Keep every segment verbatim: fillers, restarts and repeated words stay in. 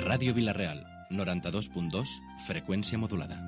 Ràdio Vila-real, noranta-dos punt dos, freqüència modulada.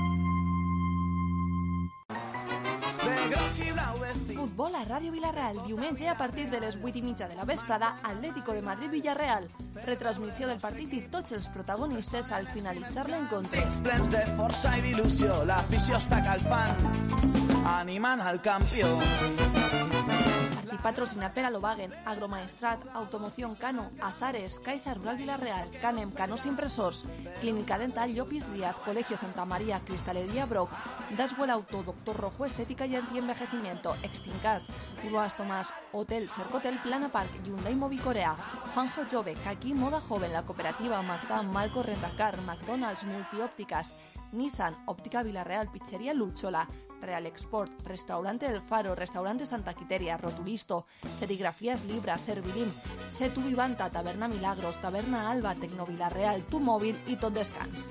Futbol a Ràdio Vila-real, diumenge a partir de les vuit i mitja de la vesprada, Atlético de Madrid-Villarreal. Retransmissió del partit i tots els protagonistes al finalitzar l'encontre. Pics plens de força i d'il·lusió, l'afició està calfant, animant al campió. Partit patrocinat per Alobagen, Agromaestrat, Automoción Cano, Azares, Caixa Rural Vila-real, Canem, Canos Impresors, Clínica Dental Llopis Díaz, Colegio Santa María, Cristalería Broc, Daswell Auto, Doctor Rojo, Estética y Antienvejecimiento, Extincas, Uruas Tomás, Hotel Cercotel, Plana Park, Hyundai Movicorea, Juanjo Jove, Kaki Moda Joven, La Cooperativa, Mazda, Malco Rentacar, McDonald's, Multiópticas, Nissan, Óptica Vila-real, Pizzería Luchola, Real Export, Restaurante El Faro, Restaurante Santa Quiteria, Rotulisto, Serigrafías Libra, Servilim, Setu Vivanta, Taberna Milagros, Taberna Alba, Tecno Vila-real, Tu Móvil i Tot Descans.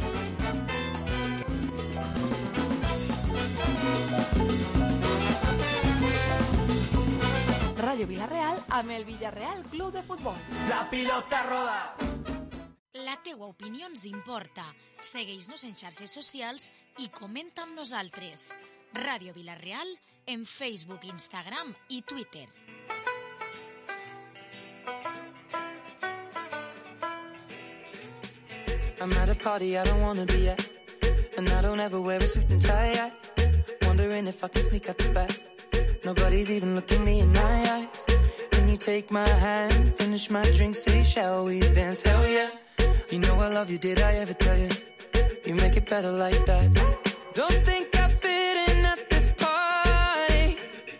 Ràdio Vila-real amb el Villarreal Club de Futbol. La pilota roda. La teua opinió ens importa. Segueix-nos en xarxes socials i comenta amb nosaltres. Ràdio Vila-real en Facebook, Instagram i Twitter. I'm at a party I don't wanna be at, and I don't ever wear a suit and tie at. Wondering if I can sneak out the back. Nobody's even looking me in my eyes. Can you take my hand, finish my drink, say shall we dance? Hell yeah. You know I love you, did I ever tell you? You make it better like that. Don't think I fit in at this party.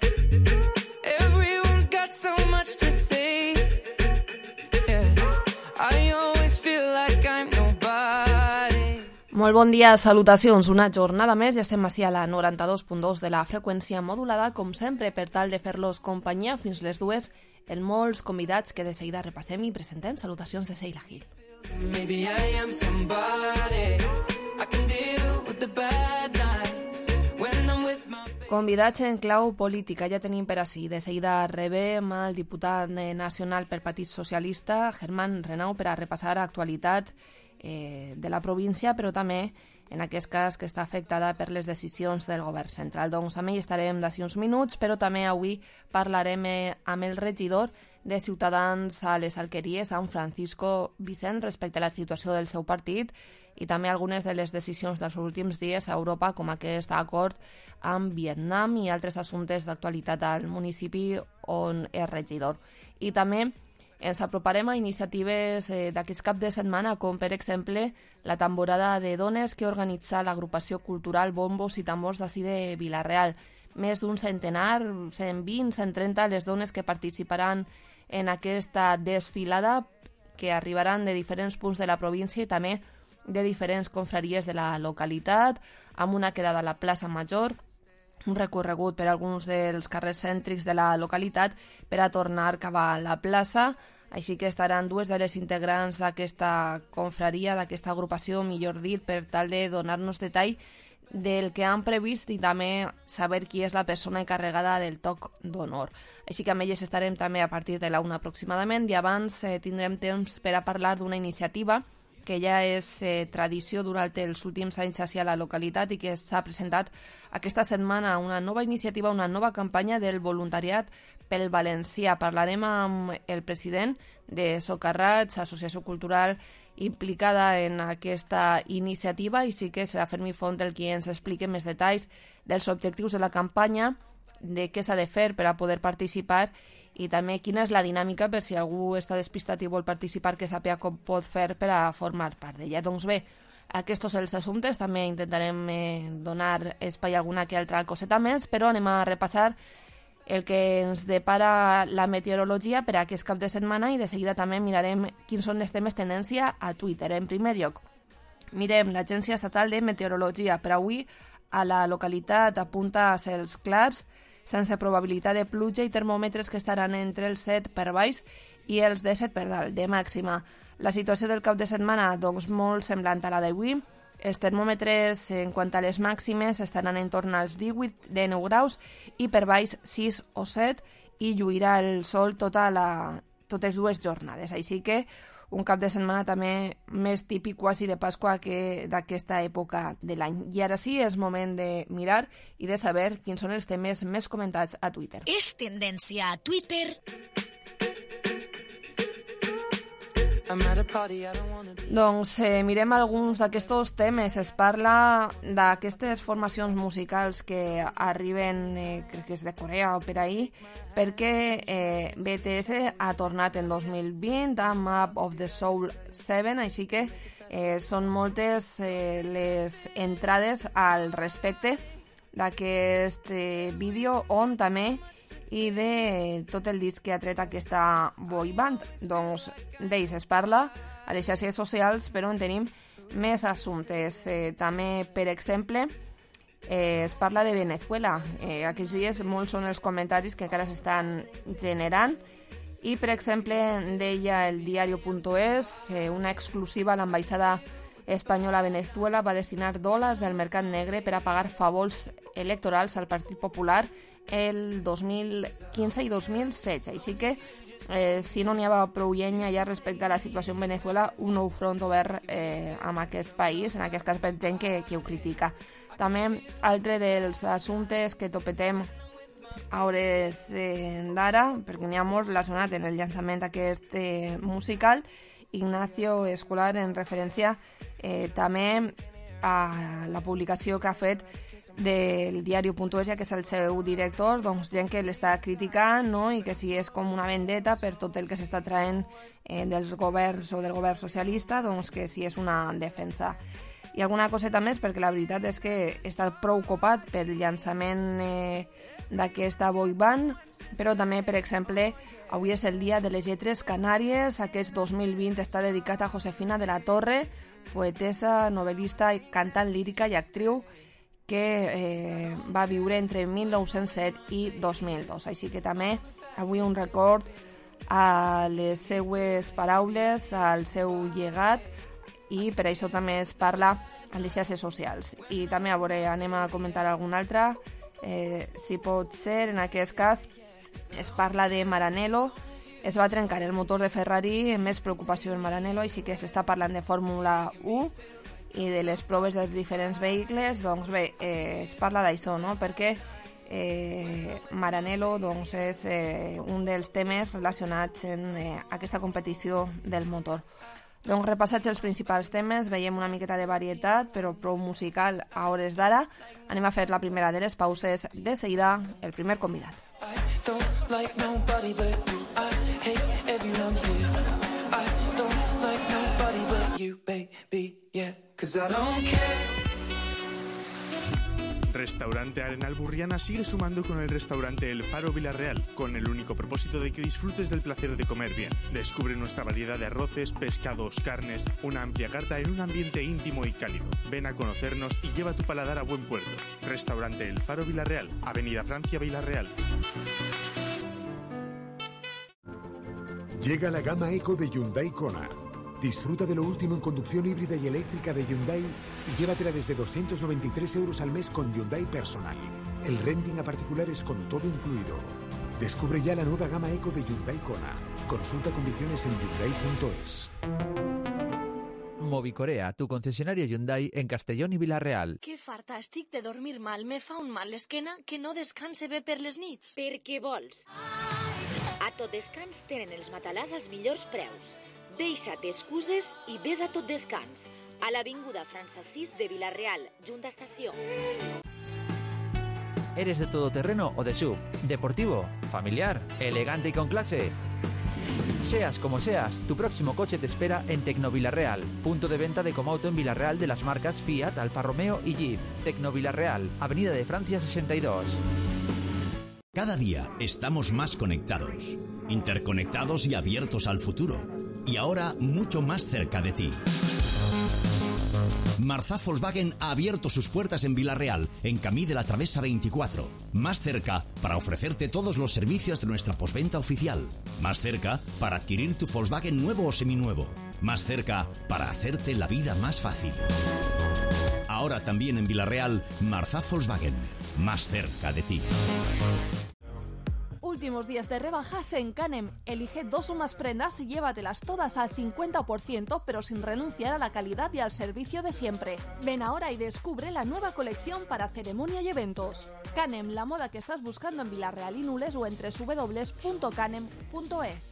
Everyone's got so much to say. Yeah, I always feel like I'm nobody. Molt bon dia, salutacions. Una jornada més i estem ací a la noranta-dos punt dos de la freqüència modulada, com sempre, per tal de fer-los companyia fins les dues en molts convidats que de seguida repassem i presentem. Salutacions de Sheila Gil. Maybe I am somebody. I can deal with the bad nights when I'm with my... Convidats en clau política, ja tenim per ací. De seguida rebem el diputat nacional per Partit Socialista, Germán Renau, per a repassar actualitat eh, de la província, però també en aquest cas que està afectada per les decisions del govern central. Doncs amb ell estarem d'ací uns minuts, però també avui parlarem eh, amb el regidor de Ciutadans a les Alqueries, Sant Francisco Vicent, respecte a la situació del seu partit i també algunes de les decisions dels últims dies a Europa, com aquest acord amb Vietnam i altres assumptes d'actualitat al municipi on és regidor. I també ens aproparem a iniciatives eh, d'aquest cap de setmana, com per exemple la tamborada de dones que organitza l'agrupació cultural Bombos i Tambors d'ací de Vila-real. Més d'un centenar, cent vint, cent trenta les dones que participaran en aquesta desfilada, que arribaran de diferents punts de la província i també de diferents confraries de la localitat, amb una quedada a la plaça Major, un recorregut per alguns dels carrers cèntrics de la localitat per a tornar cap a la plaça. Així que estaran dues de les integrants d'aquesta confraria, d'aquesta agrupació, millor dit, per tal de donar-nos detall del que han previst i també saber qui és la persona encarregada del toc d'honor. Així que amb elles estarem també a partir de la una aproximadament i abans eh, tindrem temps per a parlar d'una iniciativa que ja és eh, tradició durant els últims anys així a la localitat i que s'ha presentat aquesta setmana una nova iniciativa, una nova campanya del voluntariat pel valencià. Parlarem amb el president de Socarrats, associació cultural implicada en aquesta iniciativa, i sí que serà Fermi Font el qui ens expliqui més detalls dels objectius de la campanya, de què s'ha de fer per a poder participar i també quina és la dinàmica per si algú està despistat i vol participar, que sàpiga com pot fer per a formar part d'ella. Doncs bé, aquests són els assumptes, també intentarem eh, donar espai a alguna que altra coseta més, però anem a repassar el que ens depara la meteorologia per a aquest cap de setmana i de seguida també mirarem quins són els temes tendència a Twitter. En primer lloc, mirem l'Agència Estatal de Meteorologia. Per avui a la localitat apunta a cels clars, sense probabilitat de pluja i termòmetres que estaran entre els set per baix i els disset per dalt de màxima. La situació del cap de setmana, doncs, molt semblant a la d'avui. Els termòmetres, en quant a les màximes, estaran en torn als divuit de nou graus i per baix sis o set, i lluirà el sol tota la, totes dues jornades. Així que un cap de setmana també més típic quasi de Pasqua que d'aquesta època de l'any. I ara sí, és moment de mirar i de saber quins són els temes més comentats a Twitter. És tendència a Twitter. Doncs eh, mirem alguns d'aquests temes. Es parla d'aquestes formacions musicals que arriben, eh, crec que és de Corea o per ahí, perquè eh, B T S ha tornat en dos mil vint amb Map of the Soul set, així que eh, són moltes eh, les entrades al respecte d'aquest eh, vídeo on també i de tot el disc que ha tret aquesta boy band. Doncs d'ells es parla a les xarxes socials, però en tenim més assumptes. Eh, també, per exemple, eh, es parla de Venezuela. Eh, aquests dies molts són els comentaris que encara s'estan generant i, per exemple, deia el diario punto es, eh, una exclusiva a l'ambaixada espanyola a Venezuela va destinar dòlars del mercat negre per a pagar favors electorals al Partit Popular el dos mil quinze i dos mil setze. Així que, eh, si no n'hi ha prou llenya ja respecte a la situació en Venezuela, un nou front obert eh, amb aquest país, en aquest cas per gent que, que ho critica. També, altre dels assumptes que topetem a hores eh, d'ara, perquè n'hi ha molts relacionat en el llançament aquest eh, musical, Ignacio Escolar, en referència eh, també a la publicació que ha fet del diario punto es, ja que és el seu director, doncs gent que l'està criticant, no? I que si és com una vendetta per tot el que s'està traient eh, dels governs o del govern socialista, doncs que si és una defensa. I alguna coseta més, perquè la veritat és que he estat prou copat pel llançament eh, d'aquesta boy band, però també, per exemple, avui és el dia de les lletres canàries. Aquest dos mil vint està dedicat a Josefina de la Torre, poetessa, novel·lista, cantant lírica i actriu, que eh, va viure entre mil nou-cents set i dos mil dos. Així que també avui un record a les seues paraules, al seu llegat, i per això també es parla a les xarxes socials. I també a veure, anem a comentar algun altre, eh, si pot ser, en aquest cas es parla de Maranello. Es va trencar el motor de Ferrari, més preocupació en Maranello, així que s'està parlant de Fórmula u i de les proves dels diferents vehicles. Doncs bé, eh, es parla d'això, no? Perquè eh, Maranello doncs, és eh, un dels temes relacionats en eh, aquesta competició del motor. Doncs repassats els principals temes, veiem una miqueta de varietat, però prou musical a hores d'ara. Anem a fer la primera de les pauses. De seguida, el primer convidat. I don't like nobody but you. I hate everyone here. I don't like nobody but you, baby, yeah. Cause I don't care. Restaurante Arenal Burriana sigue sumando con el restaurante El Faro Villarreal, con el único propósito de que disfrutes del placer de comer bien. Descubre nuestra variedad de arroces, pescados, carnes, una amplia carta en un ambiente íntimo y cálido. Ven a conocernos y lleva tu paladar a buen puerto. Restaurante El Faro Villarreal, Avenida Francia Villarreal. Llega la gama Eco de Hyundai Kona. Disfruta de lo último en conducción híbrida y eléctrica de Hyundai y llévatela desde doscientos noventa y tres euros al mes con Hyundai Personal. El renting a particulares con todo incluido. Descubre ya la nueva gama Eco de Hyundai Kona. Consulta condiciones en hyundai punto es. Movicorea, tu concesionario Hyundai en Castellón i Vila-real. Que farta estic de dormir mal. Me fa un mal l'esquena que no descanse bé per les nits. Per què vols? A Tot Descans tenen els matalàs als millors preus. Deixa't excuses i ves a Tot Descans. A l'avinguda França sis de Vila-real, junta estació. ¿Eres de todoterreno o de sub? ¿Deportivo? ¿Familiar? ¿Elegante y con clase? Seas como seas, tu próximo coche te espera en Tecno Vila-real, punto de venta de Comauto en Vila-real de las marcas Fiat, Alfa Romeo y Jeep. Tecno Vila-real, Avenida de Francia sesenta y dos. Cada día estamos más conectados, interconectados y abiertos al futuro. Y ahora mucho más cerca de ti. Marzá Volkswagen ha abierto sus puertas en Vila-real, en Camí de la Travesa veinticuatro. Más cerca para ofrecerte todos los servicios de nuestra postventa oficial. Más cerca para adquirir tu Volkswagen nuevo o seminuevo. Más cerca para hacerte la vida más fácil. Ahora también en Vila-real, Marzá Volkswagen. Más cerca de ti. últimos días de rebajas en Canem. Elige dos o más prendas y llévatelas todas al cincuenta por ciento, pero sin renunciar a la calidad y al servicio de siempre. Ven ahora y descubre la nueva colección para ceremonia y eventos. Canem, la moda que estás buscando en Villarreal y Nules o en doble u doble u doble u punto canem punto es.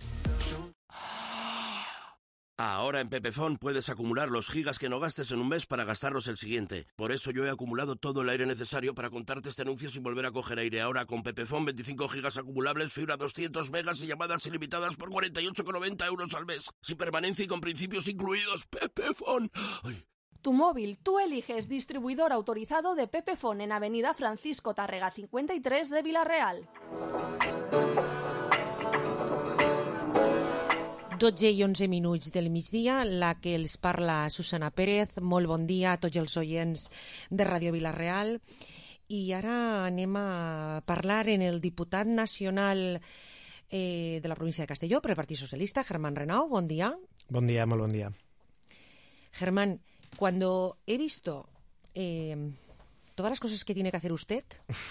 Ahora en Pepefon puedes acumular los gigas que no gastes en un mes para gastarlos el siguiente. Por eso yo he acumulado todo el aire necesario para contarte este anuncio sin volver a coger aire. Ahora con Pepefon, veinticinco gigas acumulables, fibra doscientos megas y llamadas ilimitadas por cuarenta y ocho con noventa euros al mes. Sin permanencia y con principios incluidos. Pepefon. Ay. Tu móvil, tú eliges. Distribuidor autorizado de Pepefon en Avenida Francisco Tárrega cincuenta y tres de Vila-real. dotze i onze minuts del migdia, la que els parla Susana Pérez. Molt bon dia a tots els oients de Ràdio Vila-real. I ara anem a parlar en el diputat nacional eh, de la província de Castelló per el Partit Socialista, Germán Renau. Bon día. Bon día, molt bon día. Germán, cuando he visto eh, todas las cosas que tiene que hacer usted...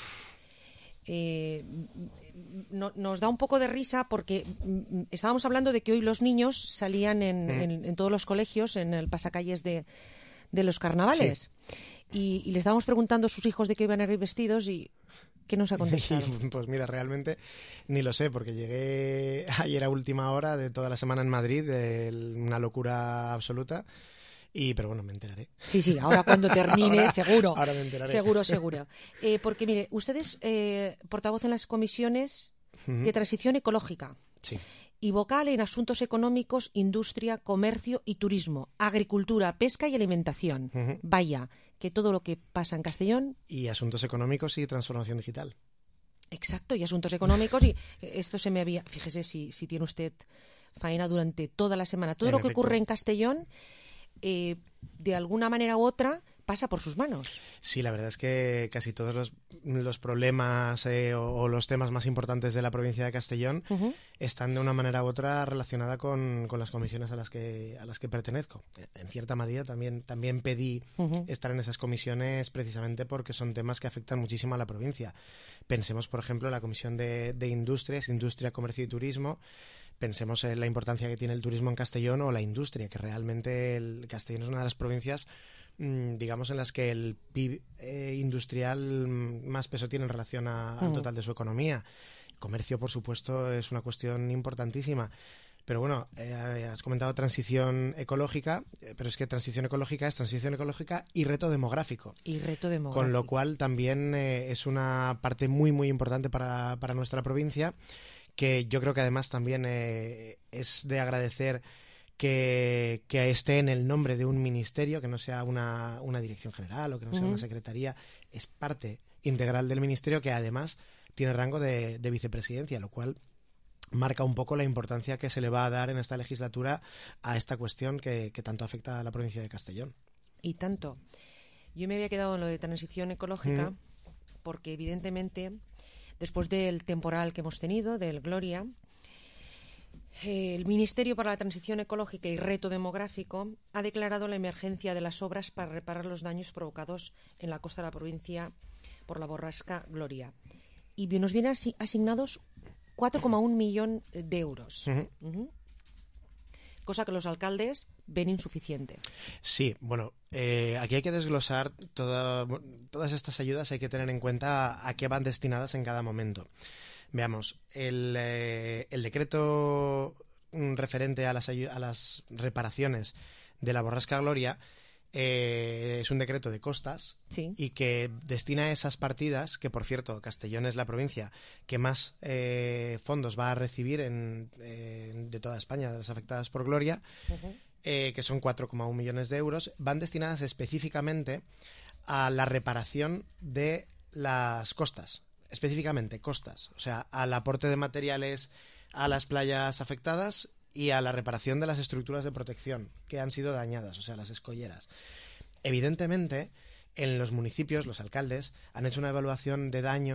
Eh, no, nos da un poco de risa porque mm, estábamos hablando de que hoy los niños salían en, mm. en, en todos los colegios, en el pasacalles de, de los carnavales. Sí. Y, y le estábamos preguntando a sus hijos de qué iban a ir vestidos y ¿qué nos ha contestado? Pues mira, realmente ni lo sé, porque llegué ayer a última hora de toda la semana en Madrid, de una locura absoluta. Y, pero bueno, me enteraré. Sí, sí, ahora cuando termine, ahora, seguro. Ahora me enteraré. Seguro, seguro. Eh, porque, mire, usted es eh, portavoz en las comisiones uh-huh. de transición ecológica. Sí. Y vocal en asuntos económicos, industria, comercio y turismo, agricultura, pesca y alimentación. Uh-huh. Vaya, que todo lo que pasa en Castellón... Y asuntos económicos y transformación digital. Exacto, y asuntos económicos. Y esto se me había... Fíjese si, si tiene usted faena durante toda la semana. Todo en lo efecto. Que ocurre en Castellón... Eh, de alguna manera u otra pasa por sus manos. Sí, la verdad es que casi todos los, los problemas eh, o, o los temas más importantes de la provincia de Castellón uh-huh. están de una manera u otra relacionada con, con las comisiones a las que a las que pertenezco. En cierta medida también, también pedí uh-huh. estar en esas comisiones precisamente porque son temas que afectan muchísimo a la provincia. Pensemos, por ejemplo, en la Comisión de, de Industrias, Industria, Comercio y Turismo. Pensemos en la importancia que tiene el turismo en Castellón o la industria, que realmente el Castellón es una de las provincias, mmm, digamos, en las que el P I B eh, industrial más peso tiene en relación a, al total de su economía. Comercio, por supuesto, es una cuestión importantísima. Pero bueno, eh, has comentado transición ecológica, eh, pero es que transición ecológica es transición ecológica y reto demográfico. Y reto demográfico. Con lo cual también eh, es una parte muy, muy importante para, para nuestra provincia, que yo creo que además también eh, es de agradecer que, que esté en el nombre de un ministerio, que no sea una, una dirección general o que no sea uh-huh. una secretaría. Es parte integral del ministerio que además tiene rango de, de vicepresidencia, lo cual marca un poco la importancia que se le va a dar en esta legislatura a esta cuestión que, que tanto afecta a la provincia de Castellón. Y tanto. Yo me había quedado en lo de transición ecológica uh-huh. porque evidentemente... Después del temporal que hemos tenido, del Gloria, eh, el Ministerio para la Transición Ecológica y Reto Demográfico ha declarado la emergencia de las obras para reparar los daños provocados en la costa de la provincia por la borrasca Gloria. Y nos vienen asi- asignados cuatro coma uno millón de euros. Uh-huh. Uh-huh. Cosa que los alcaldes ven insuficiente. Sí, bueno, eh, aquí hay que desglosar toda, todas estas ayudas, hay que tener en cuenta a qué van destinadas en cada momento. Veamos, el, eh, el decreto referente a las, a las reparaciones de la borrasca Gloria eh, es un decreto de costas sí. y que destina esas partidas, que por cierto Castellón es la provincia que más eh, fondos va a recibir en, eh, de toda España, las afectadas por Gloria, uh-huh. eh, que son cuatro coma uno millones de euros, van destinadas específicamente a la reparación de las costas, específicamente costas, o sea, al aporte de materiales a las playas afectadas y a la reparación de las estructuras de protección que han sido dañadas, o sea, las escolleras. Evidentemente, en los municipios, los alcaldes han hecho una evaluación de daños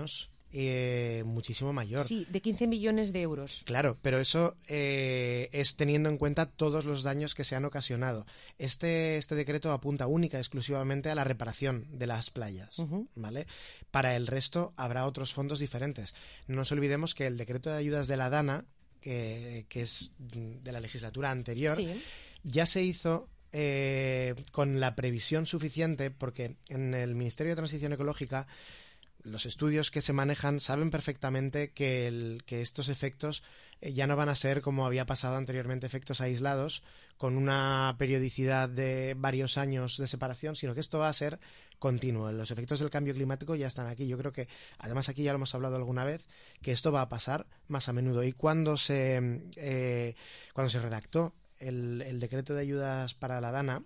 eh, muchísimo mayor. Sí, de quince millones de euros. Claro, pero eso eh, es teniendo en cuenta todos los daños que se han ocasionado. Este, este decreto apunta única y exclusivamente a la reparación de las playas, uh-huh. ¿vale? Para el resto habrá otros fondos diferentes. No nos olvidemos que el decreto de ayudas de la DANA, que, que es de la legislatura anterior, sí. ya se hizo eh, con la previsión suficiente, porque en el Ministerio de Transición Ecológica los estudios que se manejan saben perfectamente que, el, que estos efectos eh, ya no van a ser, como había pasado anteriormente, efectos aislados con una periodicidad de varios años de separación, sino que esto va a ser continuo. Los efectos del cambio climático ya están aquí. Yo creo que, además, aquí ya lo hemos hablado alguna vez, que esto va a pasar más a menudo. Y cuando se, eh, cuando se redactó el, el decreto de ayudas para la DANA,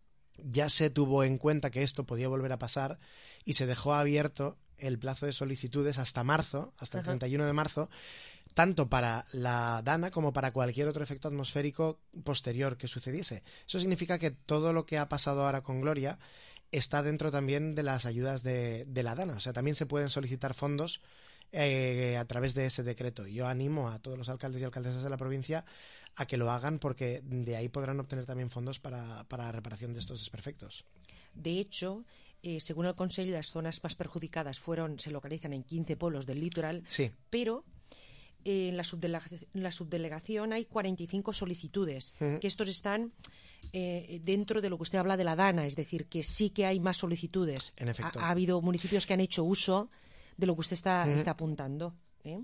ya se tuvo en cuenta que esto podía volver a pasar y se dejó abierto el plazo de solicitudes hasta marzo, hasta el treinta y uno de marzo, tanto para la DANA como para cualquier otro efecto atmosférico posterior que sucediese. Eso significa que todo lo que ha pasado ahora con Gloria está dentro también de las ayudas de, de la DANA. O sea, también se pueden solicitar fondos eh, a través de ese decreto. Yo animo a todos los alcaldes y alcaldesas de la provincia a que lo hagan, porque de ahí podrán obtener también fondos para, para la reparación de estos desperfectos. De hecho, eh, según el Consell, las zonas más perjudicadas fueron se localizan en quince pueblos del litoral, sí. pero eh, en, la subdelega- en la subdelegación hay cuarenta y cinco solicitudes, uh-huh. que estos están eh, dentro de lo que usted habla de la DANA, es decir, que sí que hay más solicitudes. En efecto. Ha, ha habido municipios que han hecho uso de lo que usted está, uh-huh. está apuntando. ¿eh?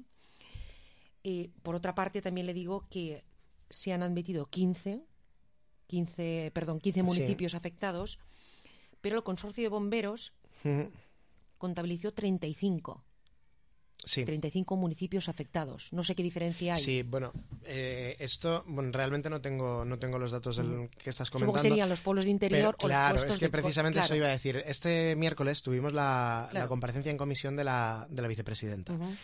Eh, por otra parte, también le digo que se han admitido quince, quince, perdón, quince municipios sí. afectados, pero el consorcio de bomberos uh-huh. contabilizó treinta y cinco. Sí. treinta y cinco municipios afectados. No sé qué diferencia hay. Sí, bueno, eh, esto bueno, realmente no tengo no tengo los datos del, que estás comentando. Supongo que serían los pueblos de interior pero, o claro, los puestos es que de... precisamente claro. eso iba a decir. Este miércoles tuvimos la, claro. la comparecencia en comisión de la, de la vicepresidenta. Uh-huh.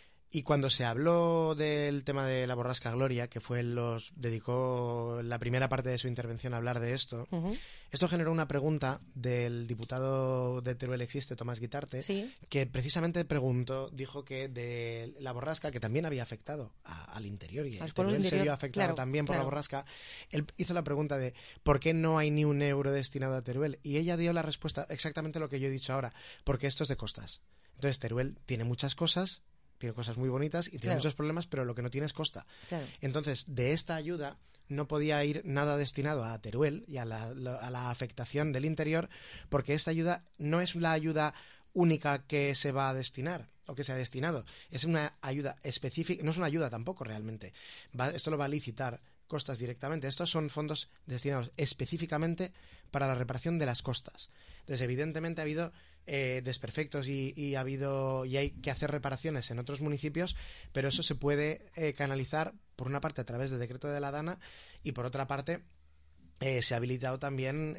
Y cuando se habló del tema de la borrasca Gloria, que fue los dedicó la primera parte de su intervención a hablar de esto, uh-huh. esto generó una pregunta del diputado de Teruel Existe, Tomás Guitarte, ¿sí? que precisamente preguntó, dijo que de la borrasca, que también había afectado a, al interior, y el Teruel se vio afectado claro, también por claro. la borrasca, él hizo la pregunta de ¿por qué no hay ni un euro destinado a Teruel? Y ella dio la respuesta exactamente lo que yo he dicho ahora, porque esto es de costas. Entonces Teruel tiene muchas cosas, tiene cosas muy bonitas y tiene claro. muchos problemas, pero lo que no tiene es costa. Claro. Entonces, de esta ayuda no podía ir nada destinado a Teruel y a la, la, a la afectación del interior, porque esta ayuda no es la ayuda única que se va a destinar o que se ha destinado. Es una ayuda específica, no es una ayuda tampoco realmente. Va, esto lo va a licitar Costas directamente. Estos son fondos destinados específicamente para la reparación de las costas. Entonces, evidentemente ha habido Eh, desperfectos y, y ha habido y hay que hacer reparaciones en otros municipios, pero eso se puede eh, canalizar por una parte a través del decreto de la DANA y por otra parte eh, se ha habilitado también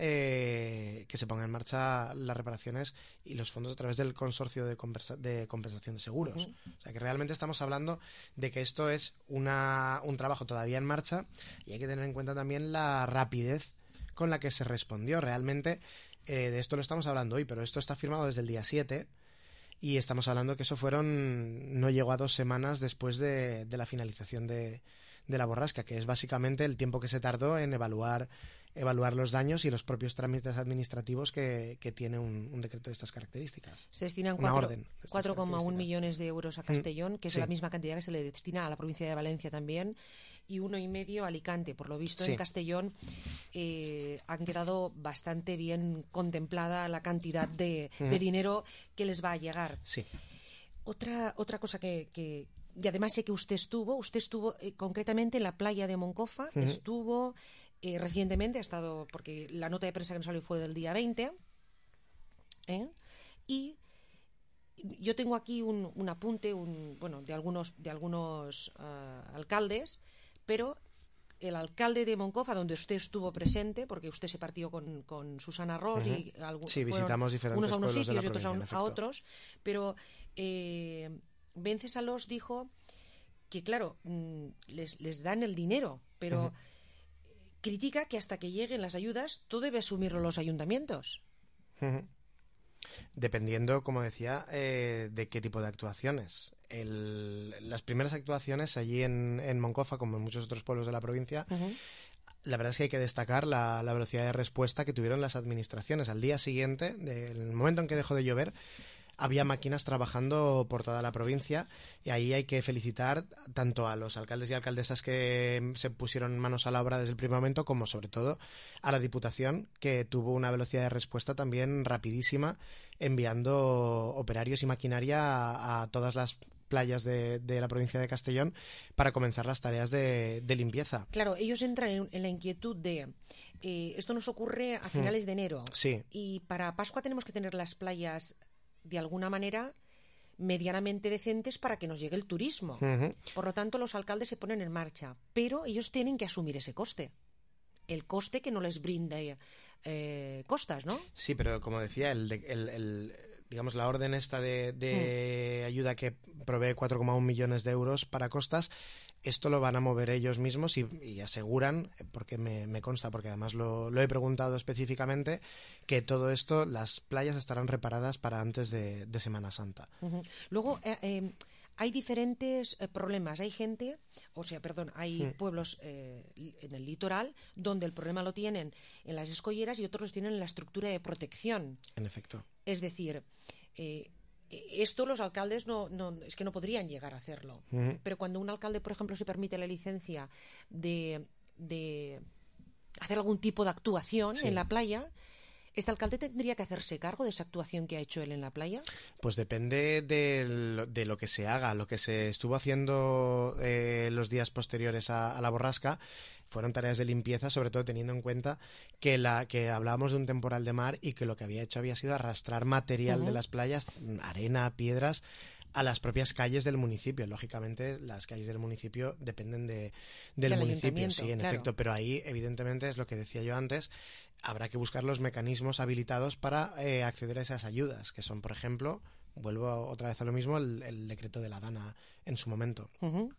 eh, que se pongan en marcha las reparaciones y los fondos a través del consorcio de, compensa- de compensación de seguros. Uh-huh. O sea que realmente estamos hablando de que esto es una, un trabajo todavía en marcha y hay que tener en cuenta también la rapidez con la que se respondió. Realmente Eh, de esto lo estamos hablando hoy, pero esto está firmado desde el día siete y estamos hablando que eso fueron no llegó a dos semanas después de, de la finalización de, de la borrasca, que es básicamente el tiempo que se tardó en evaluar evaluar los daños y los propios trámites administrativos que, que tiene un, un decreto de estas características. Se destinan de cuatro coma uno millones de euros a Castellón, que es sí. la misma cantidad que se le destina a la provincia de Valencia también, y uno y medio a Alicante. Por lo visto, sí. en Castellón eh, han quedado bastante bien contemplada la cantidad de, uh-huh. de dinero que les va a llegar. Sí. Otra, otra cosa que... que y además sé que usted estuvo, usted estuvo eh, concretamente en la playa de Moncofa, uh-huh. estuvo eh, recientemente, ha estado, porque la nota de prensa que nos salió fue del día veinte, ¿eh? Y yo tengo aquí un, un apunte, un, bueno, de algunos, de algunos uh, alcaldes, pero el alcalde de Moncofa, donde usted estuvo presente, porque usted se partió con, con Susana Ros, uh-huh. y algún, sí, visitamos diferentes unos a unos pueblos sitios de la y otros a, un, en a otros, pero eh, Vencesalos dijo que, claro, les, les dan el dinero, pero uh-huh. critica que hasta que lleguen las ayudas todo debe asumirlo los ayuntamientos. Uh-huh. Dependiendo, como decía, eh, de qué tipo de actuaciones. El, las primeras actuaciones allí en, en Moncofa, como en muchos otros pueblos de la provincia, uh-huh. la verdad es que hay que destacar la, la velocidad de respuesta que tuvieron las administraciones. Al día siguiente, del momento en que dejó de llover, había máquinas trabajando por toda la provincia, y ahí hay que felicitar tanto a los alcaldes y alcaldesas que se pusieron manos a la obra desde el primer momento, como sobre todo a la Diputación, que tuvo una velocidad de respuesta también rapidísima, enviando operarios y maquinaria a, a todas las playas de, de la provincia de Castellón para comenzar las tareas de, de limpieza. Claro, ellos entran en, en la inquietud de eh, esto nos ocurre a finales mm. de enero, sí. y para Pascua tenemos que tener las playas de alguna manera medianamente decentes para que nos llegue el turismo. Uh-huh. Por lo tanto, los alcaldes se ponen en marcha, pero ellos tienen que asumir ese coste. El coste que no les brinda eh, costas, ¿no? Sí, pero como decía, el, de, el, el digamos la orden esta de, de mm. ayuda que provee cuatro coma uno millones de euros para costas, esto lo van a mover ellos mismos y, y aseguran, porque me, me consta, porque además lo, lo he preguntado específicamente, que todo esto, las playas estarán reparadas para antes de, de Semana Santa. Uh-huh. Luego, eh, eh, hay diferentes eh, problemas. Hay gente, o sea, perdón, hay mm. pueblos eh, en el litoral donde el problema lo tienen en las escolleras y otros lo tienen en la estructura de protección. En efecto. Es decir, eh, esto los alcaldes no, no es que no podrían llegar a hacerlo. Uh-huh. Pero cuando un alcalde, por ejemplo, se permite la licencia de, de hacer algún tipo de actuación sí. en la playa, ¿este alcalde tendría que hacerse cargo de esa actuación que ha hecho él en la playa? Pues depende de lo, de lo que se haga. Lo que se estuvo haciendo eh, los días posteriores a, a la borrasca fueron tareas de limpieza, sobre todo teniendo en cuenta que la que hablábamos de un temporal de mar y que lo que había hecho había sido arrastrar material uh-huh. de las playas, arena, piedras, a las propias calles del municipio. Lógicamente, las calles del municipio dependen de, del del municipio, sí, en claro. efecto, pero ahí, evidentemente, es lo que decía yo antes, habrá que buscar los mecanismos habilitados para eh, acceder a esas ayudas, que son, por ejemplo, vuelvo otra vez a lo mismo, el, el decreto de la DANA en su momento. Uh-huh.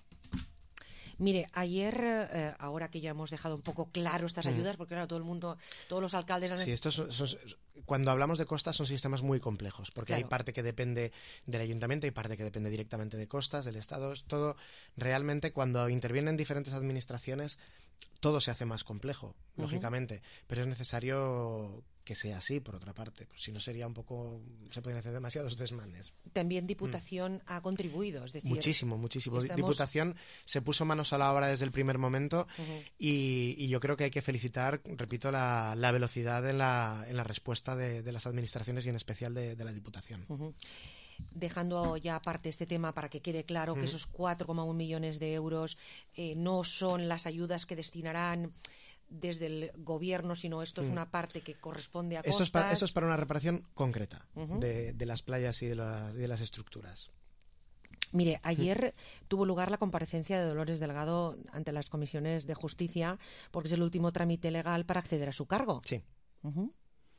Mire, ayer, eh, ahora que ya hemos dejado un poco claro estas ayudas, porque claro, todo el mundo, todos los alcaldes... Han... Sí, estos son, son, cuando hablamos de costas son sistemas muy complejos, porque claro. hay parte que depende del ayuntamiento y parte que depende directamente de costas, del Estado. Es todo, realmente, cuando intervienen diferentes administraciones, todo se hace más complejo, uh-huh. lógicamente, pero es necesario que sea así, por otra parte, pues si no sería un poco, se podrían hacer demasiados desmanes. También Diputación mm. ha contribuido, es decir... Muchísimo, muchísimo. Estamos... Diputación se puso manos a la obra desde el primer momento uh-huh. y, y yo creo que hay que felicitar, repito, la, la velocidad en la, en la respuesta de, de las administraciones y en especial de, de la Diputación. Uh-huh. Dejando ya aparte este tema para que quede claro que mm. esos cuatro coma uno millones de euros eh, no son las ayudas que destinarán desde el gobierno, sino esto mm. es una parte que corresponde a costas. Esto es para, esto es para una reparación concreta uh-huh. de, de las playas y de, la, de las estructuras. Mire, ayer mm. tuvo lugar la comparecencia de Dolores Delgado ante las comisiones de justicia porque es el último trámite legal para acceder a su cargo. Sí. Uh-huh.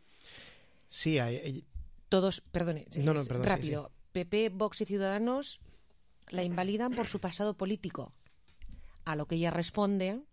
Sí, hay... hay... Todos, perdone, no, no, perdón, rápido. Sí, sí. P P, Vox y Ciudadanos la invalidan por su pasado político, a lo que ella responde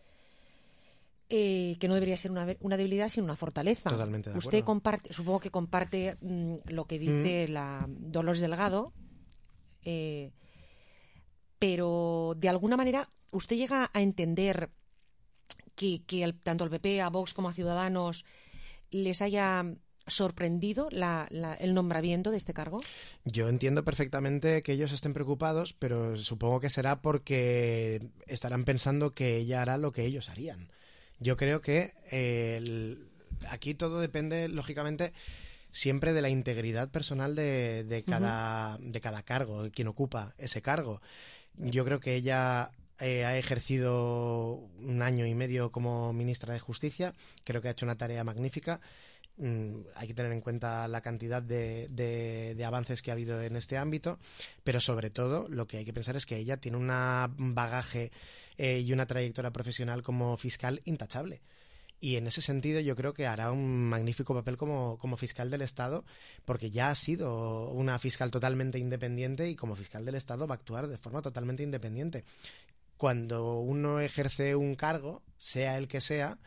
eh, que no debería ser una, una debilidad sino una fortaleza. Totalmente de Usted acuerdo. comparte, supongo que comparte mmm, lo que dice mm. la Dolores Delgado, eh, pero de alguna manera usted llega a entender que, que el, tanto al P P, a Vox como a Ciudadanos les haya sorprendido la, la, el nombramiento de este cargo? Yo entiendo perfectamente que ellos estén preocupados, pero supongo que será porque estarán pensando que ella hará lo que ellos harían. Yo creo que eh, el, aquí todo depende, lógicamente, siempre de la integridad personal de, de, cada, uh-huh. de cada cargo, de quien ocupa ese cargo. Yo creo que ella eh, ha ejercido un año y medio como ministra de Justicia, creo que ha hecho una tarea magnífica. Mm, hay que tener en cuenta la cantidad de, de, de avances que ha habido en este ámbito, pero sobre todo lo que hay que pensar es que ella tiene un bagaje eh, y una trayectoria profesional como fiscal intachable. Y en ese sentido yo creo que hará un magnífico papel como, como fiscal del Estado, porque ya ha sido una fiscal totalmente independiente y como fiscal del Estado va a actuar de forma totalmente independiente. Cuando uno ejerce un cargo, sea el que sea,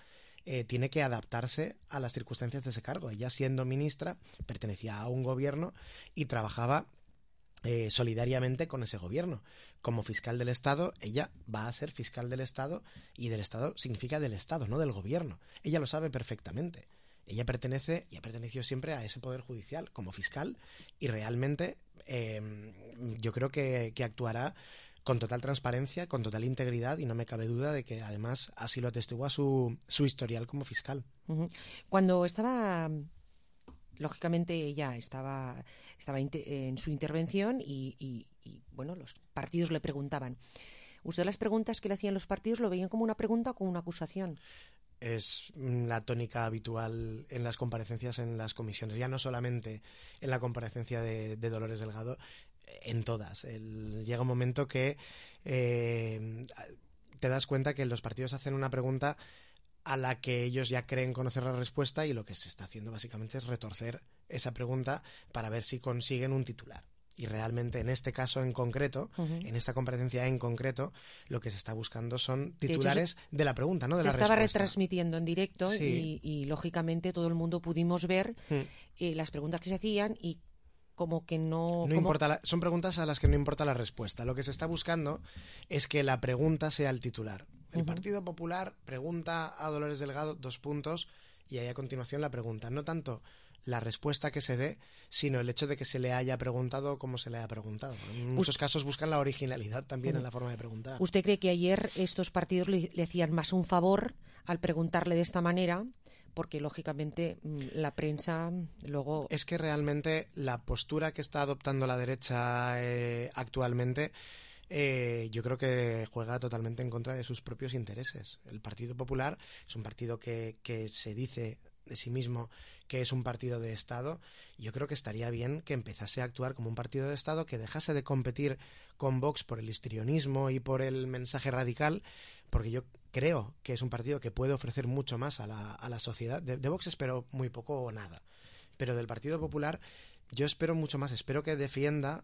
eh, tiene que adaptarse a las circunstancias de ese cargo. Ella, siendo ministra, pertenecía a un gobierno y trabajaba eh, solidariamente con ese gobierno. Como fiscal del Estado, ella va a ser fiscal del Estado, y del Estado significa del Estado, no del gobierno. Ella lo sabe perfectamente. Ella pertenece y ha pertenecido siempre a ese poder judicial como fiscal, y realmente eh, yo creo que, que actuará con total transparencia, con total integridad, y no me cabe duda de que además así lo atestigua su, su historial como fiscal. Uh-huh. Cuando estaba, lógicamente ella estaba, estaba en su intervención y, y, y bueno, los partidos le preguntaban. ¿Usted las preguntas que le hacían los partidos lo veían como una pregunta o como una acusación? Es la tónica habitual en las comparecencias en las comisiones, ya no solamente en la comparecencia de, de Dolores Delgado, en todas. El, llega un momento que eh, te das cuenta que los partidos hacen una pregunta a la que ellos ya creen conocer la respuesta, y lo que se está haciendo básicamente es retorcer esa pregunta para ver si consiguen un titular. Y realmente en este caso en concreto, uh-huh. en esta comparecencia en concreto, lo que se está buscando son titulares de, hecho, de la pregunta, no de la respuesta. Se estaba retransmitiendo en directo, sí. y, y lógicamente todo el mundo pudimos ver uh-huh. eh, las preguntas que se hacían, y como que no... no como... importa la, son preguntas a las que no importa la respuesta. Lo que se está buscando es que la pregunta sea el titular. El uh-huh. Partido Popular pregunta a Dolores Delgado dos puntos, y ahí a continuación la pregunta. No tanto la respuesta que se dé, sino el hecho de que se le haya preguntado como se le haya preguntado. En muchos Us- casos buscan la originalidad también uh-huh. en la forma de preguntar. ¿Usted cree que ayer estos partidos le, le hacían más un favor al preguntarle de esta manera? Porque, lógicamente, la prensa luego... Es que realmente la postura que está adoptando la derecha eh, actualmente, eh, yo creo que juega totalmente en contra de sus propios intereses. El Partido Popular es un partido que, que se dice de sí mismo que es un partido de Estado. Yo creo que estaría bien que empezase a actuar como un partido de Estado, que dejase de competir con Vox por el histrionismo y por el mensaje radical, porque yo creo que es un partido que puede ofrecer mucho más a la, a la sociedad. De, de Vox espero muy poco o nada, pero del Partido Popular yo espero mucho más. Espero que defienda,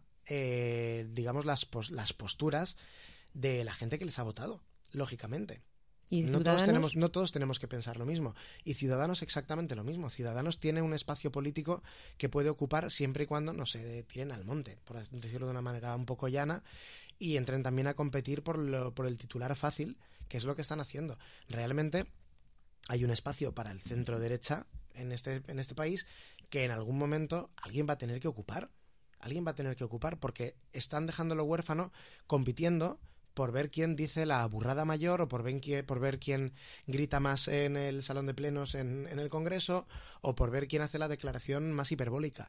eh, digamos, las, pos, las posturas de la gente que les ha votado, lógicamente. ¿Y no todos tenemos no todos tenemos que pensar lo mismo, y Ciudadanos exactamente lo mismo. Ciudadanos tiene un espacio político que puede ocupar siempre y cuando no se tiren al monte, por decirlo de una manera un poco llana, y entren también a competir por lo, por el titular fácil, que es lo que están haciendo. Realmente hay un espacio para el centro derecha en este en este país que en algún momento alguien va a tener que ocupar, alguien va a tener que ocupar porque están dejándolo huérfano compitiendo por ver quién dice la burrada mayor, o por ver quién, por ver quién grita más en el salón de plenos en, en el Congreso, o por ver quién hace la declaración más hiperbólica.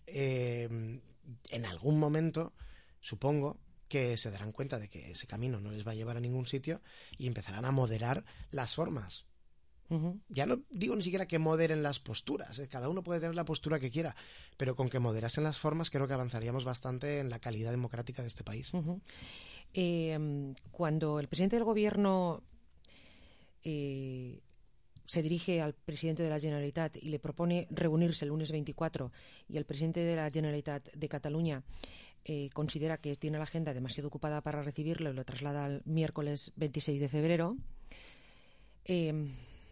Eh, en algún momento, supongo que se darán cuenta de que ese camino no les va a llevar a ningún sitio, y empezarán a moderar las formas. Uh-huh. Ya no digo ni siquiera que moderen las posturas, ¿eh? Cada uno puede tener la postura que quiera, pero con que moderasen las formas creo que avanzaríamos bastante en la calidad democrática de este país. Uh-huh. Eh, cuando el presidente del gobierno eh, se dirige al presidente de la Generalitat y le propone reunirse el lunes veinticuatro, y el presidente de la Generalitat de Cataluña eh, considera que tiene la agenda demasiado ocupada para recibirlo y lo traslada al miércoles veintiséis de febrero, eh,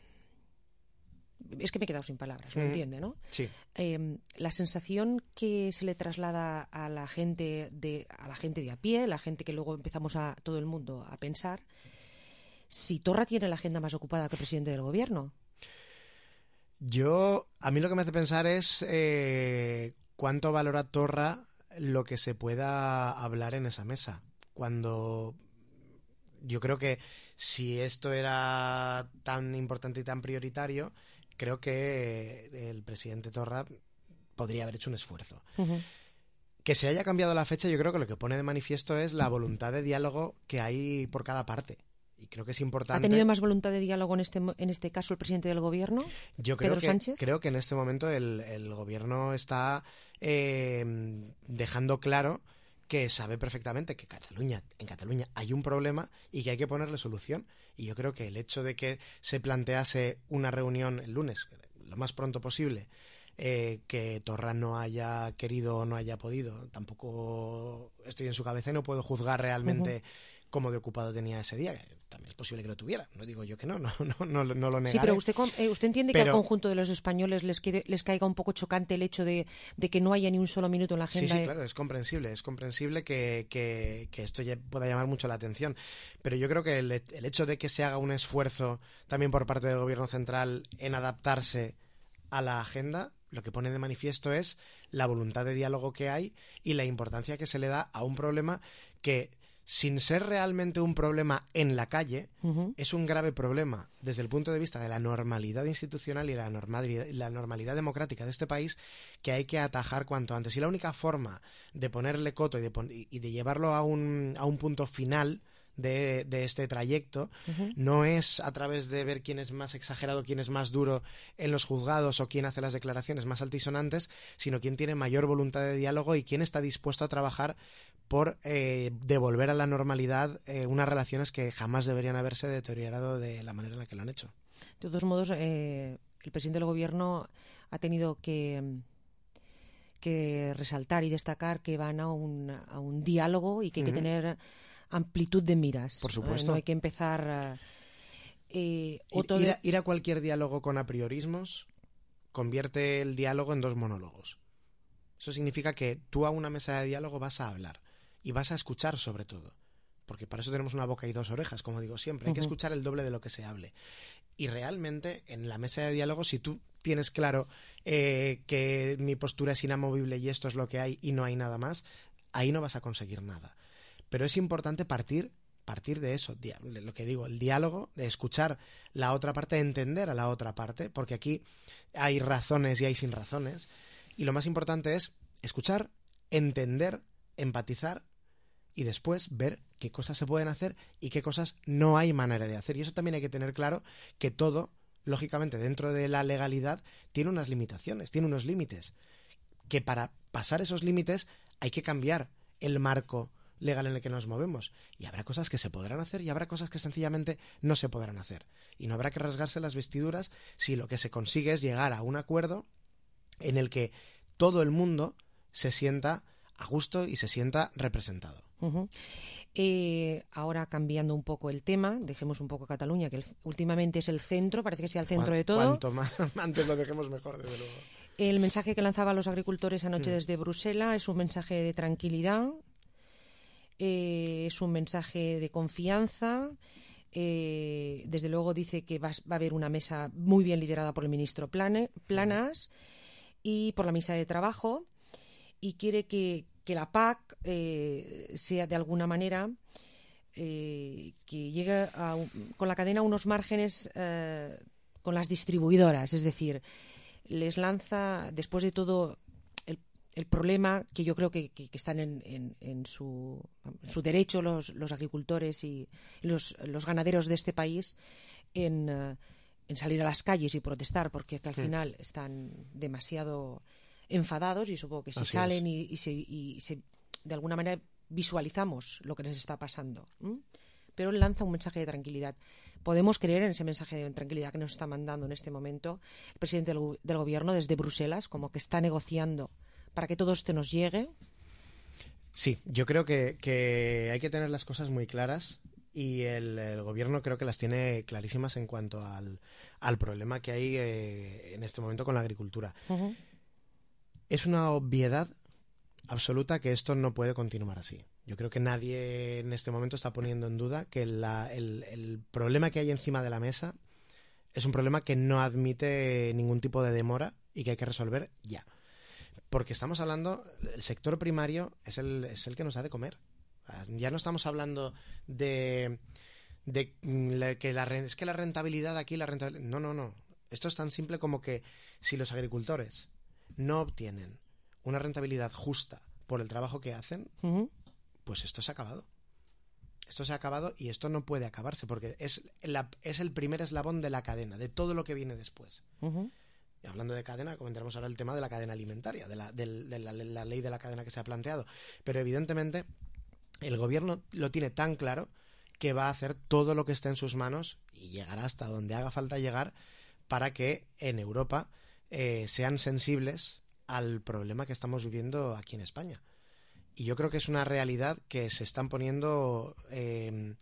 es que me he quedado sin palabras, ¿me mm. entiende, no? Sí. Eh, la sensación que se le traslada a la gente de a la gente de a pie, la gente que luego empezamos a todo el mundo a pensar, si Torra tiene la agenda más ocupada que el presidente del gobierno. Yo, a mí lo que me hace pensar es eh, cuánto valora Torra lo que se pueda hablar en esa mesa. Cuando yo creo que si esto era tan importante y tan prioritario, creo que el presidente Torra podría haber hecho un esfuerzo. Uh-huh. Que se haya cambiado la fecha, yo creo que lo que pone de manifiesto es la voluntad de diálogo que hay por cada parte. Y creo que es importante. ¿Ha tenido más voluntad de diálogo en este en este caso el presidente del gobierno? Yo creo Pedro que Sánchez. creo que en este momento el, el gobierno está eh, dejando claro que sabe perfectamente que Cataluña, en Cataluña hay un problema y que hay que ponerle solución. Y yo creo que el hecho de que se plantease una reunión el lunes, lo más pronto posible, eh, que Torra no haya querido o no haya podido, tampoco estoy en su cabeza y no puedo juzgar realmente uh-huh. cómo de ocupado tenía ese día. también es posible que lo tuviera. No digo yo que no, no, no, no, no lo negaré. Sí, pero usted, eh, usted entiende pero... que al conjunto de los españoles les, quede, les caiga un poco chocante el hecho de, de que no haya ni un solo minuto en la agenda. Sí, sí, de... claro, es comprensible. Es comprensible que, que, que esto ya pueda llamar mucho la atención. Pero yo creo que el, el hecho de que se haga un esfuerzo también por parte del Gobierno central en adaptarse a la agenda, lo que pone de manifiesto es la voluntad de diálogo que hay y la importancia que se le da a un problema que, sin ser realmente un problema en la calle, uh-huh. es un grave problema desde el punto de vista de la normalidad institucional y la normalidad, la normalidad democrática de este país, que hay que atajar cuanto antes. Y la única forma de ponerle coto y de, pon- y de llevarlo a un, a un punto final de, de este trayecto uh-huh. no es a través de ver quién es más exagerado, quién es más duro en los juzgados o quién hace las declaraciones más altisonantes, sino quién tiene mayor voluntad de diálogo y quién está dispuesto a trabajar por eh, devolver a la normalidad eh, unas relaciones que jamás deberían haberse deteriorado de la manera en la que lo han hecho. De todos modos, eh, el presidente del Gobierno ha tenido que, que resaltar y destacar que van a un, a un diálogo y que hay uh-huh. que tener amplitud de miras. Por supuesto. Eh, no hay que empezar... Eh, ir, ir, a, ir a cualquier diálogo con apriorismos convierte el diálogo en dos monólogos. Eso significa que tú a una mesa de diálogo vas a hablar y vas a escuchar sobre todo, porque para eso tenemos una boca y dos orejas, como digo siempre. Hay uh-huh. que escuchar el doble de lo que se hable. Y realmente en la mesa de diálogo, si tú tienes claro eh, que mi postura es inamovible y esto es lo que hay y no hay nada más, ahí no vas a conseguir nada. Pero es importante partir partir de eso, de lo que digo, el diálogo, de escuchar la otra parte, de entender a la otra parte, porque aquí hay razones y hay sin razones, y lo más importante es escuchar, entender, empatizar y después ver qué cosas se pueden hacer y qué cosas no hay manera de hacer. Y eso también hay que tener claro, que todo, lógicamente, dentro de la legalidad, tiene unas limitaciones, tiene unos límites, que para pasar esos límites hay que cambiar el marco legal en el que nos movemos. Y habrá cosas que se podrán hacer y habrá cosas que sencillamente no se podrán hacer. Y no habrá que rasgarse las vestiduras si lo que se consigue es llegar a un acuerdo en el que todo el mundo se sienta a gusto y se sienta representado. Uh-huh. Eh, ahora cambiando un poco el tema, dejemos un poco Cataluña, que el, últimamente es el centro, parece que sea el centro de todo. Cuanto más antes lo dejemos mejor, desde luego. El mensaje que lanzaba a los agricultores anoche mm. desde Bruselas es un mensaje de tranquilidad, eh, es un mensaje de confianza. Eh, desde luego dice que va, va a haber una mesa muy bien liderada por el ministro Plane, Planas mm. y por la ministra de Trabajo, y quiere que, que la P A C eh, sea de alguna manera eh, que llegue a, con la cadena a unos márgenes eh, con las distribuidoras, es decir, les lanza, después de todo el, el problema que yo creo que, que, que están en, en, en, su, en su derecho los, los agricultores y los, los ganaderos de este país en, uh, en salir a las calles y protestar, porque que al sí. final están demasiado enfadados, y supongo que si Así salen y, y, se, y se de alguna manera visualizamos lo que les está pasando. ¿Mm? Pero él lanza un mensaje de tranquilidad. Podemos creer en ese mensaje de tranquilidad que nos está mandando en este momento el presidente del, del gobierno desde Bruselas, como que está negociando para que todo esto nos llegue. Sí, yo creo que, que hay que tener las cosas muy claras, y el, el gobierno creo que las tiene clarísimas en cuanto al, al problema que hay eh, en este momento con la agricultura. Uh-huh. Es una obviedad absoluta que esto no puede continuar así. Yo creo que nadie en este momento está poniendo en duda que la, el, el problema que hay encima de la mesa es un problema que no admite ningún tipo de demora y que hay que resolver ya. Porque estamos hablando, el sector primario es el, es el que nos da de comer. Ya no estamos hablando de, de que la, es que la rentabilidad aquí, la rentabilidad... No, no, no. Esto es tan simple como que si los agricultores no obtienen una rentabilidad justa por el trabajo que hacen, uh-huh. pues esto se ha acabado. Esto se ha acabado y esto no puede acabarse, porque es, la, es el primer eslabón de la cadena, de todo lo que viene después. Uh-huh. Y hablando de cadena, comentaremos ahora el tema de la cadena alimentaria, de, la, de, de la, la ley de la cadena que se ha planteado. Pero evidentemente el gobierno lo tiene tan claro que va a hacer todo lo que esté en sus manos y llegará hasta donde haga falta llegar para que en Europa eh, sean sensibles al problema que estamos viviendo aquí en España. Y yo creo que es una realidad que se están poniendo, eh,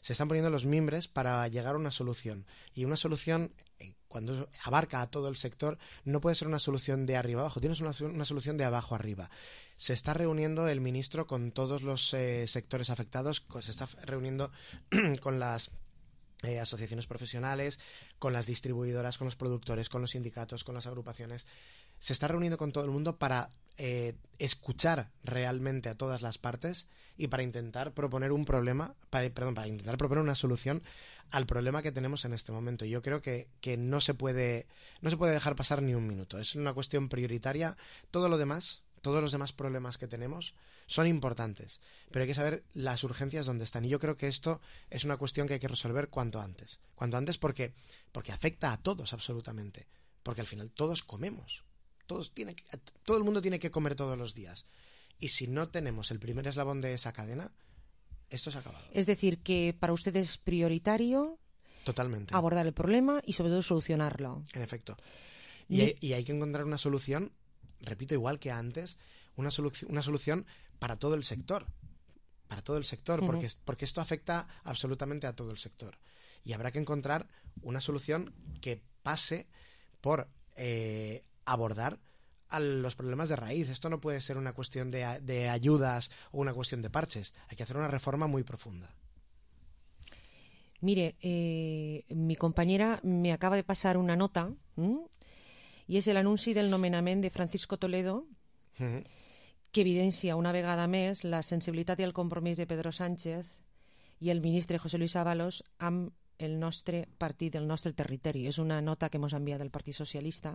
se están poniendo los mimbres para llegar a una solución. Y una solución, eh, cuando abarca a todo el sector, no puede ser una solución de arriba abajo, tienes una, una solución de abajo arriba. Se está reuniendo el ministro con todos los eh, sectores afectados, se está reuniendo con las eh, asociaciones profesionales, con las distribuidoras, con los productores, con los sindicatos, con las agrupaciones. Se está reuniendo con todo el mundo para eh, escuchar realmente a todas las partes y para intentar proponer un problema, para, perdón, para intentar proponer una solución al problema que tenemos en este momento. Yo creo que, que no se puede, no se puede dejar pasar ni un minuto. Es una cuestión prioritaria. Todo lo demás, todos los demás problemas que tenemos son importantes, pero hay que saber las urgencias dónde están. Y yo creo que esto es una cuestión que hay que resolver cuanto antes. Cuanto antes porque, porque afecta a todos absolutamente. Porque al final todos comemos. Todos tiene que, todo el mundo tiene que comer todos los días. Y si no tenemos el primer eslabón de esa cadena, esto se ha acabado. Es decir, que para usted es prioritario Totalmente. abordar el problema y sobre todo solucionarlo. En efecto. Y, y... Hay, y hay que encontrar una solución, repito, igual que antes, una, solu- una solución para todo el sector. Para todo el sector, uh-huh. porque, porque esto afecta absolutamente a todo el sector. Y habrá que encontrar una solución que pase por eh, abordar a los problemas de raíz. Esto no puede ser una cuestión de, de ayudas o una cuestión de parches. Hay que hacer una reforma muy profunda. Mire, eh, mi compañera me acaba de pasar una nota ¿m? y és l'anunci del nomenament de Francisco Toledo, uh-huh. que evidencia una vegada més la sensibilitat i el compromís de Pedro Sánchez i el ministre José Luis Ábalos amb el nostre partit, el nostre territori. És una nota que ens ha enviat el Partit Socialista,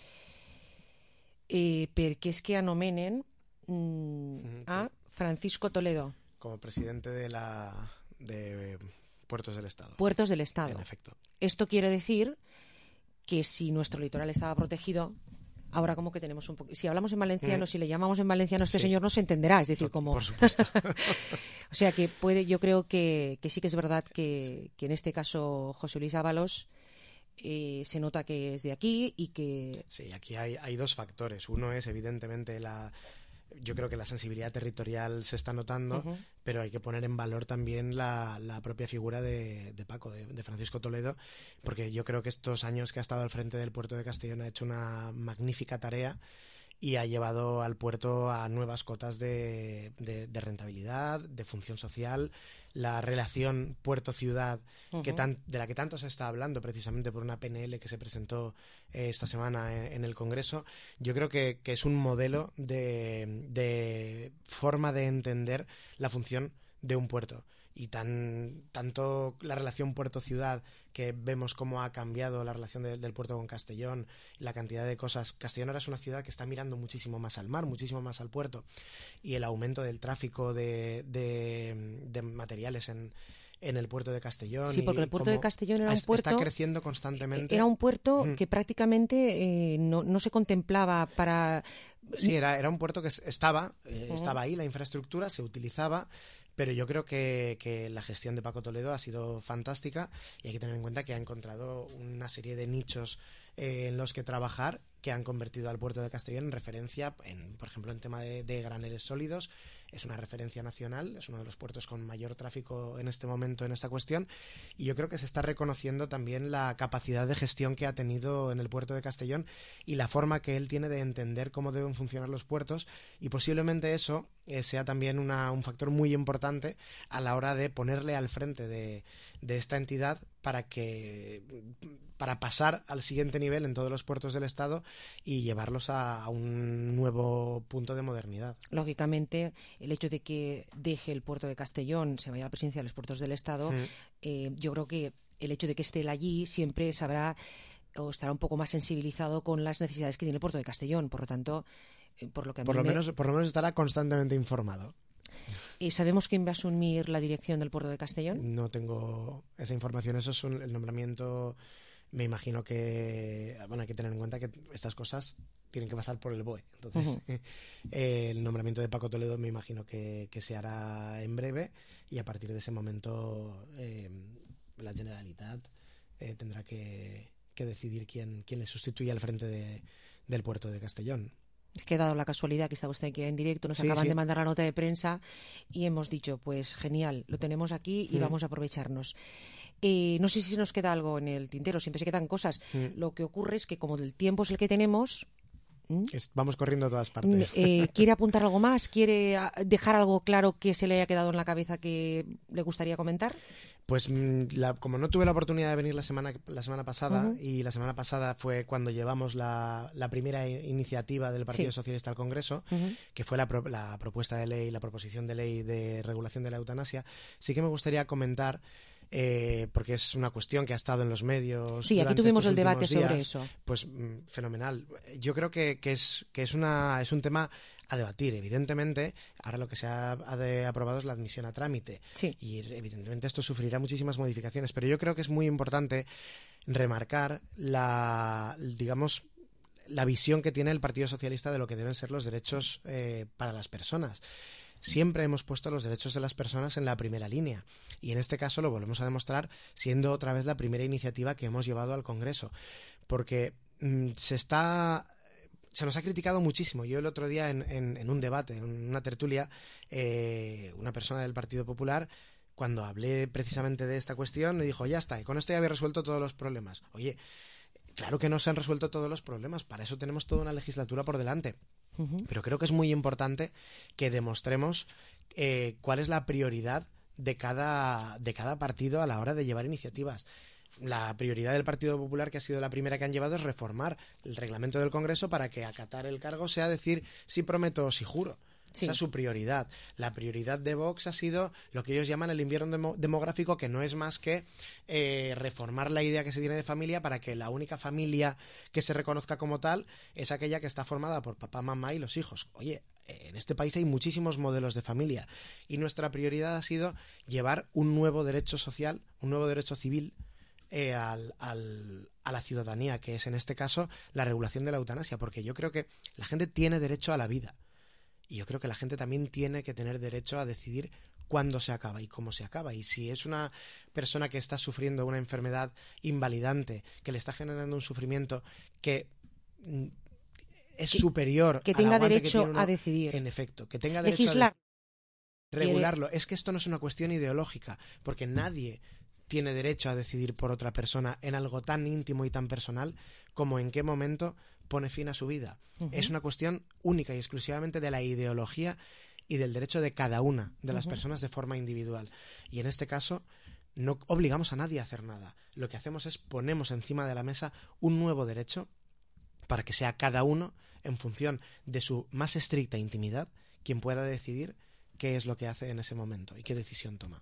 eh, perquè és que anomenen mm, a Francisco Toledo como presidente de la de Puertos del Estado. Puertos del Estado. En efecto. Esto quiere decir que si nuestro litoral estaba protegido, ahora como que tenemos un poco... Si hablamos en valenciano, mm. si le llamamos en valenciano a este sí. señor, no se entenderá. Es decir, como... Por supuesto. O sea, que puede, yo creo que, que sí que es verdad que, que en este caso José Luis Ábalos eh, se nota que es de aquí y que... Sí, aquí hay, hay dos factores. Uno es, evidentemente, la... Yo creo que la sensibilidad territorial se está notando, uh-huh. pero hay que poner en valor también la, la propia figura de, de Paco, de, de Francisco Toledo, porque yo creo que estos años que ha estado al frente del puerto de Castellón ha hecho una magnífica tarea y ha llevado al puerto a nuevas cotas de, de, de rentabilidad, de función social, la relación puerto-ciudad uh-huh. que tan, de la que tanto se está hablando precisamente por una P N L que se presentó eh, esta semana en, en el Congreso. Yo creo que, que es un modelo de, de forma de entender la función de un puerto. Y tan tanto la relación puerto-ciudad, que vemos cómo ha cambiado la relación de, del puerto con Castellón, la cantidad de cosas. Castellón ahora es una ciudad que está mirando muchísimo más al mar, muchísimo más al puerto, y el aumento del tráfico de, de, de materiales en, en el puerto de Castellón. Sí, porque el puerto de Castellón era un puerto... Está creciendo constantemente. Era un puerto mm. que prácticamente eh, no, no se contemplaba para... Sí, era, era un puerto que estaba, eh, uh-huh. estaba ahí, la infraestructura se utilizaba... Pero yo creo que, que la gestión de Paco Toledo ha sido fantástica y hay que tener en cuenta que ha encontrado una serie de nichos eh, en los que trabajar que han convertido al puerto de Castellón en referencia, en, por ejemplo, en tema de, de graneles sólidos. Es una referencia nacional, es uno de los puertos con mayor tráfico en este momento en esta cuestión, y yo creo que se está reconociendo también la capacidad de gestión que ha tenido en el puerto de Castellón y la forma que él tiene de entender cómo deben funcionar los puertos, y posiblemente eso eh, sea también una, un factor muy importante a la hora de ponerle al frente de, de esta entidad para que para pasar al siguiente nivel en todos los puertos del Estado y llevarlos a, a un nuevo punto de modernidad. Lógicamente, el hecho de que deje el puerto de Castellón, se vaya a la presidencia de los puertos del Estado, mm. eh, yo creo que el hecho de que esté él allí siempre sabrá o estará un poco más sensibilizado con las necesidades que tiene el puerto de Castellón. Por lo tanto, eh, por lo que a mí por lo me... menos por lo menos estará constantemente informado. ¿Y sabemos quién va a asumir la dirección del puerto de Castellón? No tengo esa información. Eso es un, el nombramiento. Me imagino que, bueno, hay que tener en cuenta que estas cosas tienen que pasar por el B O E. Entonces, uh-huh. eh, el nombramiento de Paco Toledo me imagino que, que se hará en breve, y a partir de ese momento eh, la Generalitat eh, tendrá que, que decidir quién, quién le sustituye al frente de, del puerto de Castellón. Es que he dado la casualidad que está usted aquí en directo, nos Sí, acaban sí. de mandar la nota de prensa y hemos dicho, pues genial, lo tenemos aquí y Mm. vamos a aprovecharnos. Eh, no sé si se nos queda algo en el tintero, siempre se quedan cosas. Mm. Lo que ocurre es que como el tiempo es el que tenemos... Es- vamos corriendo a todas partes. Eh, ¿Quiere apuntar algo más? ¿Quiere ah, dejar algo claro que se le haya quedado en la cabeza que le gustaría comentar? Pues mm, la- como no tuve la oportunidad de venir la semana la semana pasada, Ujú. y la semana pasada fue cuando llevamos la, la primera i- iniciativa del Partido Sí. Socialista al Congreso, Ujú. que fue la, pro- la propuesta de ley, la proposición de ley de regulación de la eutanasia, sí que me gustaría comentar, eh, porque es una cuestión que ha estado en los medios. Sí, aquí durante tuvimos estos el debate últimos sobre días, eso. Pues mm, fenomenal. Yo creo que, que es que es una es un tema a debatir. Evidentemente, ahora lo que se ha, ha de- aprobado es la admisión a trámite. Sí. Y evidentemente esto sufrirá muchísimas modificaciones, pero yo creo que es muy importante remarcar la, digamos, la visión que tiene el Partido Socialista de lo que deben ser los derechos eh, para las personas. Siempre hemos puesto los derechos de las personas en la primera línea y en este caso lo volvemos a demostrar siendo otra vez la primera iniciativa que hemos llevado al Congreso, porque mm, se está se nos ha criticado muchísimo. Yo el otro día en, en, en un debate, en una tertulia, eh, una persona del Partido Popular, cuando hablé precisamente de esta cuestión, me dijo, ya está, y con esto ya había resuelto todos los problemas. Oye, claro que no se han resuelto todos los problemas, para eso tenemos toda una legislatura por delante. Ujú. Pero creo que es muy importante que demostremos eh, cuál es la prioridad de cada, de cada partido a la hora de llevar iniciativas. La prioridad del Partido Popular, que ha sido la primera que han llevado, es reformar el reglamento del Congreso para que acatar el cargo sea decir si prometo o si juro. Sí. Esa es su prioridad. La prioridad de Vox ha sido lo que ellos llaman el invierno demo- demográfico, que no es más que eh, reformar la idea que se tiene de familia para que la única familia que se reconozca como tal es aquella que está formada por papá, mamá y los hijos. Oye, en este país hay muchísimos modelos de familia y nuestra prioridad ha sido llevar un nuevo derecho social, un nuevo derecho civil eh, al, al, a la ciudadanía, que es en este caso la regulación de la eutanasia, porque yo creo que la gente tiene derecho a la vida. Y yo creo que la gente también tiene que tener derecho a decidir cuándo se acaba y cómo se acaba. Y si es una persona que está sufriendo una enfermedad invalidante, que le está generando un sufrimiento que mm, es Que- superior que al tenga aguante que derecho tiene uno, a decidir. en efecto, que tenga derecho Legislar. a de- regularlo. Es que esto no es una cuestión ideológica, porque nadie tiene derecho a decidir por otra persona en algo tan íntimo y tan personal como en qué momento pone fin a su vida. Ujú. Es una cuestión única y exclusivamente de la ideología y del derecho de cada una de las Ujú. personas de forma individual. Y en este caso no obligamos a nadie a hacer nada. Lo que hacemos es ponemos encima de la mesa un nuevo derecho para que sea cada uno, en función de su más estricta intimidad, quien pueda decidir qué es lo que hace en ese momento y qué decisión toma.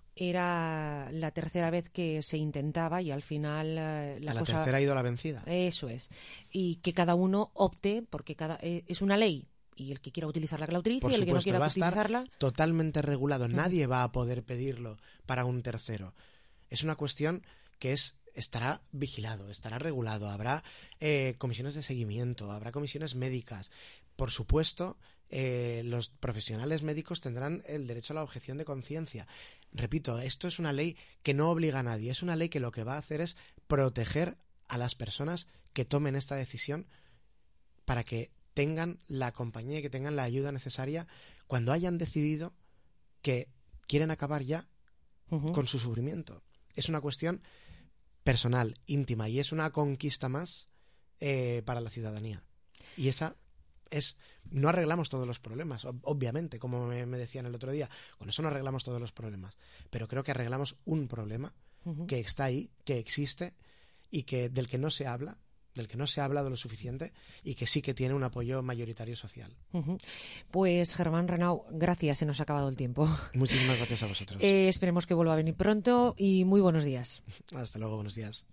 Era la tercera vez que se intentaba y al final eh, la a la cosa... tercera ha ido la vencida. Eso es. Y que cada uno opte, porque cada eh, es una ley. Y el que quiera utilizarla, que la utilice, Por y el que no supuesto, quiera va a estar utilizarla... totalmente regulado. Ujú. Nadie va a poder pedirlo para un tercero. Es una cuestión que es estará vigilado, estará regulado. Habrá eh, comisiones de seguimiento, habrá comisiones médicas. Por supuesto, eh, los profesionales médicos tendrán el derecho a la objeción de conciencia. Repito, esto es una ley que no obliga a nadie. Es una ley que lo que va a hacer es proteger a las personas que tomen esta decisión para que tengan la compañía y que tengan la ayuda necesaria cuando hayan decidido que quieren acabar ya Ujú. con su sufrimiento. Es una cuestión personal, íntima, y es una conquista más eh, para la ciudadanía. Y esa es... No arreglamos todos los problemas, ob- obviamente, como me, me decían el otro día. Con eso no arreglamos todos los problemas. Pero creo que arreglamos un problema Ujú. que está ahí, que existe y que del que no se habla, del que no se ha hablado lo suficiente y que sí que tiene un apoyo mayoritario social. Ujú. Pues Germán Renau, gracias, se nos ha acabado el tiempo. Muchísimas gracias a vosotros. Eh, esperemos que vuelva a venir pronto y muy buenos días. Hasta luego, buenos días.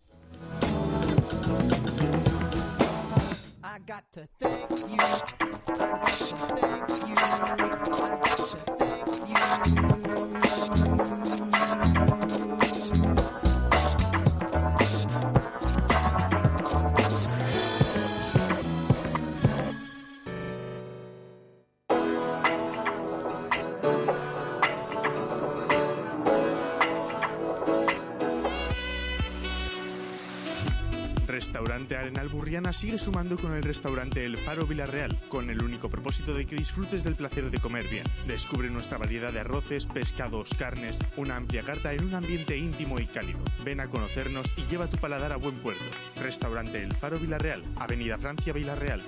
I got to thank you. I got to thank you. I got to thank you. Restaurante Arenal Burriana sigue sumando con el restaurante El Faro Villarreal, con el único propósito de que disfrutes del placer de comer bien. Descubre nuestra variedad de arroces, pescados, carnes, una amplia carta en un ambiente íntimo y cálido. Ven a conocernos y lleva tu paladar a buen puerto. Restaurante El Faro Villarreal, Avenida Francia Villarreal.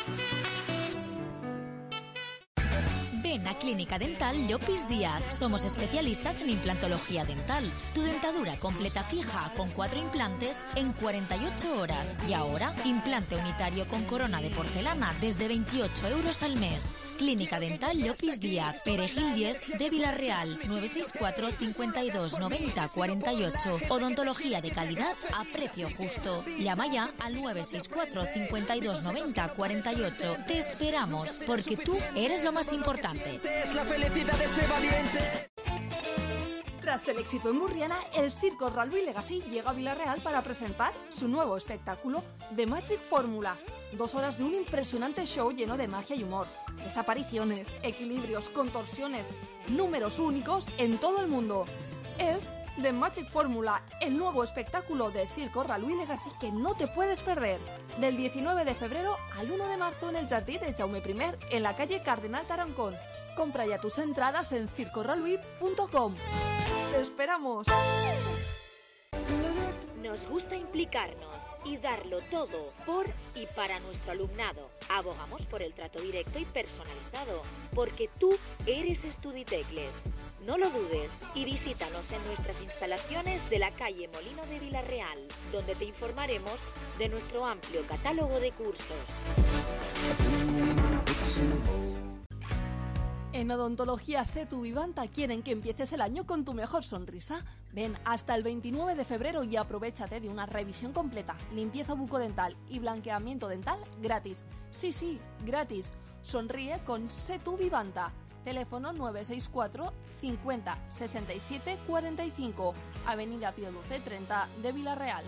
Ven a Clínica Dental Llopis Díaz. Somos especialistas en implantología dental. Tu dentadura completa fija con cuatro implantes en cuarenta y ocho horas. Y ahora, implante unitario con corona de porcelana desde veintiocho euros al mes. Clínica Dental Llopis Díaz, Perejil diez de Villarreal, nueve seis cuatro, cincuenta y dos, noventa, cuarenta y ocho. Odontología de calidad a precio justo. Llama ya al nueve seis cuatro, cincuenta y dos, noventa, cuarenta y ocho. Te esperamos, porque tú eres lo más importante. Es la felicidad de este valiente. Tras el éxito en Burriana, el Circo Ralby Legacy llega a Villarreal para presentar su nuevo espectáculo, The Magic Formula. Dos horas de un impresionante show lleno de magia y humor. Desapariciones, equilibrios, contorsiones, números únicos en todo el mundo. Es The Magic Formula, el nuevo espectáculo de Circo Ralby Legacy que no te puedes perder. Del diecinueve de febrero al uno de marzo en el Jardí de Jaume primer, en la calle Cardenal Tarancón. Compra ya tus entradas en circo ralby punto com. ¡Te esperamos! Nos gusta implicarnos y darlo todo por y para nuestro alumnado. Abogamos por el trato directo y personalizado, porque tú eres Estuditecles. No lo dudes y visítanos en nuestras instalaciones de la calle Molino de Villarreal, donde te informaremos de nuestro amplio catálogo de cursos. En Odontología Setu Vivanta quieren que empieces el año con tu mejor sonrisa. Ven hasta el veintinueve de febrero y aprovéchate de una revisión completa, limpieza bucodental y blanqueamiento dental gratis. Sí, sí, gratis. Sonríe con Setu Vivanta. Teléfono nueve seis cuatro, cincuenta, sesenta y siete, cuarenta y cinco. Avenida Pío doce treinta de Villarreal.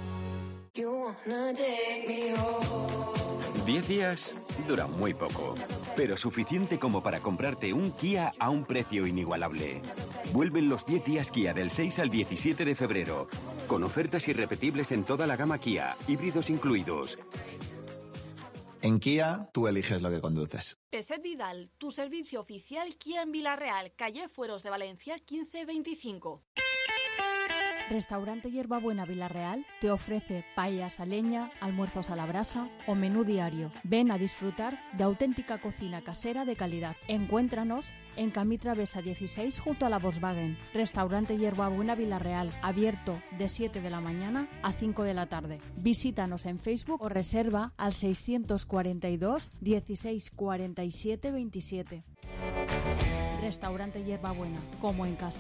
Diez días dura muy poco, pero suficiente como para comprarte un Kia a un precio inigualable. Vuelven los diez días Kia del seis al diecisiete de febrero, con ofertas irrepetibles en toda la gama Kia, híbridos incluidos. En Kia, tú eliges lo que conduces. Peset Vidal, tu servicio oficial Kia en Villarreal, calle Fueros de Valencia quince veinticinco. Restaurante Hierbabuena Villarreal te ofrece paellas a leña, almuerzos a la brasa o menú diario. Ven a disfrutar de auténtica cocina casera de calidad. Encuéntranos en Camí Travesa dieciséis junto a la Volkswagen. Restaurante Hierbabuena Villarreal, abierto de siete de la mañana a cinco de la tarde. Visítanos en Facebook o reserva al seiscientos cuarenta y dos, dieciséis cuarenta y siete veintisiete. Restaurante Hierbabuena, como en casa.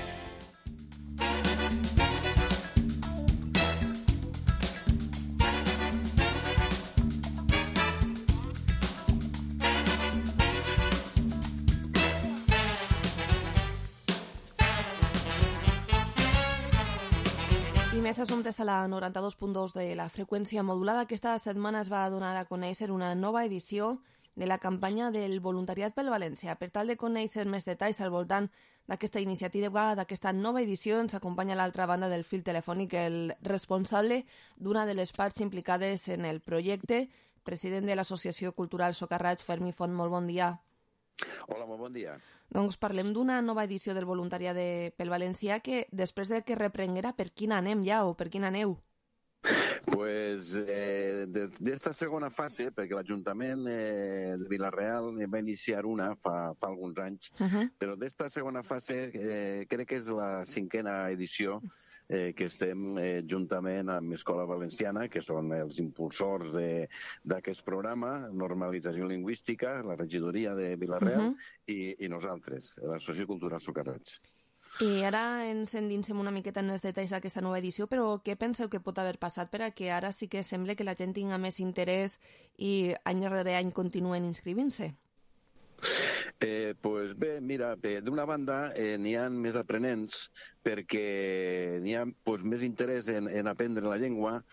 I més assumptes a la noranta-dos punt dos de la freqüència modulada. Aquesta setmana es va donar a conèixer una nova edició de la campanya del voluntariat pel València. Per tal de conèixer més detalls al voltant d'aquesta iniciativa, d'aquesta nova edició, ens acompanya a l'altra banda del fil telefònic el responsable d'una de les parts implicades en el projecte, president de l'Associació Cultural Socarrats, Fermi Font. Molt bon dia. Hola, molt bon dia. Doncs parlem d'una nova edició del voluntariat de, pel Valencià que després de que reprenguera, per quina anem ja o per quina aneu? Pues eh, d'esta segona fase, perquè l'Ajuntament eh, de Vila-real va iniciar una fa, fa alguns anys, uh -huh. però d'esta segona fase eh, crec que és la cinquena edició eh, que estem eh, juntament amb Escola Valenciana, que són els impulsors d'aquest programa, Normalització Lingüística, la regidoria de Vila-real, uh -huh. i, i nosaltres, l'Associació Cultural Socarrats. I ara ens endinsem una miqueta en els detalls d'aquesta nova edició, però què penseu que pot haver passat per a que ara sí que sembla que la gent tinga més interès i any rere any continuen inscrivint-se? Eh, pues bé, mira, d'una banda eh, n'hi ha més aprenents perquè n'hi ha pues, més interès en, en aprendre la llengua,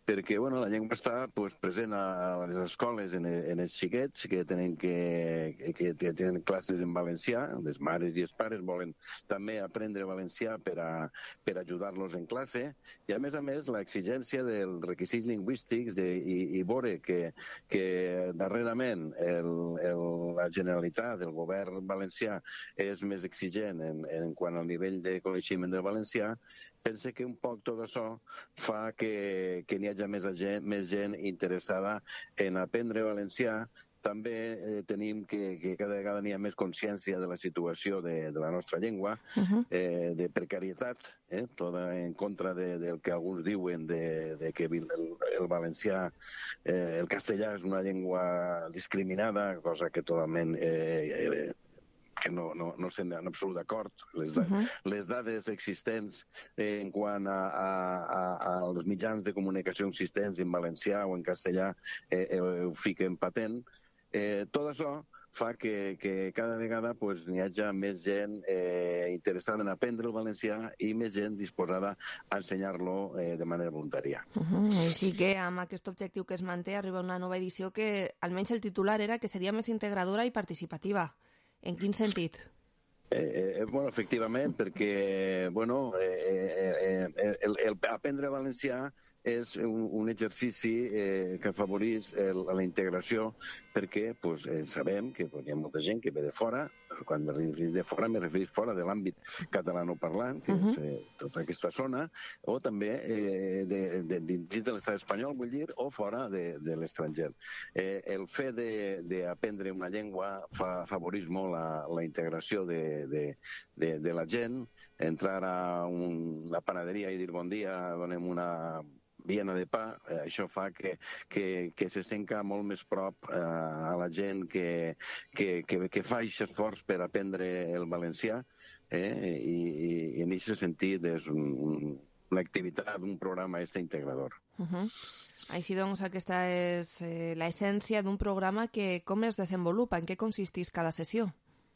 perquè bueno, la llengua està pues, present a les escoles en, en els xiquets que tenen, que, que tenen classes en valencià, les mares i els pares volen també aprendre valencià per, a, per ajudar-los en classe, i a més a més l'exigència dels requisits lingüístics de, i, i veure que, que darrerament el, el, la Generalitat, el govern valencià és més exigent en, en quant al nivell de coneixement del valencià, pense que un poc tot això fa que, que n'hi hagi més gent, més gent interessada en aprendre valencià. També eh, tenim que, que cada vegada n'hi ha més consciència de la situació de, de la nostra llengua, uh-huh. eh, de precarietat, eh, tota en contra de, del que alguns diuen de, de que el, el valencià, eh, el castellà és una llengua discriminada, cosa que totalment eh, eh, que no, no, no estem en absolut d'acord. Les, uh-huh. les dades existents eh, en quant a, a, a, als mitjans de comunicació existents en valencià o en castellà eh, eh, ho fiquen patent. Eh, tot això fa que, que cada vegada pues, n'hi hagi més gent eh, interessada en aprendre el valencià i més gent disposada a ensenyar-lo eh, de manera voluntària. Uh-huh. Així que amb aquest objectiu que es manté arriba una nova edició que almenys el titular era que seria més integradora i participativa. En quin sentit? Eh, eh, bueno, efectivament, perquè bueno, eh, eh, el, el aprendre valencià és un, un exercici eh, que afavoreix el, la integració, perquè pues, eh, sabem que pues, hi ha molta gent que ve de fora. Quan me referís de fora, me referís fora de l'àmbit catalanoparlant, que uh-huh. és eh, tota aquesta zona, o també eh, de, de, dins de l'estat espanyol, vull dir, o fora de, de l'estranger. Eh, el fet d'aprendre una llengua fa, afavoreix molt la, la integració de, de, de, de la gent, entrar a una panaderia i dir bon dia, donem una viena de pa, eh, això fa que, que, que se senca molt més prop eh, a la gent que, que, que, que fa aquest esforç per aprendre el valencià, eh, i, i en aquest sentit és un, un, una activitat, un programa este integrador. Uh-huh. Així doncs, aquesta és eh, l'essència d'un programa que com es desenvolupa, en què consisteix cada sessió?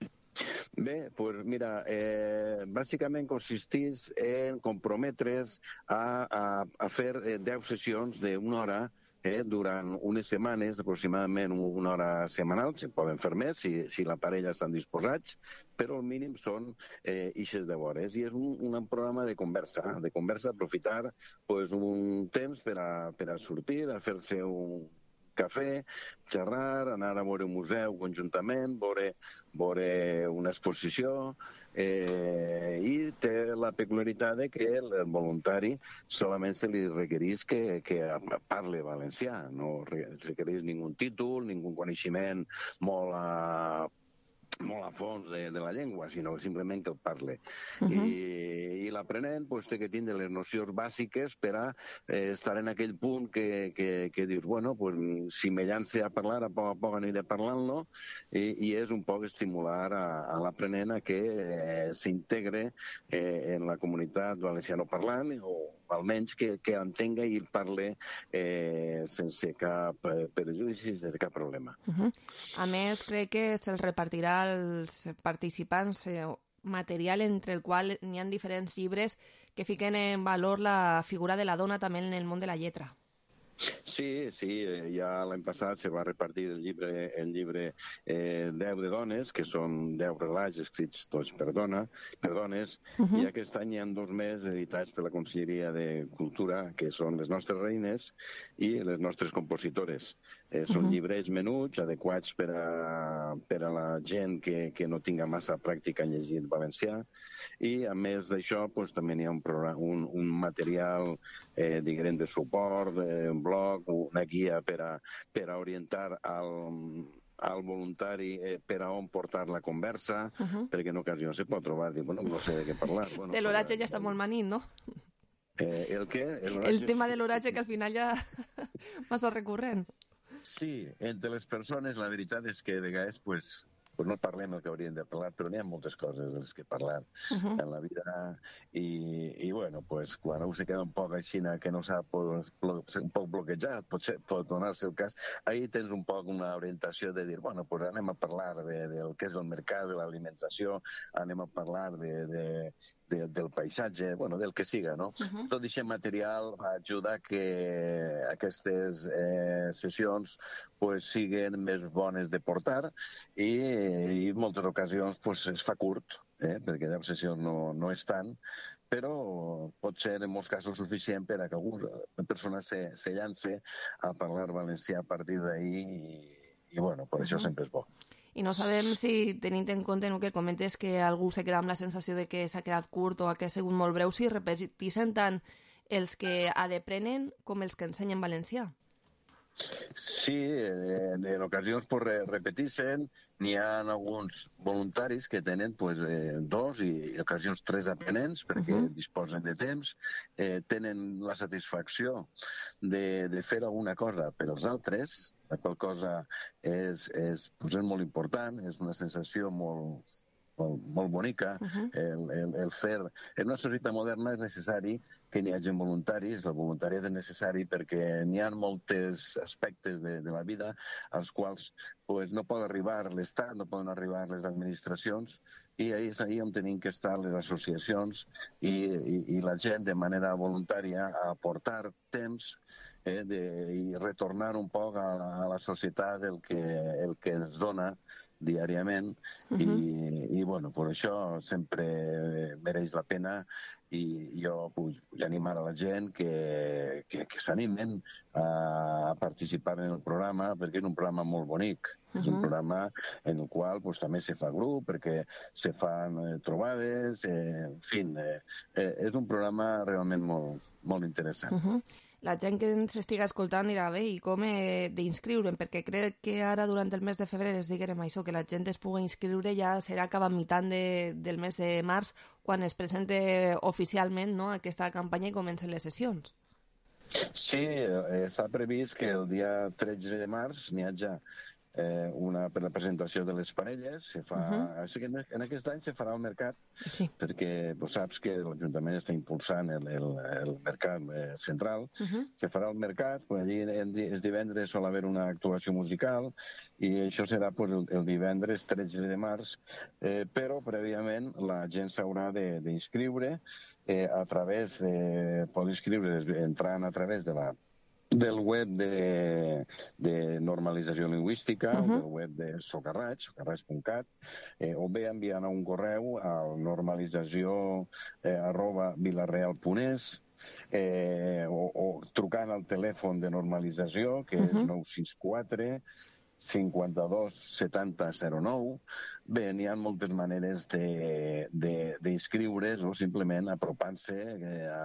Bé, pues mira, eh, bàsicament consisteix en comprometre's a, a, a fer eh, deu sessions d'una hora eh, durant unes setmanes, aproximadament una hora setmanal, se poden fer més si, si la parella estan disposats, però el mínim són eh, ixes de hores. I és un, un programa de conversa, de conversa, aprofitar pues, un temps per a, per a sortir, a fer-se un cafè, xerrar, anar a veure un museu conjuntament, veure, veure una exposició, eh, i té la peculiaritat de que el voluntari solament se li requereix que, que parle valencià, no requereix ningú títol, ningú coneixement molt a molt a fons de, de la llengua, sinó simplement que el parle. Uh-huh. I, i l'aprenent pues, té que tindre les nocions bàsiques per a eh, estar en aquell punt que, que, que dius, bueno, pues, si me llance a parlar, a poc a poc aniré parlant-lo, i, i és un poc estimular a, a l'aprenent a que eh, s'integre eh, en la comunitat valencianoparlant, o almenys que, que entenga i parle eh, sense cap eh, perjudici, sense cap problema. Uh-huh. A més, crec que se'ls repartirà als participants eh, material entre el qual n'hi ha diferents llibres que fiquen en valor la figura de la dona també en el món de la lletra. Sí, sí, ja l'any passat se va repartir el llibre, el llibre eh, deu de dones, que són deu relats escrits tots per, dona, per dones, uh-huh. i aquest any hi ha dos més editats per la Conselleria de Cultura, que són les nostres reines i les nostres compositores. Eh, són uh-huh. llibres menuts, adequats per a, per a la gent que, que no tinga massa pràctica en llegir valencià, i a més d'això pues, també hi ha un, programa, un, un material eh, diguem de suport, eh, blog, una guia per a, per a orientar al, al voluntari eh, per a on portar la conversa, uh-huh. perquè en ocasió se pot trobar, dir, bueno, no sé de què parlar. Bueno, de l'oratge ja està molt manit, no? Eh, el què? El, el tema de l'oratge, que al final ja massa recurrent. Sí, entre les persones la veritat és que de vegades pues, pues no parlem el que hauríem de parlar, però n'hi ha moltes coses de les que parlar uh-huh. en la vida, i, i bueno, pues, quan un se queda un poc així que no sap, pues, un poc bloquejat, pot, ser, pot donar-se el cas, ahí tens un poc una orientació de dir, bueno, pues anem a parlar de, del que és el mercat, de l'alimentació, anem a parlar de, de, de, del paisatge, bueno, del que siga, no? Uh-huh. Tot aquest material va ajudar que aquestes eh, sessions pues, siguen més bones de portar i, i en moltes ocasions pues, es fa curt, eh? perquè la sessió no, no és tant, però pot ser en molts casos suficient per a que alguna persona se, se llance a parlar valencià a partir d'ahir i, i bueno, per això uh-huh. sempre és bo. I no sabem si, tenint en compte no, que comentes que algú s'ha quedat amb la sensació de que s'ha quedat curt o que ha sigut molt breu, si repeteixen tant els que adeprenen com els que ensenyen valencià. Sí, en, en ocasions pues, repeteixen, n'hi ha alguns voluntaris que tenen pues, eh, dos i en ocasions tres aprenents perquè uh-huh. disposen de temps, eh, tenen la satisfacció de, de fer alguna cosa per als altres, la qual cosa és, és, pues és molt important, és una sensació molt, molt, molt bonica. Uh-huh. el, el, el fer... En una societat moderna és necessari que n'hi hagi voluntaris, el voluntariat és necessari perquè n'hi ha molts aspectes de, de la vida als quals pues, no pot arribar l'Estat, no poden arribar les administracions, i és ahí on tenim que estar les associacions i, i, i la gent de manera voluntària a aportar temps eh, de, i retornar un poc a, a la societat el que, el que ens dona diàriament uh-huh. i, i bueno, per això sempre mereix la pena i jo vull animar a la gent que, que, que s'animen a participar en el programa perquè és un programa molt bonic. Uh-huh. És un programa en el qual pues, també se fa grup, perquè se fan eh, trobades, eh, en fi, eh, eh, és un programa realment molt, molt interessant. Uh-huh. La gent que ens estiga escoltant dirà, bé, i com he d'inscriure'm? Perquè crec que ara, durant el mes de febrer, es diguem això, que la gent es pugui inscriure ja serà cap a mitjan de, del mes de març, quan es presente oficialment no, aquesta campanya i comencen les sessions. Sí, eh, està previst que el dia tretze de març n'hi hagi eh, una per la presentació de les parelles. Se fa, uh-huh. o sigui, en, en aquest any se farà el mercat, sí. perquè pues, saps que l'Ajuntament està impulsant el, el, el mercat eh, central. Uh-huh. Se farà el mercat, pues, allí el, el divendres sol haver una actuació musical i això serà pues, el, el divendres tretze de març, eh, però prèviament la gent s'haurà d'inscriure eh, a través, de, pot inscriure entrant a través de la del web de, de normalització lingüística, uh-huh. del web de Socarraig, socarraig punt cat, eh, o bé enviant un correu al normalització eh, arroba vilareal punt es, eh, o, o trucant al telèfon de normalització, que uh-huh. és nou sis quatre cinquanta-dos setanta zero nou. Bé, n'hi ha moltes maneres d'inscriure's o simplement apropant-se a,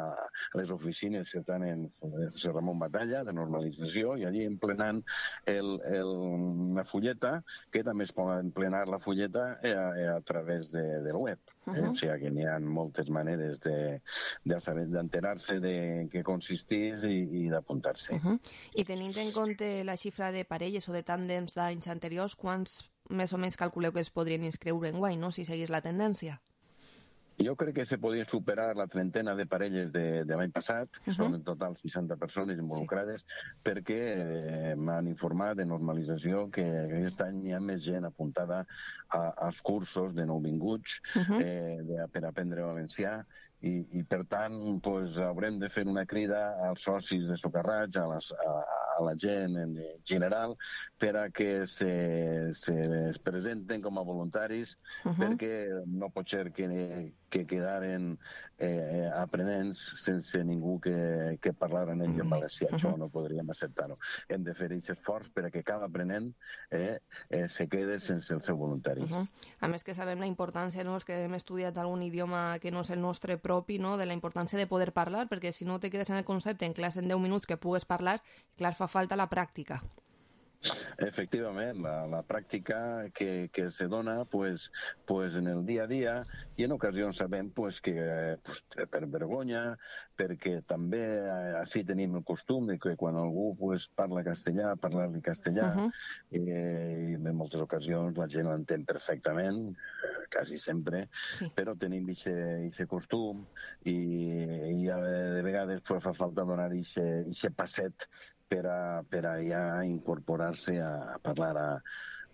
a les oficines que estan en José Ramon Batalla de normalització i allí emplenant el, el, una fulleta, que també es pot emplenar la fulleta a, a través de, del web. Uh-huh. eh? O sigui que n'hi ha moltes maneres de, de saber, d'enterar-se de què consistís i, i d'apuntar-se. Uh-huh. I tenint en compte la xifra de parelles o de tàndems d'anys anteriors, quants més o menys calculeu que es podrien inscriure en guany, no? Si seguís la tendència? Jo crec que se podien superar la trentena de parelles de, de l'any passat, que uh-huh. són en total seixanta persones involucrades, sí. perquè eh, m'han informat de normalització que aquest any hi ha més gent apuntada a, als cursos de nouvinguts uh-huh. eh, de, per aprendre valencià, i, i per tant pues, haurem de fer una crida als socis de Socarraig, a, les, a, a la gent en general, per a que se, se es presenten com a voluntaris, uh-huh. perquè no pot ser que, que quedaren eh, aprenents sense ningú que, que parlar en ells en valencià. Uh-huh. Això no podríem acceptar-ho. Hem de fer aquest esforç per a que cada aprenent eh, eh, se quede sense els seus voluntaris. Uh-huh. A més que sabem la importància, no?, els que hem estudiat algun idioma que no és el nostre propi, no?, de la importància de poder parlar, perquè si no te quedes en el concepte en classe en deu minuts que pugues parlar, clar, fa falta la pràctica. Efectivament, la, la pràctica que, que se dona pues, pues en el dia a dia, i en ocasions sabem pues, que pues, per vergonya, perquè també així tenim el costum de que quan algú pues, parla castellà, parlar-li castellà, uh-huh. eh, i en moltes ocasions la gent l'entén perfectament, quasi sempre, sí. però tenim aquest costum i, i de vegades pues, fa falta donar aquest passet per a, per a ja incorporar-se a, a parlar a,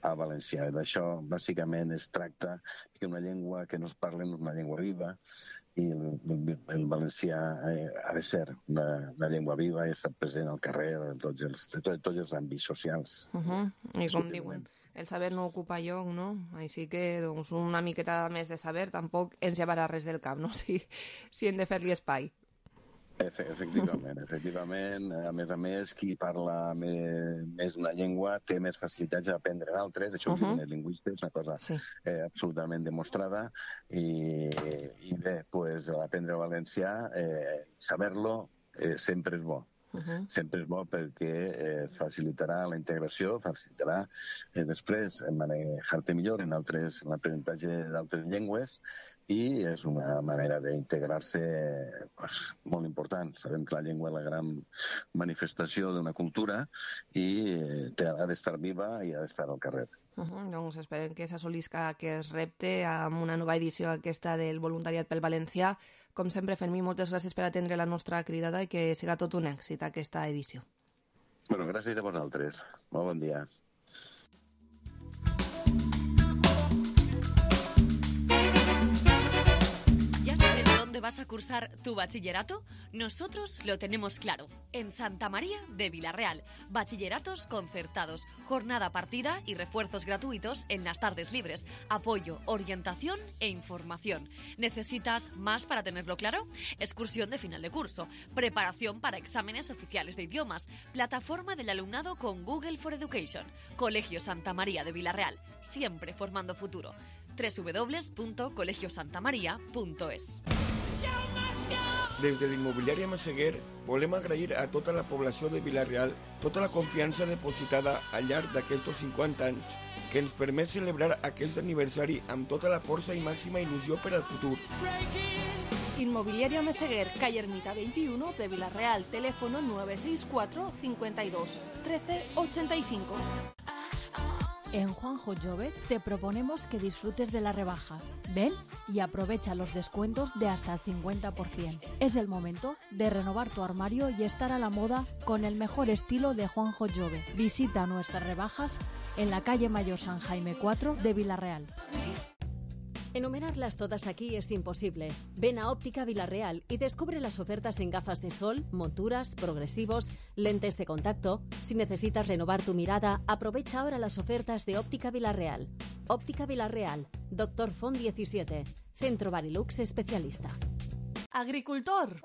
a valencià. D'això, bàsicament, es tracta que una llengua que no es parla és una llengua viva, i el, el, el valencià eh, ha de ser una, una llengua viva i estar present al carrer en tots els, tots, tots els àmbits socials. Uh -huh. I com diuen, el saber no ocupa lloc, no? Així que doncs, una miqueta més de saber tampoc ens llevarà res del cap, no? Si, si hem de fer-li espai. Efe, efectivament, efectivament. A més a més, qui parla més, més una llengua té més facilitats a aprendre d'altres. Això ho diuen els lingüistes, una cosa sí. eh, absolutament demostrada. I, i bé, pues, aprendre valencià, eh, saber-lo, eh, sempre és bo. Uh-huh. Sempre és bo perquè eh, facilitarà la integració, facilitarà eh, després manejar-te millor en altres, en l'aprenentatge d'altres llengües, i és una manera d'integrar-se pues, molt important. Sabem que la llengua és la gran manifestació d'una cultura i eh, ha d'estar viva i ha d'estar al carrer. Uh -huh. Doncs esperem que s'assolisca aquest repte amb una nova edició aquesta del Voluntariat pel Valencià. Com sempre, Fermí, moltes gràcies per atendre la nostra cridada i que siga tot un èxit aquesta edició. Bueno, gràcies a vosaltres. Molt bon dia. ¿Dónde vas a cursar tu bachillerato? Nosotros lo tenemos claro. En Santa María de Vilarreal. Bachilleratos concertados, jornada partida y refuerzos gratuitos en las tardes libres. Apoyo, orientación e información. ¿Necesitas más para tenerlo claro? Excursión de final de curso. Preparación para exámenes oficiales de idiomas. Plataforma del alumnado con Google for Education. Colegio Santa María de Vilarreal. Siempre formando futuro. doble u doble u doble u punto colegio santa maria punto es. Des de l'immobiliària Massaguer volem agrair a tota la població de Vilarreal tota la confiança depositada al llarg d'aquests cinquanta anys que ens permet celebrar aquest aniversari amb tota la força i màxima il·lusió per al futur. Inmobiliaria Meseguer, calle Ermita veintiuno de Vilarreal, teléfono nueve seis cuatro, cincuenta y dos, trece ochenta y cinco. En Juanjo Jove te proponemos que disfrutes de las rebajas. Ven y aprovecha los descuentos de hasta el cincuenta por ciento. Es el momento de renovar tu armario y estar a la moda con el mejor estilo de Juanjo Jove. Visita nuestras rebajas en la calle Mayor San Jaime cuatro de Vilarreal. Enumerarlas todas aquí es imposible. Ven a Óptica Vilarreal y descubre las ofertas en gafas de sol, monturas, progresivos, lentes de contacto. Si necesitas renovar tu mirada, aprovecha ahora las ofertas de Óptica Vilarreal. Óptica Vilarreal, Doctor Font diecisiete, Centro Barilux especialista. Agricultor.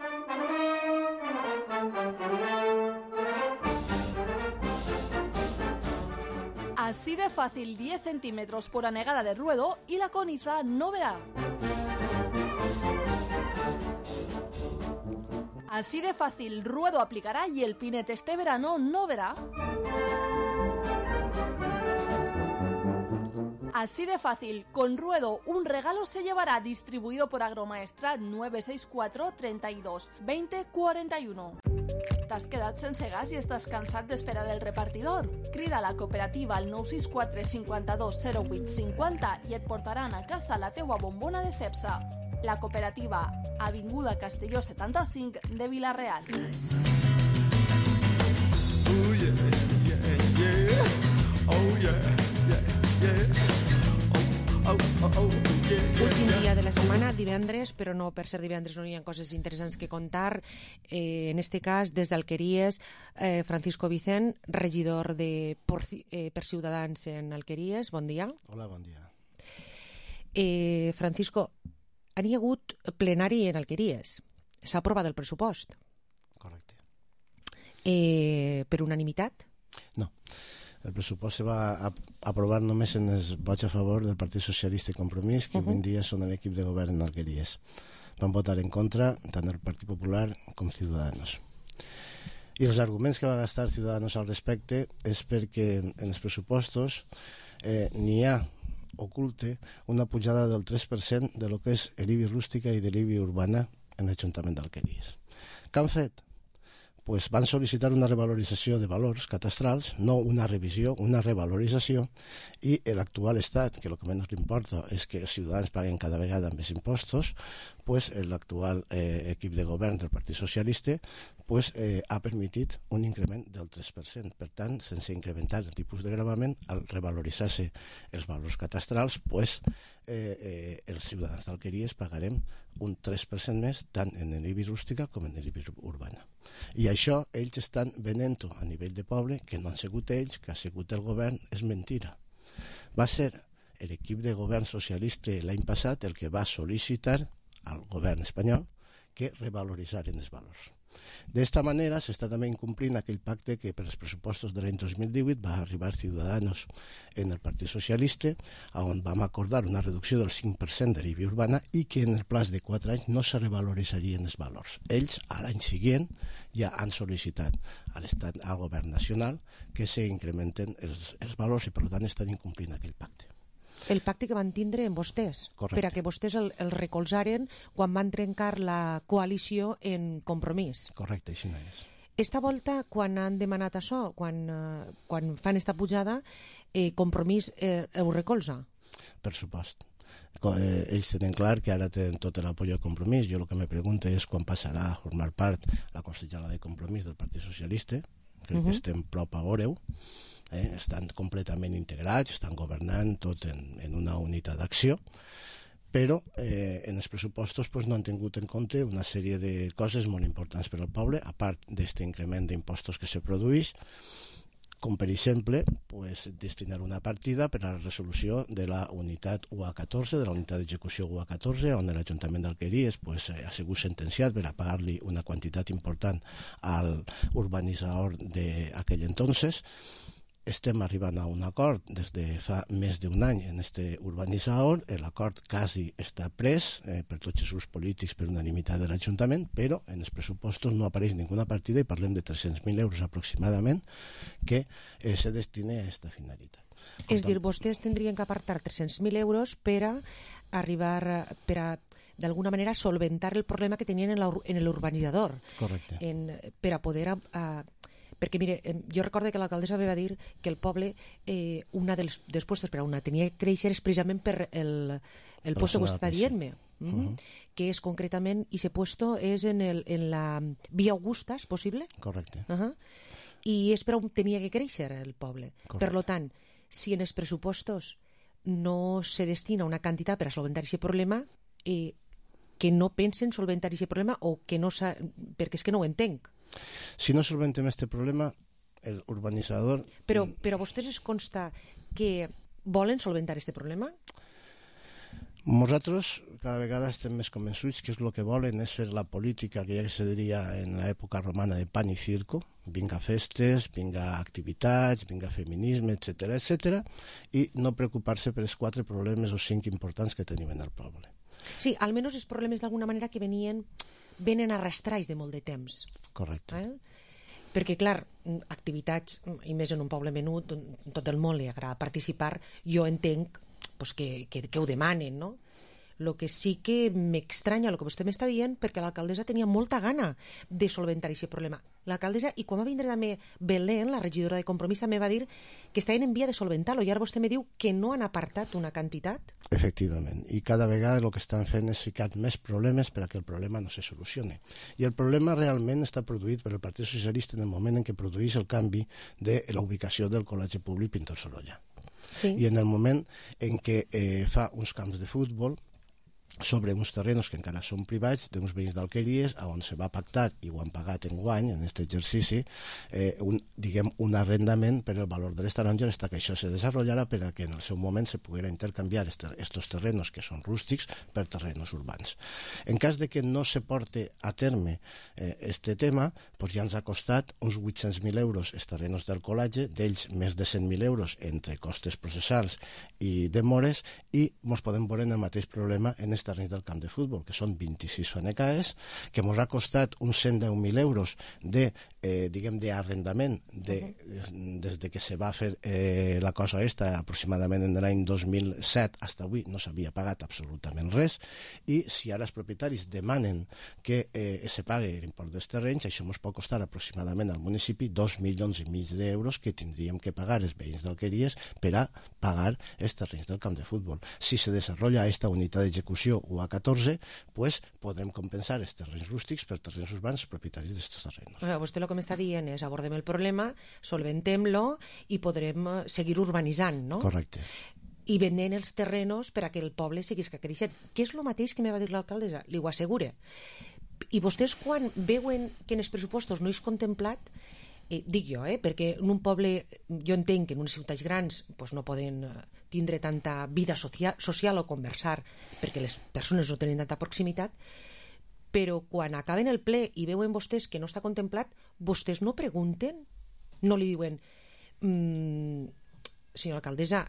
Así de fácil, diez centímetros por anegada de ruedo y la coniza no verá. Así de fácil, ruedo aplicará y el pinete este verano no verá. Así de fácil, con ruedo un regalo se llevará, distribuido por Agromaestra nueve seis cuatro, treinta y dos, veinte, cuarenta y uno. T'has quedat sense gas i estàs cansat d'esperar el repartidor? Crida a la cooperativa al nou sis quatre, cinquanta-dos, zero vuit, cinquanta i et portaran a casa la teua bombona de Cepsa. La cooperativa, Avinguda Castelló setanta-cinc de Vilarreal. Oh yeah, yeah, yeah. Oh yeah, yeah, yeah. Oh, oh, oh, yeah, yeah. Últim dia de la setmana, divendres, però no per ser divendres no hi ha coses interessants que contar. Eh, en este cas, des d'Alqueries, eh, Francisco Vicent, regidor de por, eh, per Ciutadans en Alqueries. Bon dia. Hola, bon dia. Eh, Francisco, hi ha hagut plenari en Alqueries. S'ha aprovat el pressupost. Correcte. Eh, per unanimitat? No. El pressupost se va aprovar només en els vots a favor del Partit Socialista i Compromís, que uh -huh. avui en dia són l'equip de govern en Alqueries. Van votar en contra tant el Partit Popular com Ciudadanos. I els arguments que va gastar Ciudadanos al respecte és perquè en els pressupostos eh, n'hi ha oculte una pujada del tres per cent de lo que és l'I B I rústica i de l'I B I urbana en l'Ajuntament d'Alqueries. Què han fet? pues van sol·licitar una revalorització de valors catastrals, no una revisió, una revalorització, i l'actual estat, que el que menys li importa és que els ciutadans paguen cada vegada més impostos, pues l'actual eh, equip de govern del Partit Socialista pues, eh, ha permitit un increment del tres per cent. Per tant, sense incrementar el tipus de gravament, al revaloritzar-se els valors catastrals, pues, eh, eh, els ciutadans d'Alqueries pagarem un tres per cent més tant en l'I B I rústica com en l'I B I urbana. I això ells estan venent-ho a nivell de poble, que no han sigut ells, que ha sigut el govern, és mentira. Va ser l'equip de govern socialista l'any passat el que va sol·licitar al govern espanyol que revaloritzaren els valors. D'esta manera s'està també incomplint aquell pacte que per als pressupostos de l'any dos mil divuit va arribar Ciudadanos en el Partit Socialista, on vam acordar una reducció del cinc per cent de l'I B I urbana i que en el plaç de quatre anys no se revaloritzarien els valors. Ells, a l'any següent, ja han sol·licitat a l'estat, al govern nacional, que s'incrementen els, els valors i, per tant, estan incomplint aquell pacte. El pacte que van tindre amb vostès, correcte, per a que vostès el, el recolzaren quan van trencar la coalició en Compromís. Correcte, així no és. Esta volta, quan han demanat això, quan, eh, quan fan esta pujada, eh, Compromís eh, ho recolza? Per supost. Eh, ells tenen clar que ara tenen tot l'apoyo de Compromís. Jo el que me pregunto és quan passarà a formar part la consellera de Compromís del Partit Socialista. Crec uh-huh. que estem prop a veure-ho. Eh, estan completament integrats, estan governant tot en, en una unitat d'acció, però eh, en els pressupostos pues, no han tingut en compte una sèrie de coses molt importants per al poble, a part d'aquest increment d'impostos que se produeix, com per exemple pues, destinar una partida per a la resolució de la unitat U A catorze, de la unitat d'execució U A catorze, on l'Ajuntament d'Alqueries pues, ha sigut sentenciat per a pagar-li una quantitat important al urbanitzador d'aquell entonces. Estem arribant a un acord des de fa més d'un any en este urbanitzador. L'acord quasi està pres eh, per tots els grups polítics per unanimitat de l'Ajuntament, però en els pressupostos no apareix ninguna partida i parlem de tres-cents mil euros aproximadament que eh, se destine a aquesta finalitat. És dir, vostès tindrien que apartar tres-cents mil euros per a arribar, per a d'alguna manera solventar el problema que tenien en l'urbanitzador. Correcte. En, per a poder... A, perquè, mire, jo recordo que l'alcaldessa va dir que el poble, eh, una dels, dels puestos per a una tenia que créixer és precisament per el, el per puesto que està dient-me, mm -hmm. uh-huh. que és concretament, i ese puesto és en, el, en la Via Augusta, és possible? Correcte. Uh -huh. I és per on tenia que créixer el poble. Correcte. Per lo tant, si en els pressupostos no se destina una quantitat per a solventar aquest problema, eh, que no pensen solventar aquest problema o que no sa... perquè és que no ho entenc. Si no solventem este problema, el urbanitzador... Però, però a vostès es consta que volen solventar este problema? Nosaltres cada vegada estem més convençuts que és el que volen és fer la política que ja se diria en l'època romana de pan i circo, vinga festes, vinga activitats, vinga feminisme, etcètera, etcètera, i no preocupar-se per els quatre problemes o cinc importants que tenim en el poble. Sí, almenys els problemes d'alguna manera que venien venen arrastrats de molt de temps. Correcte. Eh? Perquè, clar, activitats, i més en un poble menut, tot el món li agrada participar, jo entenc pues, que, que, que ho demanen, no? El que sí que m'estranya el que vostè m'està dient, perquè l'alcaldessa tenia molta gana de solventar aquest problema. L'alcaldessa, i quan va vindre també Belén, la regidora de Compromís, també va dir que estaven en via de solventar-lo, i ara vostè me diu que no han apartat una quantitat? Efectivament, i cada vegada el que estan fent és ficar més problemes per a que el problema no se solucione. I el problema realment està produït per el Partit Socialista en el moment en què produeix el canvi de la ubicació del Col·legi Públic Pintor Sorolla. Sí. I en el moment en què eh, fa uns camps de futbol sobre uns terrenos que encara són privats d'uns veïns d'Alqueries, on se va pactar, i ho han pagat en guany, en aquest exercici, eh, un, diguem, un arrendament per el valor de les taronges, hasta que això se desenvoluparà per a que en el seu moment se poguera intercanviar estos terrenos que són rústics per terrenos urbans. En cas de que no se porte a terme eh, este tema, pues ja ens ha costat uns vuit-cents mil euros els terrenos del col·legi, d'ells més de cent mil euros entre costes processals i demores, i ens podem veure en el mateix problema en els terrenys del camp de futbol, que són vint-i-sis fanecaes, que ens ha costat uns cent deu mil euros de, eh, diguem, d'arrendament de, des de que se va fer eh, la cosa esta aproximadament en l'any dos mil set fins avui no s'havia pagat absolutament res, i si ara els propietaris demanen que eh, se pagui l'import dels terrenys, això ens pot costar aproximadament al municipi dos milions i mig d'euros que tindríem que pagar els veïns d'Alqueries per a pagar els terrenys del camp de futbol. Si se desarrolla esta unitat d'execució U A catorze, pues podrem compensar els terrenys rústics per terrenys urbans propietaris d'aquests terrenys. O sea, vostè el que m'està dient és abordem el problema, solventem-lo i podrem seguir urbanitzant, no? Correcte. I vendent els terrenos per a que el poble seguisca creixent, que és el mateix que me va dir l'alcaldessa, li ho assegure. I vostès quan veuen que en els pressupostos no és contemplat, eh, dic jo, eh, perquè en un poble, jo entenc que en unes ciutats grans pues, no poden tindre tanta vida social, social o conversar perquè les persones no tenen tanta proximitat, però quan acaben el ple i veuen vostès que no està contemplat, vostès no pregunten, no li diuen mmm, senyora alcaldessa,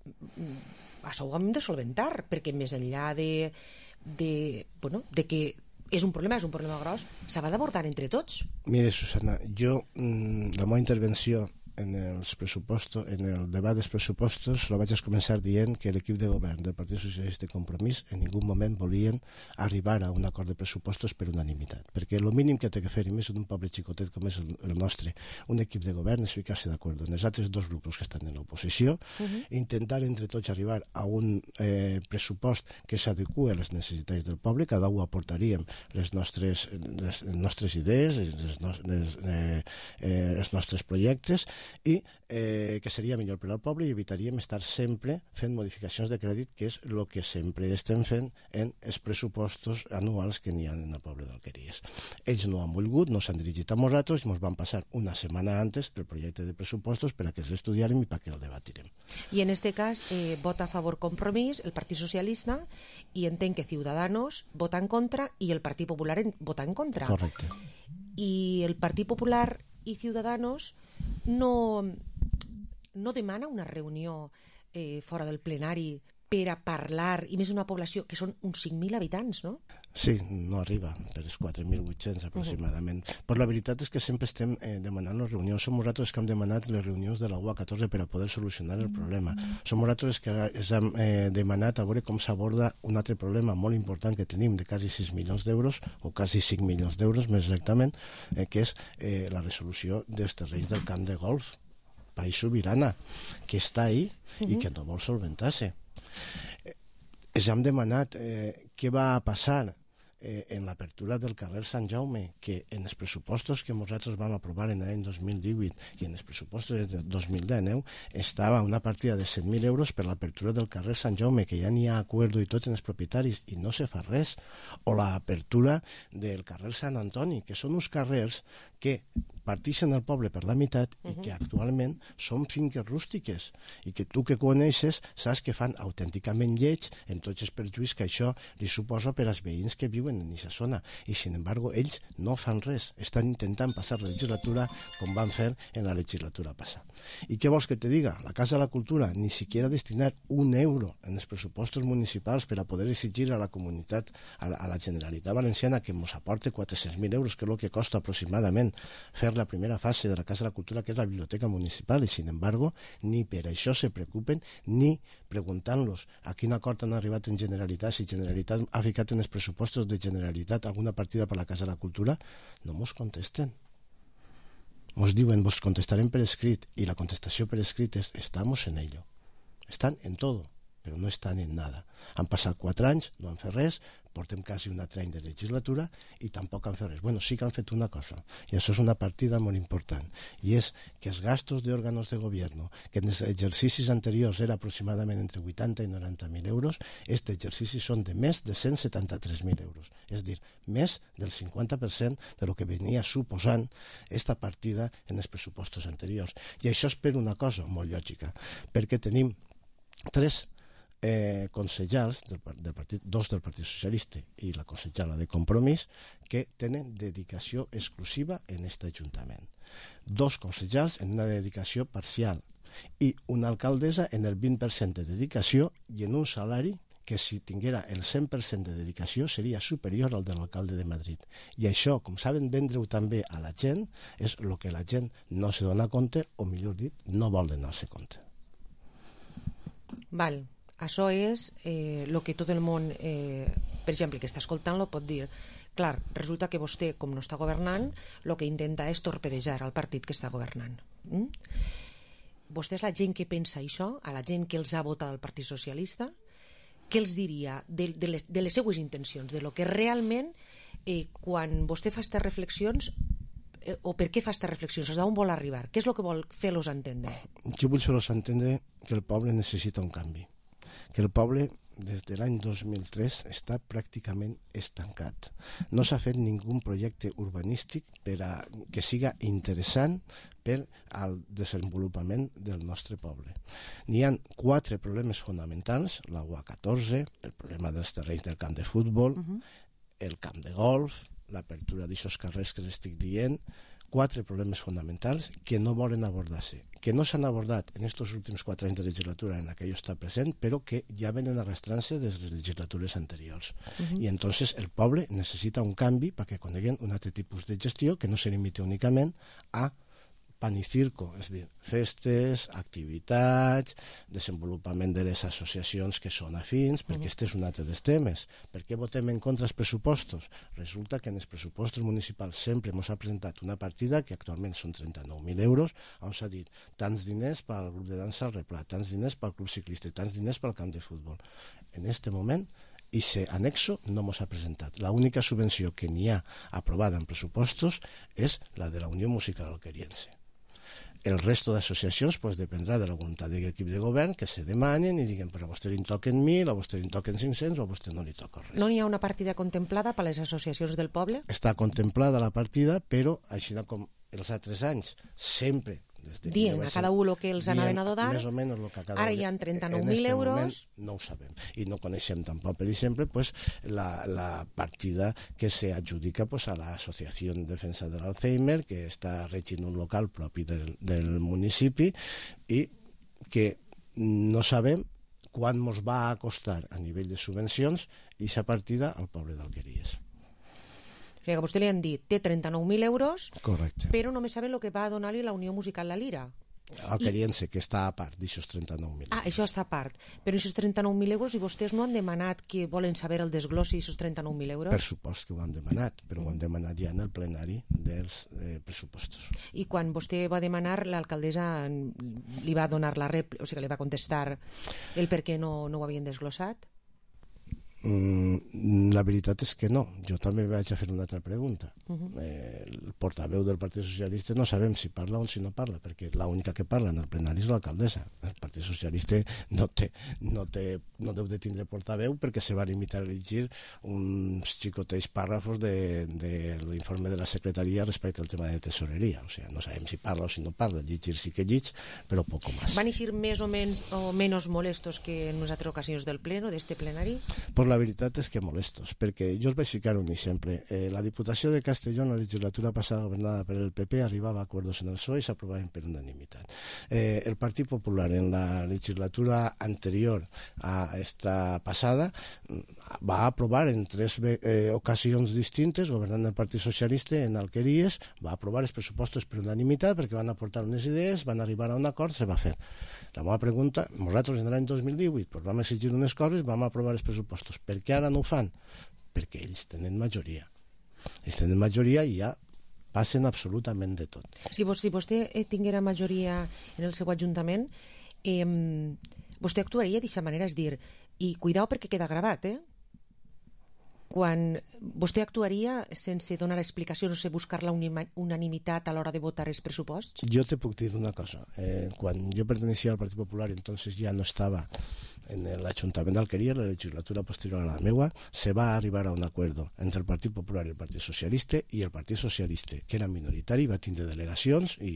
això ho hem de solventar, perquè més enllà de, de, bueno, de que és un problema, és un problema gros, s'ha d'abordar entre tots. Mire, Susana, jo, la meva intervenció en els pressupostos, en el debat dels pressupostos, la vaig començar dient que l'equip de govern del Partit Socialista i Compromís en ningú moment volien arribar a un acord de pressupostos per unanimitat, perquè el mínim que té que fer, i més en un poble xicotet com és el, el nostre, un equip de govern és ficar-se d'acord en els altres dos grups que estan en l'oposició, uh-huh. intentar entre tots arribar a un eh, pressupost que s'adequa a les necessitats del poble, cada un aportaríem les nostres, les, les nostres idees, les, les, eh, eh, els nostres projectes, i eh, que seria millor per al poble i evitaríem estar sempre fent modificacions de crèdit, que és el que sempre estem fent en els pressupostos anuals que n'hi ha en el poble d'Alqueries. Ells no han volgut, no s'han dirigit a nosaltres i ens van passar una setmana antes el projecte de pressupostos per a que els estudiarem i per a que el debatirem. I en este cas eh, vota a favor Compromís, el Partit Socialista, i entenc que Ciudadanos vota en contra i el Partit Popular en, vota en contra. Correcte. I el Partit Popular i Ciudadanos no, no demana una reunió eh, fora del plenari per a parlar, i més d'una població que són uns cinc mil habitants, no? Sí, no arriba, per els quatre mil vuit-cents aproximadament. Uh-huh. Però la veritat és que sempre estem eh, demanant les reunions. Som nosaltres que hem demanat les reunions de la U A catorze per a poder solucionar el problema. Som nosaltres que hem eh, demanat a veure com s'aborda un altre problema molt important que tenim de quasi sis milions d'euros, o quasi cinc milions d'euros més exactament, eh, que és eh, la resolució dels terrenys del camp de golf, País Sobirana, que està ahí uh-huh. i que no vol solventar-se. Eh, hem demanat eh, què va passar eh, en l'apertura del carrer Sant Jaume, que en els pressupostos que nosaltres vam aprovar en l'any dos mil divuit i en els pressupostos de dos mil dinou estava una partida de set mil euros per l'apertura del carrer Sant Jaume, que ja n'hi ha acord i tot en els propietaris i no se fa res, o l'apertura del carrer Sant Antoni, que són uns carrers que partixen el poble per la meitat uh-huh. i que actualment són finques rústiques i que tu que coneixes saps que fan autènticament lleig en tots els perjuís que això li suposa per als veïns que viuen en aquesta zona, i sin embargo ells no fan res, estan intentant passar la legislatura com van fer en la legislatura passada. I què vols que te diga? La Casa de la Cultura ni siquiera destinar un euro en els pressupostos municipals per a poder exigir a la comunitat, a la, a la Generalitat Valenciana que ens aporte quatre-cents mil euros, que és el que costa aproximadament fer la primera fase de la Casa de la Cultura, que és la biblioteca municipal, i sin embargo ni per això se preocupen, ni preguntant-los a quin acord han arribat en Generalitat, si Generalitat ha ficat en els pressupostos de Generalitat alguna partida per la Casa de la Cultura, no mos contesten. Mos diuen, vos contestarem per escrit, i la contestació per escrit és, estamos en ello. Estan en todo, però no estan en nada. Han passat quatre anys, no han fet res, portem quasi un altre any de legislatura i tampoc han fet res. Bueno, sí que han fet una cosa, i això és una partida molt important, i és que els gastos d'òrganos de govern, que en els exercicis anteriors era aproximadament entre vuitanta i noranta mil euros, aquest exercici són de més de cent setanta-tres mil euros. És a dir, més del cinquanta per cent de lo que venia suposant aquesta partida en els pressupostos anteriors. I això és per una cosa molt lògica, perquè tenim tres Eh, consellers del, del partit, dos del Partit Socialista i la consellera de Compromís, que tenen dedicació exclusiva en aquest ajuntament. Dos consellers en una dedicació parcial i una alcaldessa en el vint per cent de dedicació i en un salari que si tinguera el cent per cent de dedicació seria superior al de l'alcalde de Madrid. I això, com saben vendre-ho també a la gent, és el que la gent no se dona compte, o millor dit, no vol donar-se compte. Val, això és el eh, que tot el món, eh, per exemple, que està escoltant-lo pot dir. Clar, resulta que vostè, com no està governant, el que intenta és torpedejar el partit que està governant. Mm? Vostè és la gent que pensa això, a la gent que els ha votat al Partit Socialista, què els diria de, de, les, de les seues intencions, de lo que realment, eh, quan vostè fa aquestes reflexions, eh, o per què fa aquestes reflexions, d'on vol arribar, què és el que vol fer-los entendre? Jo vull fer-los entendre que el poble necessita un canvi, que el poble des de l'any dos mil tres està pràcticament estancat. No s'ha fet ningú projecte urbanístic per a que siga interessant per al desenvolupament del nostre poble. N'hi ha quatre problemes fonamentals, la U A catorze, el problema dels terrenys del camp de futbol, uh-huh. el camp de golf, l'apertura d'aixòs carrers que estic dient, quatre problemes fonamentals que no volen abordar-se, que no s'han abordat en aquests últims quatre anys de legislatura en què jo està present, però que ja venen arrastrant-se des de les legislatures anteriors. Uh-huh. I entonces el poble necessita un canvi perquè coneguen un altre tipus de gestió que no se limiti únicament a pan i circo, és a dir, festes, activitats, desenvolupament de les associacions que són afins, perquè aquest és un altre dels temes. Per què votem en contra els pressupostos? Resulta que en els pressupostos municipals sempre ens ha presentat una partida que actualment són trenta-nou mil euros, on s'ha dit tants diners pel grup de dansa al Replat, tants diners pel club ciclista i tants diners pel camp de futbol. En aquest moment, i ese anexo no ens ha presentat. L'única subvenció que n'hi ha aprovada en pressupostos és la de la Unió Musical Alqueriense. El resto d'associacions pues, dependrà de la voluntat de l'equip de govern que se demanen i diguen però a vostè li toquen mil, a vostè li toquen cinc-cents o a vostè no li toca res. No n'hi ha una partida contemplada per a les associacions del poble? Està contemplada la partida, però així com els altres anys, sempre dient a cada un el que els anaven a donar, més o menys el que cada ara hi ha trenta-nou mil euros. No ho sabem. I no coneixem tampoc, per exemple, pues, la, la partida que se adjudica pues, a l'Associació en Defensa de l'Alzheimer, que està regint un local propi del, del municipi i que no sabem quan ens va a costar a nivell de subvencions i aquesta partida al poble d'Alqueries. O sigui que a vostè li han dit, té trenta-nou mil euros, correcte, però només saben el que va donar-li la Unió Musical La Lira. Alqueriense, I... que està a part d'aixòs trenta-nou mil. Ah, això està a part. Però aquests trenta-nou mil euros, i vostès no han demanat que volen saber el desglossi d'aquests trenta-nou mil euros? Per supost que ho han demanat, però mm. ho han demanat ja en el plenari dels eh, pressupostos. I quan vostè va demanar, l'alcaldessa li va donar la rèplica, o sigui, li va contestar el per què no, no ho havien desglossat? Mm, la veritat és que no. Jo també vaig a fer una altra pregunta. Uh-huh. eh, el portaveu del Partit Socialista no sabem si parla o si no parla, perquè l'única que parla en el plenari és l'alcaldessa. El Partit Socialista no, té, no, té, no deu de tindre portaveu perquè se va limitar a llegir uns xicoteix pàrrafos de, de l'informe de la secretaria respecte al tema de tesoreria. O sigui, no sabem si parla o si no parla. Llegir sí que llig, però poco més. Van eixir més o menys o menys molestos que en les altres ocasions del pleno, d'este plenari? Pues la veritat és que molestos, perquè jo us vaig ficar un exemple. Eh, la Diputació de Castelló en la legislatura passada governada per el P P arribava a acuerdos en el P S O E i s'aprovaven per unanimitat. Eh, el Partit Popular en la legislatura anterior a esta passada va aprovar en tres eh, ocasions distintes, governant el Partit Socialista en Alqueries, va aprovar els pressupostos per unanimitat perquè van aportar unes idees, van arribar a un acord, se va fer. La meva pregunta, nosaltres en l'any dos mil divuit pues, vam exigir unes coses, vam aprovar els pressupostos. Per què ara no ho fan? Perquè ells tenen majoria. Ells tenen majoria i ja passen absolutament de tot. Si, vos, si vostè tinguera majoria en el seu ajuntament, eh, vostè actuaria d'aquesta manera, és dir, i cuidao perquè queda gravat, eh? Quan vostè actuaria sense donar explicacions o sense buscar la unanimitat a l'hora de votar els pressuposts? Jo te puc dir una cosa. Eh, quan jo pertenecía al Partit Popular i entonces ja no estava en l'Ajuntament d'Alqueries, la legislatura posterior a la meua, se va arribar a un acuerdo entre el Partit Popular i el Partit Socialista, i el Partit Socialista, que era minoritari, va tindre delegacions i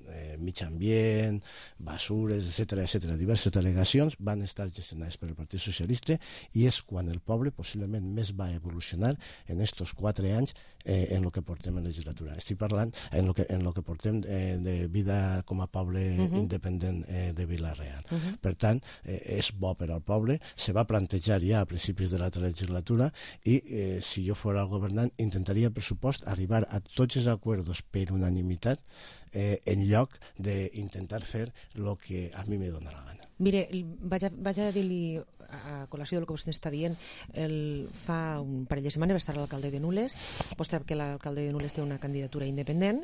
eh, mig ambient, basures, etcètera, etcètera, diverses delegacions van estar gestionades per el Partit Socialista i és quan el poble possiblement més va evolucionar en estos quatre anys eh, en el que portem en legislatura. Estic parlant en el que, en lo que portem eh, de vida com a poble uh-huh. independent eh, de Vila-real. Uh-huh. Per tant, eh, és bo per al poble, se va plantejar ja a principis de l'altra legislatura i eh, si jo fos el governant intentaria, per supost, arribar a tots els acords per unanimitat eh, en lloc d'intentar fer el que a mi me dóna la gana. Mire, vaig a, vaig a dir-li a col·lació del que vostè està dient, el, fa un parell de setmanes va estar l'alcalde de Nules, vostè sap que l'alcalde de Nules té una candidatura independent,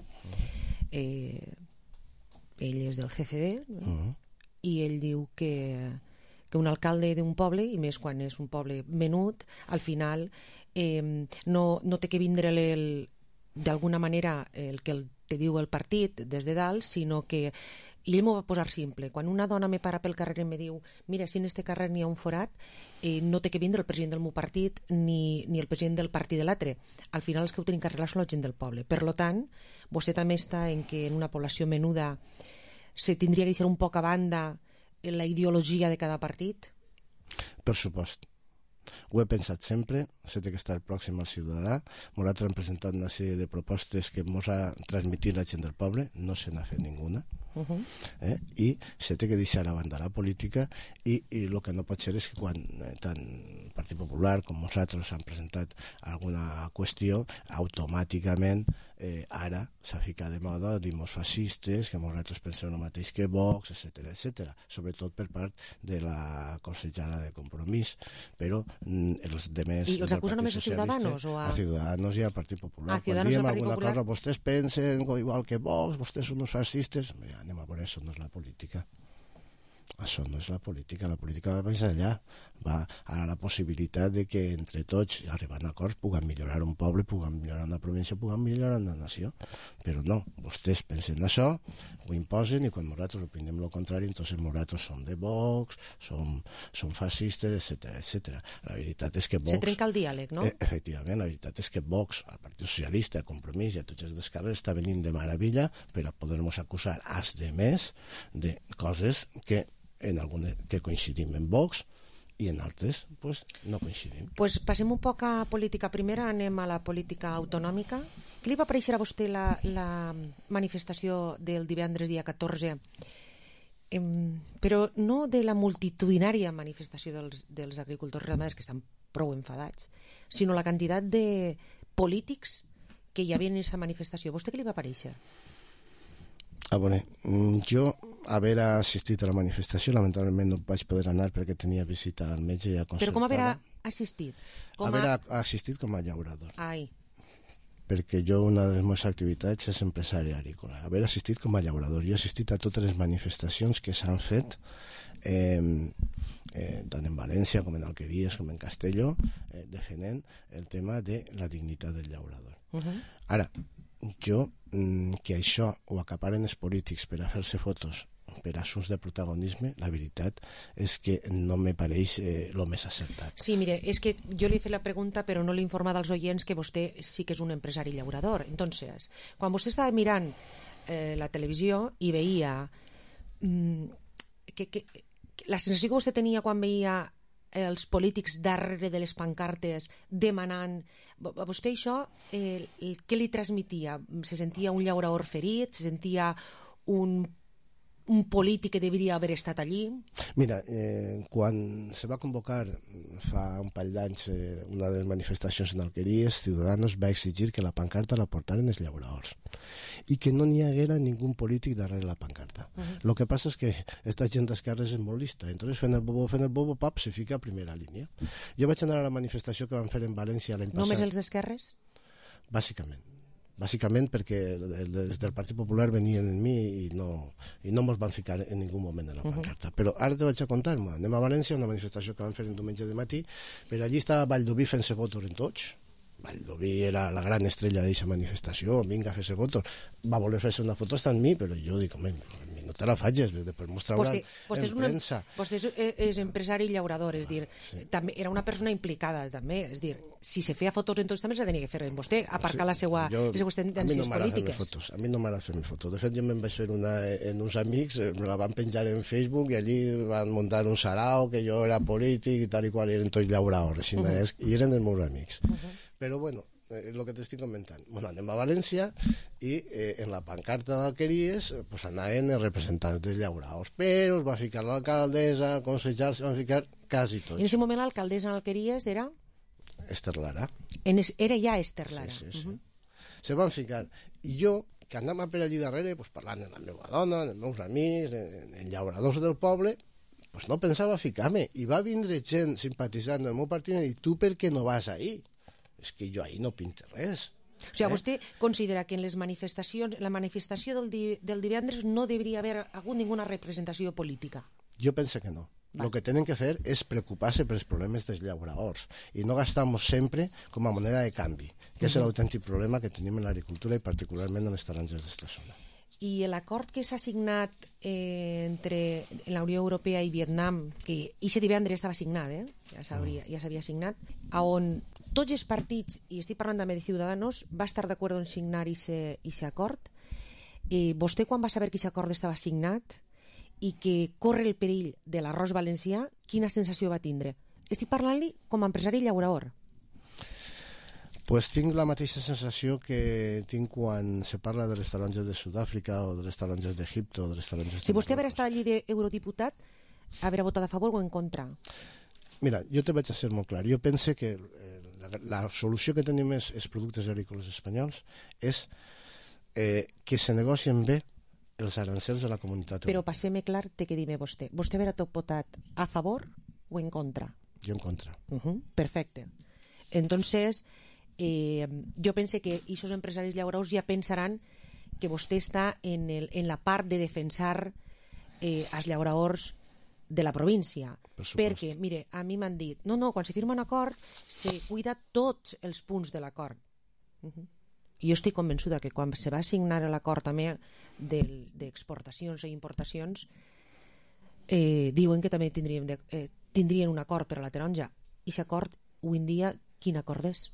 eh, ell és del C C D, uh-huh. i ell diu que, que un alcalde d'un poble, i més quan és un poble menut, al final eh, no, no té que vindre d'alguna manera el que el, te diu el partit des de dalt, sinó que i ell m'ho va posar simple. Quan una dona me para pel carrer i me diu mira, si en este carrer n'hi ha un forat, eh, no té que vindre el president del meu partit ni, ni el president del partit de l'altre. Al final els que ho tenen que arreglar són la gent del poble. Per lo tant, vostè també està en que en una població menuda se tindria que deixar un poc a banda la ideologia de cada partit? Per supost. Ho he pensat sempre, s'ha de estar pròxim al ciutadà. Nosaltres hem presentat una sèrie de propostes que ens ha transmitit la gent del poble, no se n'ha fet ninguna. Uh-huh. eh? I s'ha de deixar a banda la política i el que no pot ser és que quan eh, tant el Partit Popular com nosaltres han presentat alguna qüestió, automàticament eh, ara s'ha ficat de moda dir-nos fascistes, que nosaltres pensem el mateix que Vox, etcètera, etcètera, sobretot per part de la consellera de Compromís, però mm, els demés... I els acusa només a Ciudadanos? O a... a Ciudadanos i al Partit Popular. A Ciudadanos i al Partit alguna Popular? Cosa, vostès pensen igual que Vox, vostès són uns fascistes... Ja, anem a veure, això no és la política. Això no és la política. La política va més allà. Va a la possibilitat de que entre tots, arribant a acords, puguem millorar un poble, puguem millorar una província, puguem millorar una nació. Però no, vostès pensen això, ho imposen, i quan nosaltres opinem el contrari, entonces nosaltres som de Vox, som, som fascistes, etcètera, etcètera. La veritat és que Vox... Se trenca el diàleg, no? Eh, efectivament, la veritat és que Vox, el Partit Socialista, el Compromís i a tots els d'esquerres està venint de meravella per a poder-nos acusar als demés de coses que en algunes que coincidim en Vox i en altres pues, no coincidim. Pues passem un poc a política primera, anem a la política autonòmica. Què li va parèixer a vostè la, la manifestació del divendres dia catorze? Eh, però no de la multitudinària manifestació dels, dels agricultors ramaders, que estan prou enfadats, sinó la quantitat de polítics que hi havia en aquesta manifestació. A vostè què li va parèixer? Ah, bueno, jo, haver assistit a la manifestació, lamentablement no vaig poder anar perquè tenia visita al metge ja concertada. Però com haver assistit? Com haver a... assistit com a llaurador. Ai. Perquè jo una de les meves activitats és empresari agrícola. Haver assistit com a llaurador. Jo he assistit a totes les manifestacions que s'han fet eh, eh, tant en València com en Alqueries com en Castelló, eh, defendent el tema de la dignitat del llaurador. Uh-huh. Ara, jo, que això ho acaparen els polítics per a fer-se fotos per assumptes de protagonisme, la veritat és que no me pareix eh, el més acertat. Sí, mire, és que jo li he fet la pregunta però no l'he informat als oients que vostè sí que és un empresari llaurador. Entonces, quan vostè estava mirant eh, la televisió i veia mm, que, que, la sensació que vostè tenia quan veia els polítics darrere de les pancartes demanant... A vostè això, eh, què li transmitia? Se sentia un llaurador ferit? Se sentia un, un polític que devia haver estat allí? Mira, eh, quan se va convocar fa un parell d'anys eh, una de les manifestacions en Alqueries, Ciudadanos va exigir que la pancarta la portaren els llauradors i que no n'hi haguera ningú polític darrere la pancarta. Uh-huh. Lo que passa és que esta gent d'esquerres és molt lista, entonces fent el bobo, fent el bobo, pap, se fica a primera línia. Jo vaig anar a la manifestació que van fer en València l'any passat. Només els d'esquerres? Bàsicament. Bàsicament perquè des del Partit Popular venien en mi i no, i no mos van ficar en ningú moment en la pancarta. Uh-huh. Però ara te vaig a contar, anem a València, una manifestació que van fer en diumenge de matí, però allí estava Valldobí fent-se fotos en tots, Baldoví era la gran estrella d'aquesta manifestació, vinga a fer-se fotos, va voler fer-se una foto està amb mi, però jo dic, home, no te la faig, després mostrar-la en premsa. Vostè és, és empresari i llaurador, és dir, sí. també era una persona implicada, també, és dir, si se feia fotos en tots també s'ha de tenir que fer en vostè, aparcar sí, la seva, jo, les seues tendències no polítiques. Fotos, a mi no m'agrada fer fotos. De fet, jo me'n vaig fer una en uns amics, me la van penjar en Facebook i allí van muntar un sarau, que jo era polític i tal i qual, i eren tots llauradors, uh -huh. i eren els meus amics. Uh -huh. Però, bueno, és el que t'estic comentant. Bueno, anem a València i eh, en la pancarta d'Alqueries pues, anaven els representants dels llauradors, però es va ficar l'alcaldessa, el consellers, se van ficar quasi tots. En aquest moment l'alcaldessa d'Alqueries era? Esther Lara. En es, era ja Esther Lara. Sí, sí, sí. Uh -huh. Se van ficar. I jo, que anava per allí darrere, pues, parlant amb la meva dona, amb els meus amics, en, en llauradors del poble, pues, no pensava ficar-me. I va vindre gent simpatitzant del meu partit i dir, tu per què no vas ahí? És que jo ahir no pinto res. O sigui, eh? Vostè considera que en les manifestacions, la manifestació del, di, del divendres no hauria haver hagut ninguna representació política? Jo penso que no. El que tenen que fer és preocupar-se pels problemes dels llauradors i no gastar-nos sempre com a moneda de canvi, que és l'autèntic problema que tenim en l'agricultura i particularment en les taronges d'esta zona. I l'acord que s'ha signat eh, entre la Unió Europea i Vietnam, que aquest divendres estava signat, eh? ja s'havia ja s'havia signat, on tots els partits, i estic parlant també de Ciudadanos, va estar d'acord en signar aquest acord. Eh, vostè, quan va saber que aquest acord estava signat i que corre el perill de l'arròs valencià, quina sensació va tindre? Estic parlant-li com a empresari llaurador. Pues tinc la mateixa sensació que tinc quan se parla de les taronges de Sud-àfrica o de les taronges d'Egipte o de les taronges de... Si vostè haver estat allí d'eurodiputat, haver votat a favor o en contra? Mira, jo te vaig a ser molt clar. Jo pense que la, la solució que tenim és els productes agrícoles espanyols és eh, que se negocien bé els arancels de la comunitat europea. Però passem-me clar, té que dir-me vostè. Vostè haver votat a favor o en contra? Jo en contra. Uh -huh, perfecte. Entonces, eh, jo pense que aquests empresaris llauradors ja pensaran que vostè està en, el, en la part de defensar eh, els llauradors de la província. Per perquè, mire, a mi m'han dit no, no, quan se firma un acord se cuida tots els punts de l'acord. Uh -huh. I jo estic convençuda que quan se va signar l'acord també d'exportacions i importacions eh, diuen que també tindríem de, eh, tindrien un acord per a la taronja. I aquest acord, avui en dia, quin acord és?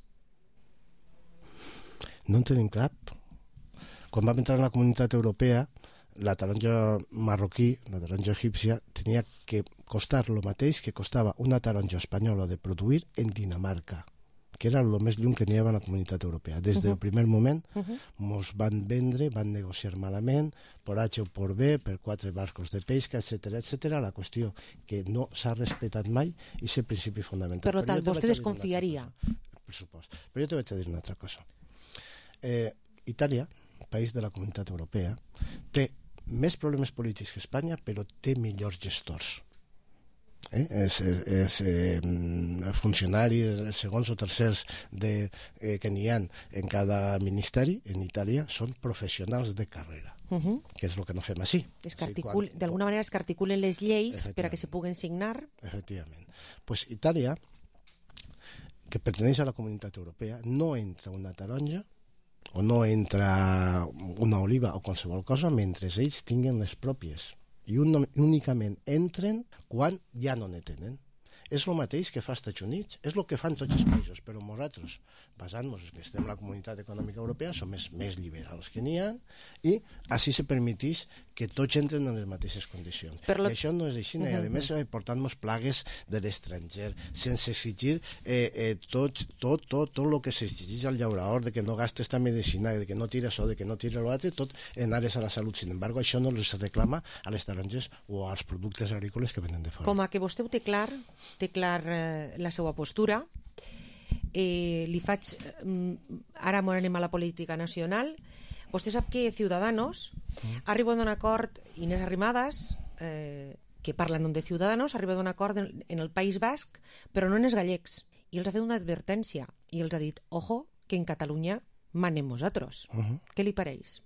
No en tenim cap. Quan vam entrar en la comunitat europea, la taronja marroquí, la taronja egípcia, tenia que costar el mateix que costava una taronja espanyola de produir en Dinamarca, que era el més lluny que n'hi havia a la comunitat europea. Des del primer moment ens van vendre, van negociar malament, per H o per B, per quatre barcos de pesca, etcètera, etcètera. La qüestió que no s'ha respectat mai i és el principi fonamental. Per tant, vostè desconfiaria? Per supost. Però jo te vaig a dir una altra cosa. Eh, Itàlia, país de la comunitat europea, té més problemes polítics que Espanya, però té millors gestors. Eh? És, és, és eh, funcionaris segons o tercers de, eh, que n'hi ha en cada ministeri en Itàlia són professionals de carrera, uh -huh. que és el que no fem així. Es que articul... sí, quan... D'alguna manera es que articulen les lleis per a que se puguen signar. Efectivament. Pues Itàlia, que perteneix a la comunitat europea, no entra una taronja o no entra una oliva o qualsevol cosa mentre ells tinguen les pròpies. I un, únicament entren quan ja no ne tenen. És el mateix que fa als Estats Units, és el que fan tots els països, però nosaltres, basant-nos que estem a la comunitat econòmica europea, som més, més liberals que n'hi ha, i així se permeteix que tots entren en les mateixes condicions. Lo... I això no és així, uh -huh. i a més portant-nos plagues de l'estranger, sense exigir eh, eh, tot, tot, tot, tot el que s'exigeix al llaurador, de que no gastes esta medicina, de que no tira això, de que no tira l'altre, tot en àrees a la salut. Sin embargo, això no els reclama a les taronges o als productes agrícoles que venen de fora. Com a que vostè ho té clar, té clar eh, la seva postura, eh, li faig eh, ara anem a la política nacional. Vostè sap que Ciudadanos mm. ha arribat a un acord, Inés Arrimadas, eh, que parla en nom de Ciudadanos, ha arribat a un acord en, en el País Basc, però no en els gallecs, i els ha fet una advertència i els ha dit, ojo, que en Catalunya manem nosaltres. Uh -huh. Què li pareix?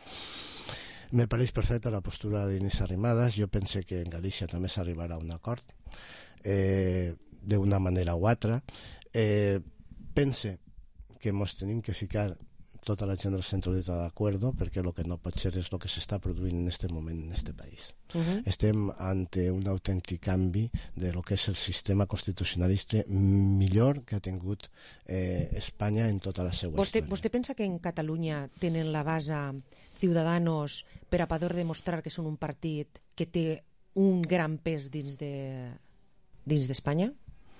Me pareix perfecta la postura d'Inés Arrimadas. Jo pense que en Galícia també s'arribarà a un acord eh, d'una manera o altra. Eh, pense que ens tenim que ficar tota la gent del centre d'acord, perquè el que no pot ser és el que s'està produint en aquest moment en aquest país. Uh-huh. Estem ante un autèntic canvi de lo que és el sistema constitucionalista millor que ha tingut eh, Espanya en tota la seva vostè, història. Vostè pensa que en Catalunya tenen la base Ciudadanos per a poder demostrar que són un partit que té un gran pes dins de dins d'Espanya?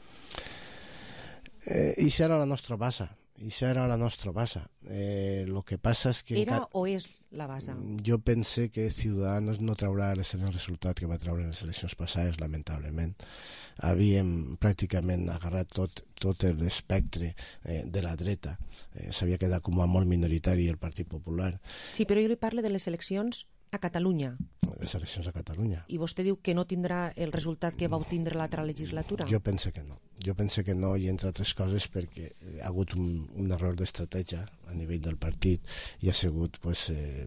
Eh, I això era la nostra base. I això era la nostra base. Eh, lo que passa és que... Era o és la base? Jo pense que Ciudadanos no traurà el resultat que va treure en les eleccions passades, lamentablement. Havíem pràcticament agarrat tot, tot l'espectre eh, de la dreta. Eh, S'havia quedat com a molt minoritari el Partit Popular. Sí, però jo li parlo de les eleccions a Catalunya. Les eleccions a Catalunya. I vostè diu que no tindrà el resultat que va obtindre l'altra legislatura? Jo pense que no. Jo pense que no, i entre altres coses perquè ha hagut un, un error d'estratègia a nivell del partit i ha sigut pues, eh,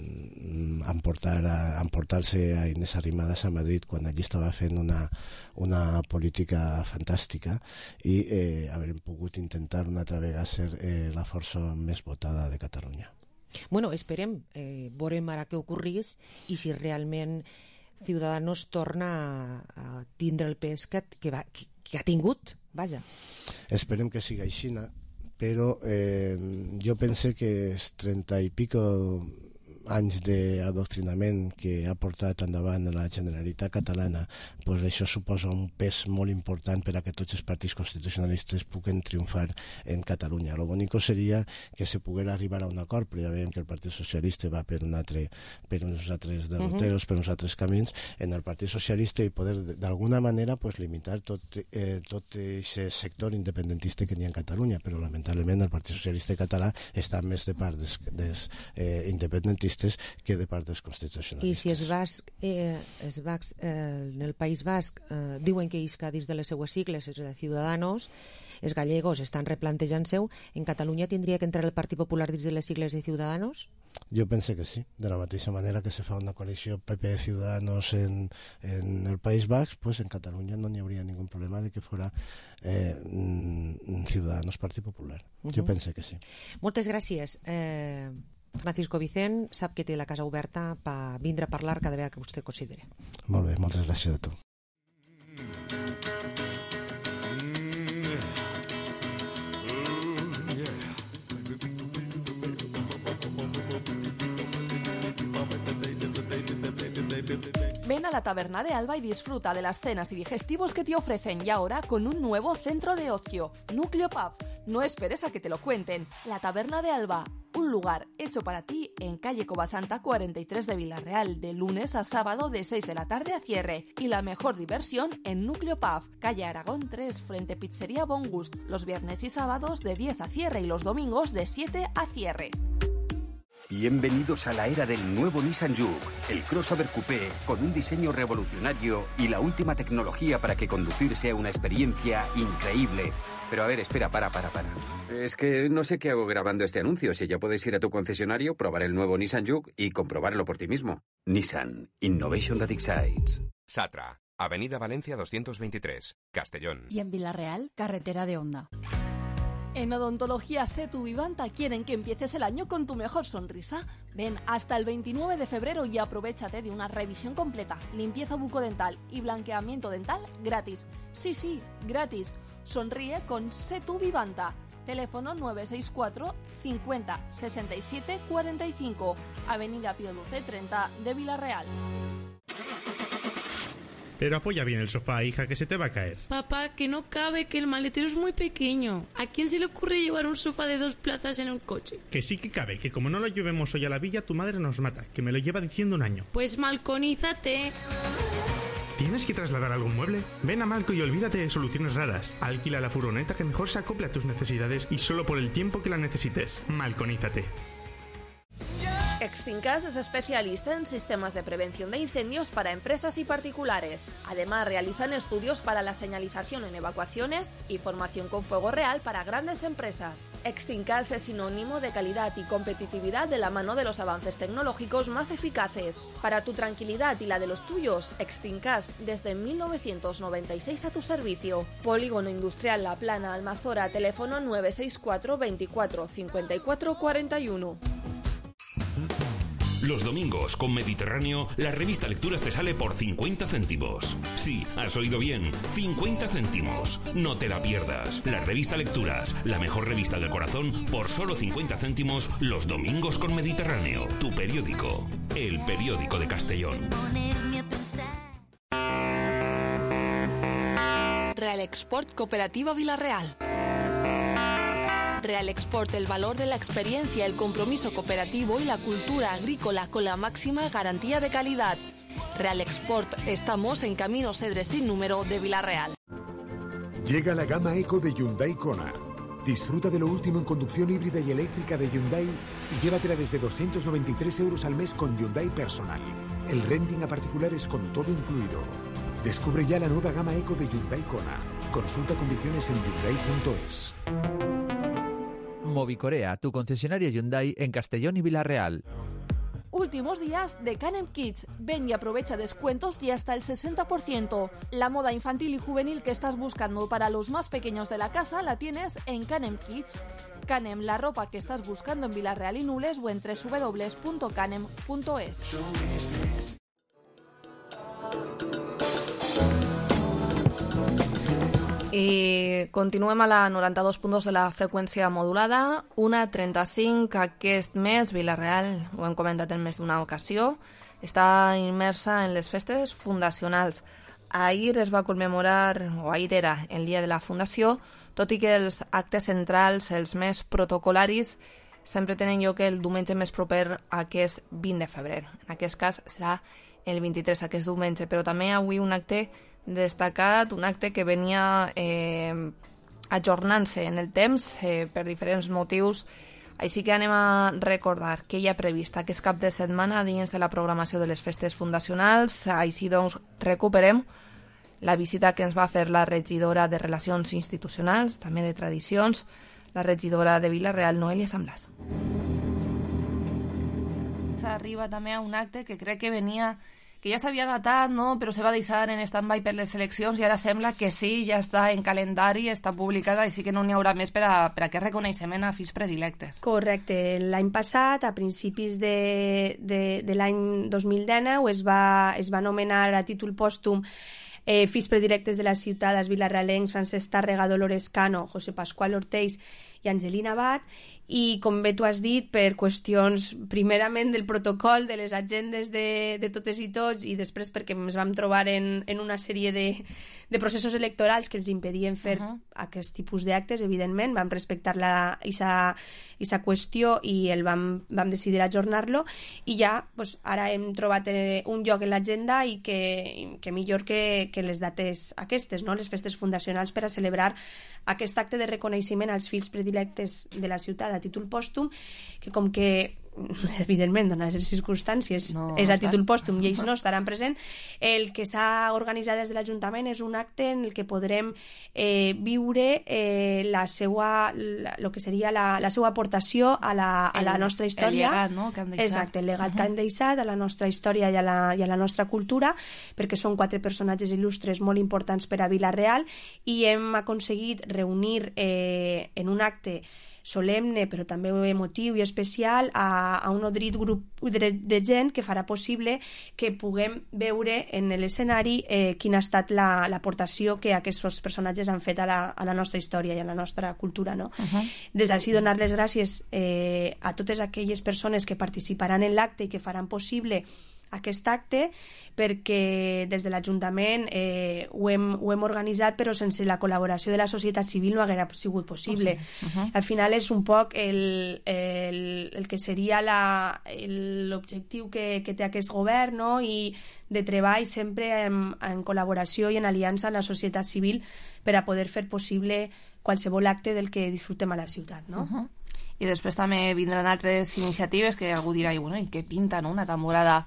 emportar-se emportar a Inés Arrimadas a Madrid quan allí estava fent una, una política fantàstica i eh, haurem pogut intentar una altra vegada ser eh, la força més votada de Catalunya. Bueno, esperem, eh, veurem ara què ocorrís i si realment Ciudadanos torna a, a tindre el pes que, que, va, que, que ha tingut, vaja. Esperem que siga així, però eh, jo pense que els trenta i pico anys d'adoctrinament que ha portat endavant la Generalitat catalana, pues això suposa un pes molt important per a que tots els partits constitucionalistes puguen triomfar en Catalunya. Lo bonico seria que se poguera arribar a un acord, però ja veiem que el Partit Socialista va per, un altre, per uns altres derroteros, uh-huh. per uns altres camins, en el Partit Socialista i poder d'alguna manera pues, limitar tot eh, tot aquest sector independentista que n'hi ha en Catalunya, però lamentablement el Partit Socialista català està més de part dels, dels eh, independentistes que de part dels constitucionalistes. I si es basc, eh, es basc, eh, en el País Basc eh, diuen que isca dins de les seues sigles, és de Ciudadanos, els gallegos estan replantejant-se-ho, en Catalunya tindria que entrar el Partit Popular dins de les sigles de Ciudadanos? Jo pense que sí, de la mateixa manera que se fa una coalició P P Ciudadanos en, en el País Basc, pues en Catalunya no n'hi hauria ningú problema de que fora eh, Ciudadanos Partit Popular. Uh-huh. Jo pense que sí. Moltes gràcies. Eh... Francisco Vicent sap que té la casa oberta per vindre a parlar cada vegada que vostè consideri. Molt bé, moltes gràcies a tu. Ven a la Taberna de Alba y disfruta de las cenas y digestivos que te ofrecen y ahora con un nuevo centro de ocio, Núcleo Pub. No esperes a que te lo cuenten. La Taberna de Alba, un lugar hecho para ti en calle Covasanta cuarenta y tres de Villarreal, de lunes a sábado de seis de la tarde a cierre. Y la mejor diversión en Núcleo Pub, calle Aragón tres, frente Pizzería Bon Gust, los viernes y sábados de diez a cierre y los domingos de siete a cierre. Bienvenidos a la era del nuevo Nissan Juke, el crossover coupé con un diseño revolucionario y la última tecnología para que conducir sea una experiencia increíble. Pero a ver, espera, para, para, para. Es que no sé qué hago grabando este anuncio. Si ya puedes ir a tu concesionario, probar el nuevo Nissan Juke y comprobarlo por ti mismo. Nissan, Innovation that excites. Satra, Avenida Valencia doscientos veintitrés, Castellón. Y en Villarreal, carretera de Honda. En Odontología Setu Vivanta quieren que empieces el año con tu mejor sonrisa. Ven hasta el veintinueve de febrero y aprovéchate de una revisión completa, limpieza bucodental y blanqueamiento dental gratis. Sí, sí, gratis. Sonríe con Setu Vivanta. Teléfono nueve seis cuatro cincuenta sesenta y siete cuarenta y cinco. Avenida Pío doce treinta de Villarreal. Pero apoya bien el sofá, hija, que se te va a caer. Papá, que no cabe, que el maletero es muy pequeño. ¿A quién se le ocurre llevar un sofá de dos plazas en un coche? Que sí que cabe, que como no lo llevemos hoy a la villa, tu madre nos mata, que me lo lleva diciendo un año. Pues malconízate. ¿Tienes que trasladar algún mueble? Ven a Malco y olvídate de soluciones raras. Alquila la furgoneta que mejor se acople a tus necesidades y solo por el tiempo que la necesites. Malconízate. Extincas es especialista en sistemas de prevención de incendios para empresas y particulares. Además, realizan estudios para la señalización en evacuaciones y formación con fuego real para grandes empresas. Extincas es sinónimo de calidad y competitividad de la mano de los avances tecnológicos más eficaces. Para tu tranquilidad y la de los tuyos, Extincas desde mil novecientos noventa y seis a tu servicio. Polígono Industrial La Plana, Almazora, teléfono nueve seis cuatro veinticuatro cincuenta y cuatro cuarenta y uno. Los domingos con Mediterráneo, la revista Lecturas te sale por cincuenta céntimos. Sí, has oído bien, cincuenta céntimos. No te la pierdas. La revista Lecturas, la mejor revista del corazón, por solo cincuenta céntimos los domingos con Mediterráneo. Tu periódico, el periódico de Castellón. Real Export Cooperativa Villarreal. Real Export, el valor de la experiencia, el compromiso cooperativo y la cultura agrícola con la máxima garantía de calidad. Real Export, estamos en Camino Cedres sin número de Villarreal. Llega la gama Eco de Hyundai Kona. Disfruta de lo último en conducción híbrida y eléctrica de Hyundai y llévatela desde doscientos noventa y tres euros al mes con Hyundai Personal. El renting a particulares con todo incluido. Descubre ya la nueva gama Eco de Hyundai Kona. Consulta condiciones en hyundai punto es. Movicorea, tu concesionario Hyundai en Castellón y Villarreal. Últimos días de Canem Kids. Ven y aprovecha descuentos y hasta el sesenta por ciento. La moda infantil y juvenil que estás buscando para los más pequeños de la casa la tienes en Canem Kids. Canem, la ropa que estás buscando en Villarreal y Nules o en doble u doble u doble u punto canem punto es. I continuem a la noranta-dos punt dos de la freqüència modulada, una trenta-cinc. Aquest mes, Villarreal, ho hem comentat en més d'una ocasió, està immersa en les festes fundacionals. Ahir es va commemorar, o ahir era el dia de la Fundació, tot i que els actes centrals, els més protocolaris, sempre tenen lloc el diumenge més proper a aquest vint de febrer. En aquest cas serà el vint-i-tres, aquest diumenge, però també avui un acte destacat, un acte que venia eh, ajornant-se en el temps eh, per diferents motius. Així que anem a recordar què hi ha previst aquest cap de setmana dins de la programació de les festes fundacionals. Així doncs recuperem la visita que ens va fer la regidora de Relacions Institucionals, també de Tradicions, la regidora de Villarreal, Noelia Samblas. S'arriba també a un acte que crec que venia que ja s'havia datat, no? Però se va deixar en stand-by per les eleccions i ara sembla que sí, ja està en calendari, està publicada, així que no n'hi haurà més per a, per a aquest reconeixement a fills predilectes. Correcte. L'any passat, a principis de, de, de l'any dos mil dinou, es va, es va anomenar a títol pòstum eh, fills predilectes de la ciutat, els vilarrealencs Francesc Tàrrega, Dolores Cano, José Pascual Ortells i Angelina Abad, i com bé tu has dit, per qüestions primerament del protocol, de les agendes de, de totes i tots, i després perquè ens vam trobar en, en una sèrie de, de processos electorals que ens impedien fer uh -huh. aquest tipus d'actes, evidentment, vam respectar la, isa, isa qüestió i el vam, vam decidir ajornar-lo, i ja pues, ara hem trobat un lloc en l'agenda i que, que millor que, que les dates aquestes, no? Les festes fundacionals per a celebrar aquest acte de reconeixement als fills predilectes de la ciutat a títol pòstum, que com que evidentment, donades les circumstàncies, no, és a títol pòstum i ells no estaran presents, el que s'ha organitzat des de l'Ajuntament és un acte en el que podrem eh, viure eh, la seva, la, lo que seria la, la seva aportació a la, a la nostra història. El llegat, no?, que han deixat. Exacte, el legat uh -huh. que han deixat a la nostra història i a la, i a la nostra cultura, perquè són quatre personatges il·lustres molt importants per a Vila-real, i hem aconseguit reunir eh, en un acte solemne però també emotiu i especial a, a un nodrit grup de, de gent que farà possible que puguem veure en l'escenari eh, quina ha estat l'aportació la, que aquests personatges han fet a la, a la nostra història i a la nostra cultura, no? Uh -huh. Des d'ací donar les gràcies eh, a totes aquelles persones que participaran en l'acte i que faran possible aquest acte, perquè des de l'Ajuntament eh, ho, hem, ho hem organitzat, però sense la col·laboració de la societat civil no haguera sigut possible. Uh -huh. Al final és un poc el, el, el que seria l'objectiu que, que té aquest govern, no? I de treball sempre en, en col·laboració i en aliança amb la societat civil per a poder fer possible qualsevol acte del que disfrutem a la ciutat, no? Uh -huh. I després també vindran altres iniciatives que algú dirà, bueno, i què pinta, no?, una tamborada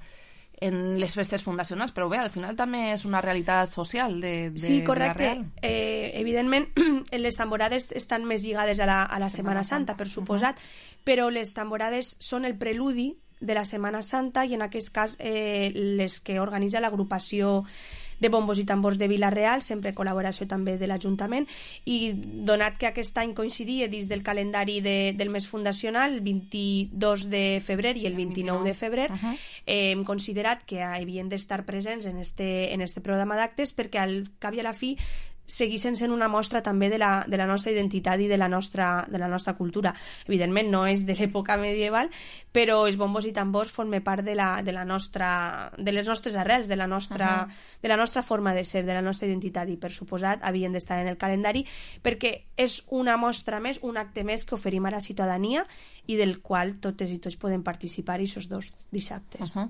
en les festes fundacionals, però bé, al final també és una realitat social de, de sí, correcte. Vilareal. Eh, evidentment, les tamborades estan més lligades a la, a la Setmana Santa, per suposat, uh-huh. però les tamborades són el preludi de la Setmana Santa i en aquest cas eh, les que organitza l'agrupació de bombos i tambors de Vila-real, sempre col·laboració també de l'Ajuntament, i donat que aquest any coincidia dins del calendari de, del mes fundacional, el vint-i-dos de febrer i el vint-i-nou de febrer, uh-huh. eh, hem considerat que havien d'estar presents en este, en este programa d'actes perquè al cap i a la fi seguissin sent una mostra també de la, de la nostra identitat i de la nostra, de la nostra cultura. Evidentment no és de l'època medieval, però els bombos i tambors formen part de, la, de, la nostra, de les nostres arrels, de la nostra, uh-huh. de la nostra forma de ser, de la nostra identitat, i per suposat havien d'estar en el calendari perquè és una mostra més, un acte més que oferim a la ciutadania i del qual totes i tots podem participar aquests dos dissabtes. Uh-huh.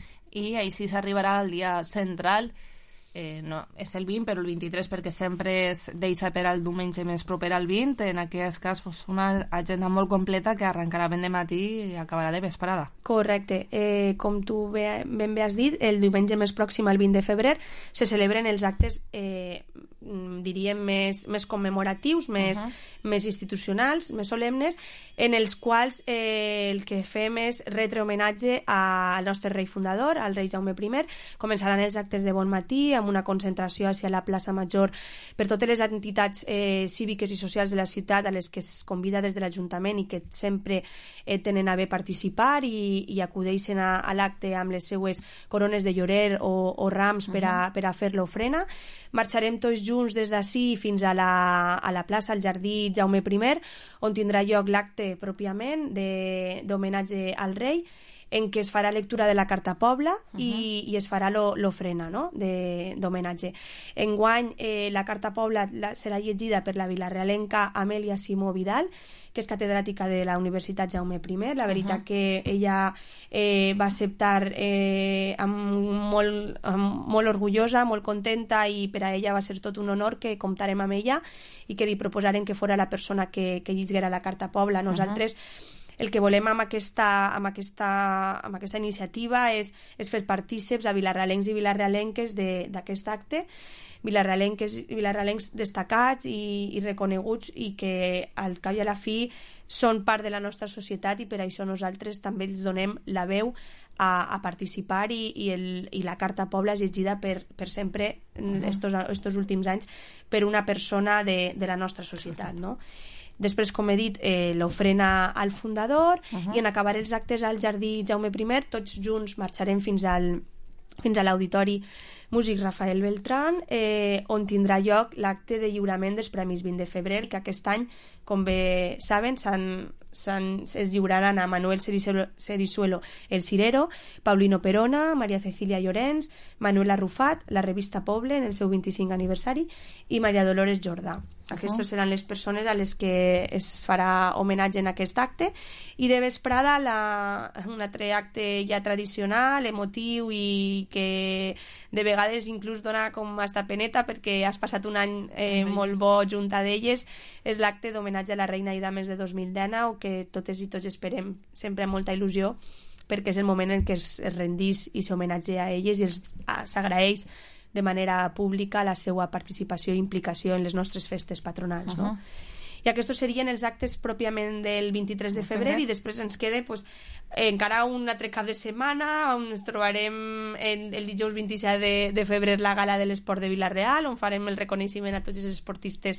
I així s'arribarà al dia central. Eh, no, és el vint, però el vint-i-tres perquè sempre es deixa per al diumenge més proper al vint. En aquest cas, pues, una agenda molt completa que arrencarà ben de matí i acabarà de vesprada. Correcte. Eh, com tu bé, ben bé has dit, el diumenge més pròxim, el vint de febrer, se celebren els actes, eh, diríem, més, més commemoratius, més, uh-huh. més institucionals, més solemnes, en els quals eh, el que fem és retre homenatge al nostre rei fundador, al rei Jaume primer. Començaran els actes de bon matí, amb una concentració hacia la plaça Major per totes les entitats eh, cíviques i socials de la ciutat a les que es convida des de l'Ajuntament i que sempre eh, tenen a bé participar i, i acudeixen a, a l'acte amb les seues corones de llorer o, o rams per a, per a fer l'ofrena. Marxarem tots junts des d'ací fins a la, a la plaça, al jardí Jaume primer, on tindrà lloc l'acte pròpiament d'homenatge al rei, en què es farà lectura de la Carta Pobla uh-huh. i, i es farà l'ofrena, no?, d'homenatge. Enguany, eh, la Carta Pobla la, serà llegida per la vilarealenca Amèlia Simó Vidal, que és catedràtica de la Universitat Jaume primer. La veritat uh-huh. que ella eh, va acceptar eh, amb molt, amb molt orgullosa, molt contenta, i per a ella va ser tot un honor que comptarem amb ella i que li proposaren que fora la persona que, que lliguera la Carta Pobla. Nosaltres uh-huh. el que volem amb aquesta, amb aquesta, amb aquesta iniciativa és, és fer partíceps a vilarealencs i vilarealenques d'aquest acte, vilarealenques i vilarealencs destacats i, i reconeguts i que al cap i a la fi són part de la nostra societat, i per això nosaltres també els donem la veu a, a participar i, i, el, i la Carta Pobla és llegida per, per sempre uh-huh. estos, estos últims anys per una persona de, de la nostra societat, no? Després, com he dit, eh, l'ofrena al fundador uh-huh. i en acabar els actes al jardí Jaume primer, tots junts marxarem fins al fins a l'Auditori Músic Rafael Beltrán, eh, on tindrà lloc l'acte de lliurament dels Premis vint de febrer, que aquest any, com bé saben, s'han, s'han, es lliuraran a Manuel Cerisuelo El Cirero, Paulino Perona, Maria Cecilia Llorenç, Manuela Rufat, la revista Poble en el seu vint-i-cinc aniversari, i Maria Dolores Jordà. Aquestes seran les persones a les que es farà homenatge en aquest acte. I de vesprada la, un altre acte ja tradicional, emotiu, i que de vegades inclús dona com hasta peneta perquè has passat un any eh, molt bo junta d'elles, és l'acte d'homenatge a la reina i dames de dos mil dinou, que totes i tots esperem sempre amb molta il·lusió, perquè és el moment en què es, es rendís i s'homenatge a elles i s'agraeix de manera pública la seva participació i implicació en les nostres festes patronals, no? Uh-huh. I aquests serien els actes pròpiament del vint-i-tres de febrer, uh-huh. i després ens queda pues, encara un altre cap de setmana on ens trobarem en, el dijous vint-i-set de, de febrer la gala de l'esport de Vila-real, on farem el reconeixement a tots els esportistes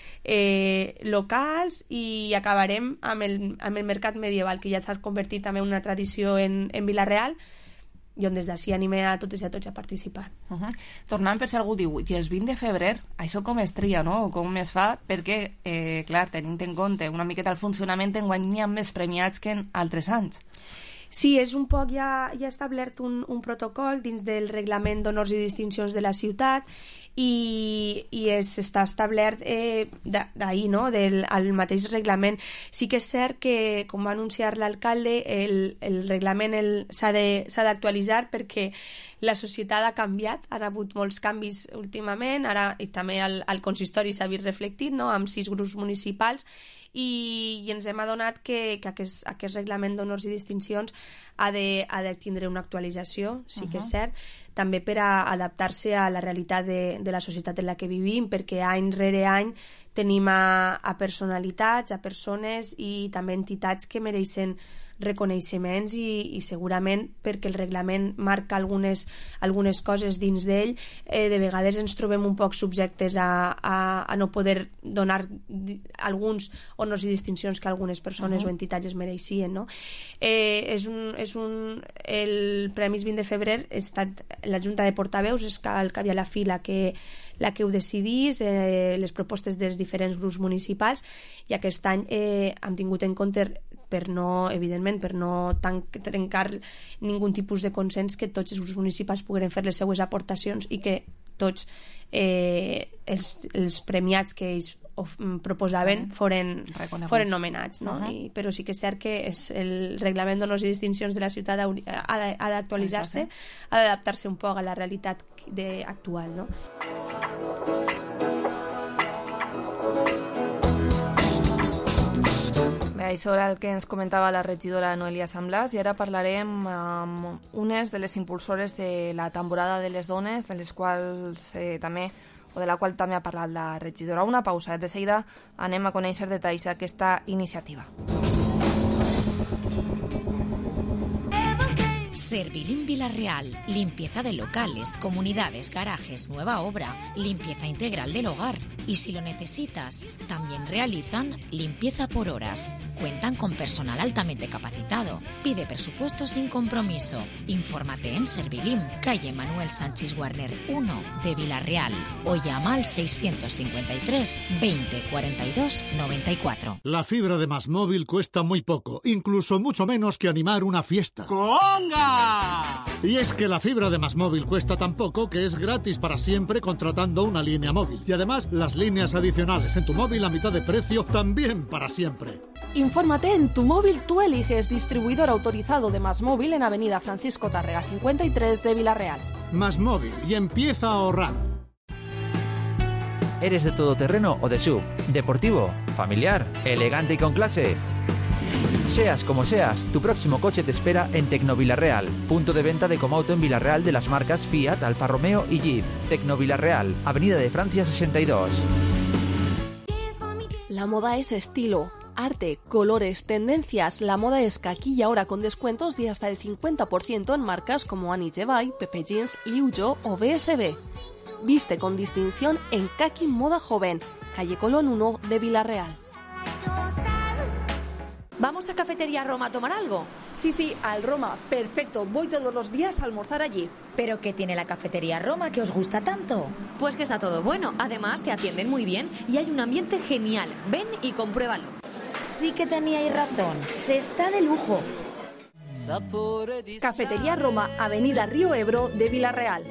eh, locals, i acabarem amb el, amb el mercat medieval, que ja s'ha convertit també en una tradició en, en Vila-real, i on des d'ací anime a totes i a tots a participar. Uh-huh. Tornant, per si algú diu, i el vint de febrer, això com es tria, no? O com es fa? Perquè, eh, clar, tenint en compte una miqueta el funcionament, enguany n'hi ha més premiats que en altres anys. Sí, és un poc ja, ja establert un, un protocol dins del reglament d'honors i distincions de la ciutat, i, i s'està establert eh, d'ahir, no? Del, al mateix reglament. Sí que és cert que, com va anunciar l'alcalde, el, el reglament el, s'ha d'actualitzar perquè la societat ha canviat, han hagut molts canvis últimament, ara i també al, al consistori s'ha vist reflectit, no? Amb sis grups municipals, i, i ens hem adonat que, que aquest, aquest reglament d'honors i distincions ha de, ha de tindre una actualització, sí que uh-huh. és cert, també per a adaptar-se a la realitat de, de la societat en la que vivim, perquè any rere any tenim a, a personalitats, a persones i també entitats que mereixen reconeixements i, i segurament perquè el reglament marca algunes, algunes coses dins d'ell, eh, de vegades ens trobem un poc subjectes a, a, a no poder donar alguns honors i distincions que algunes persones uh-huh. o entitats es mereixien, no? Eh, és un, és un, el Premis vint de febrer ha estat la Junta de Portaveus, és que al cap i a la fi la que la que ho decidís, eh, les propostes dels diferents grups municipals, i aquest any eh, hem tingut en compte per no, evidentment, per no tan, trencar ningun tipus de consens, que tots els grups municipals pogueren fer les seues aportacions i que tots eh, els, els premiats que ells proposaven foren, foren nomenats, no? Uh-huh. I, però sí que és cert que és el reglament d'honors i distincions de la ciutat ha d'actualitzar-se, ha d'adaptar-se un poc a la realitat de, actual, no? Bé, això era el que ens comentava la regidora Noelia Sant Blas, i ara parlarem amb unes de les impulsores de la temporada de les dones, de les quals eh, també o de la qual també ha parlat la regidora. Una pausa, de seguida anem a conèixer detalls d'aquesta iniciativa. Servilim Vilarreal, limpieza de locales, comunidades, garajes, nueva obra, limpieza integral del hogar. Y si lo necesitas, también realizan limpieza por horas. Cuentan con personal altamente capacitado. Pide presupuesto sin compromiso. Infórmate en Servilim, calle Manuel Sánchez Warner uno de Vilarreal, o llama al seiscientos cincuenta y tres veinte cuarenta y dos noventa y cuatro. La fibra de Más Móvil cuesta muy poco, incluso mucho menos que animar una fiesta. ¡Conga! Y es que la fibra de Más Móvil cuesta tan poco que es gratis para siempre contratando una línea móvil. Y además, las líneas adicionales en tu móvil a mitad de precio también para siempre. Infórmate en Tu Móvil Tú Eliges, distribuidor autorizado de Más Móvil en Avenida Francisco Tárrega cincuenta y tres de Vilarreal. Más Móvil, y empieza a ahorrar. ¿Eres de todoterreno o de sub? ¿Deportivo? ¿Familiar? ¿Elegante y con clase? Seas como seas, tu próximo coche te espera en Tecnovilarreal, punto de venta de Comauto en Vilarreal de las marcas Fiat, Alfa Romeo y Jeep. Tecnovilarreal, Avenida de Francia sesenta y dos. La moda es estilo, arte, colores, tendencias. La moda es aquí y ahora con descuentos de hasta el cincuenta por ciento en marcas como Annie Jevay, Pepe Jeans, Liu Yo o B S B. Viste con distinción en Kaki Moda Joven, calle Colón uno de Vilarreal. ¿Vamos a Cafetería Roma a tomar algo? Sí, sí, al Roma. Perfecto. Voy todos los días a almorzar allí. ¿Pero qué tiene la Cafetería Roma que os gusta tanto? Pues que está todo bueno. Además, te atienden muy bien y hay un ambiente genial. Ven y compruébalo. Sí que teníais razón. Se está de lujo. Cafetería Roma, Avenida Río Ebro de Vilarreal.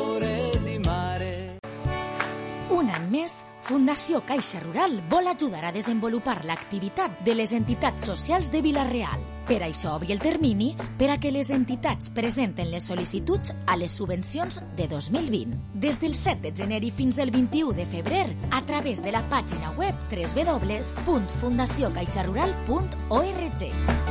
Un any més, Fundació Caixa Rural vol ajudar a desenvolupar l'activitat de les entitats socials de Vilarreal. Per això obri el termini per a que les entitats presenten les sol·licituds a les subvencions de dos mil vint. Des del set de gener i fins al vint-i-u de febrer, a través de la pàgina web w w w punt fundació caixa rural punt org.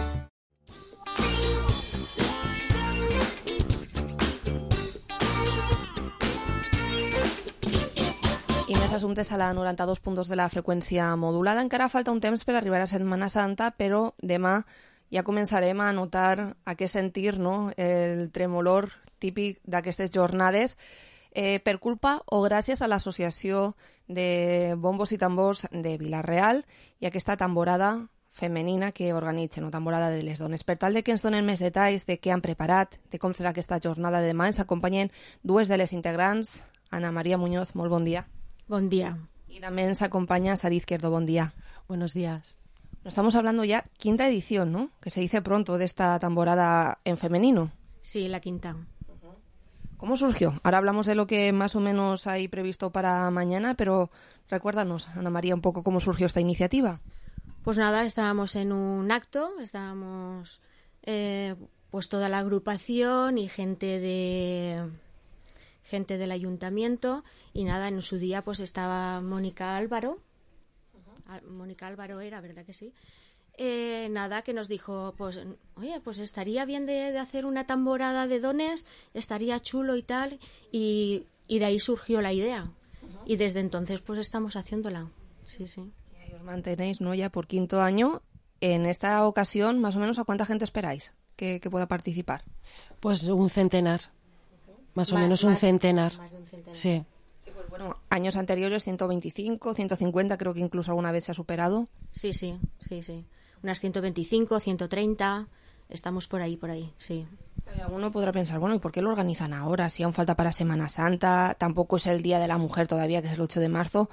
I més assumptes a la noranta-dos punt dos de la freqüència modulada. Encara falta un temps per arribar a Setmana Santa, però demà ja començarem a notar a què sentir, no?, el tremolor típic d'aquestes jornades eh, per culpa o gràcies a l'associació de bombos i tambors de Vilarreal i aquesta tamborada femenina que organitzen, o tamborada de les dones. Per tal de que ens donen més detalls de què han preparat, de com serà aquesta jornada de demà, ens acompanyen dues de les integrants. Ana María Muñoz, molt bon dia. Buen día. Y también se acompaña Sara Izquierdo. Buen día. Buenos días. Estamos hablando ya quinta edición, ¿no?, que se dice pronto, de esta tamborada en femenino. Sí, la quinta. ¿Cómo surgió? Ahora hablamos de lo que más o menos hay previsto para mañana, pero recuérdanos, Ana María, un poco cómo surgió esta iniciativa. Pues nada, estábamos en un acto, estábamos eh, pues toda la agrupación y gente de gente del ayuntamiento, y nada, en su día pues estaba Mónica Álvaro, uh-huh. Mónica Álvaro era, ¿verdad que sí? Eh, nada, que nos dijo, pues, oye, pues estaría bien de, de hacer una tamborada de dones, estaría chulo y tal, y, y de ahí surgió la idea. Uh-huh. Y desde entonces pues estamos haciéndola, sí, sí. Y os mantenéis, ¿no?, ya por quinto año. En esta ocasión, más o menos, ¿a cuánta gente esperáis que, que pueda participar? Pues un centenar, uh-huh. más o más, menos un más, centenar. Más de un centenar. Sí. Sí, pues bueno, años anteriores, ciento veinticinco, ciento cincuenta, creo que incluso alguna vez se ha superado. Sí, sí, sí, sí. Unas ciento veinticinco, ciento treinta, estamos por ahí, por ahí, sí. Alguno podrá pensar, bueno, ¿y por qué lo organizan ahora? Si aún falta para Semana Santa, tampoco es el Día de la Mujer todavía, que es el ocho de marzo.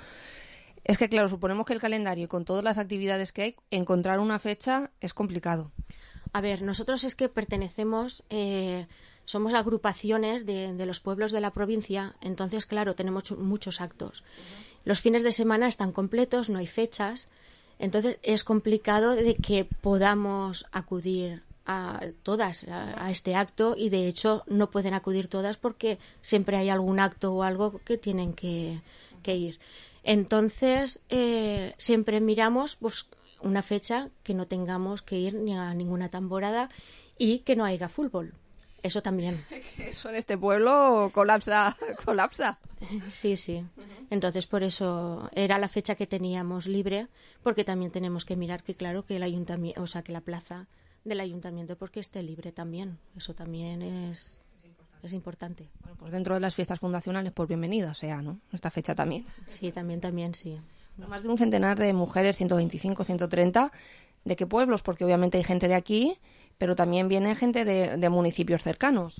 Es que, claro, suponemos que el calendario y con todas las actividades que hay, encontrar una fecha es complicado. A ver, nosotros es que pertenecemos, eh, somos agrupaciones de, de los pueblos de la provincia, entonces, claro, tenemos muchos actos. Uh-huh. Los fines de semana están completos, no hay fechas. Entonces es complicado de que podamos acudir a todas a, a este acto, y de hecho no pueden acudir todas porque siempre hay algún acto o algo que tienen que, que ir. Entonces eh, siempre miramos pues una fecha que no tengamos que ir ni a ninguna tamborada y que no haya fútbol. Eso también. Eso en este pueblo colapsa, colapsa. Sí, sí. Entonces, por eso era la fecha que teníamos libre, porque también tenemos que mirar que, claro, que el ayuntamiento, o sea, que la plaza del ayuntamiento, porque esté libre también. Eso también es, es importante. Bueno, pues dentro de las fiestas fundacionales, pues bienvenida sea, ¿no? Esta fecha también. Sí, también, también, sí. Más de un centenar de mujeres, ciento veinticinco, ciento treinta. ¿De qué pueblos? Porque obviamente hay gente de aquí, pero también viene gente de, de municipios cercanos.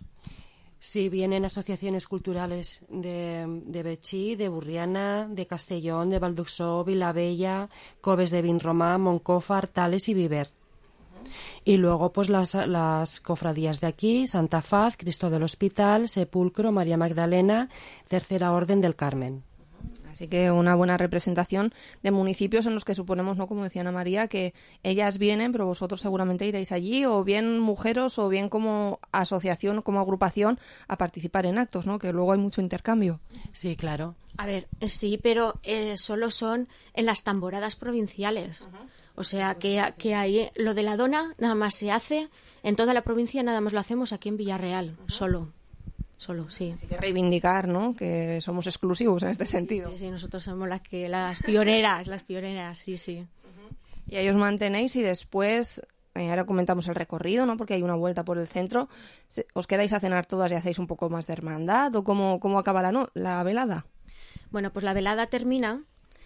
Sí, vienen asociaciones culturales de, de Betxí, de Burriana, de Castellón, de Valduxó, Vilabella, Coves de Vinromà, Moncófar, Tales y Viver. Uh-huh. Y luego pues las, las cofradías de aquí, Santa Faz, Cristo del Hospital, Sepulcro, María Magdalena, Tercera Orden del Carmen. Así que una buena representación de municipios en los que suponemos, ¿no?, como decía Ana María, que ellas vienen, pero vosotros seguramente iréis allí, o bien mujeres, o bien como asociación, como agrupación, a participar en actos, ¿no?, que luego hay mucho intercambio. Sí, claro. A ver, sí, pero eh, solo son en las tamboradas provinciales. Uh-huh. O sea, que, que hay lo de la dona nada más se hace, en toda la provincia nada más lo hacemos aquí en Villarreal, uh-huh. solo. Solo, sí. Así que reivindicar, ¿no?, que somos exclusivos en este sentido. Sí, sí, nosotros somos las que las pioneras, las pioneras, sí, sí. Uh-huh. Y ahí os mantenéis y después, eh, ahora comentamos el recorrido, ¿no?, porque hay una vuelta por el centro. ¿Os quedáis a cenar todas y hacéis un poco más de hermandad? ¿O cómo, cómo acaba la, no, la velada? Bueno, pues la velada termina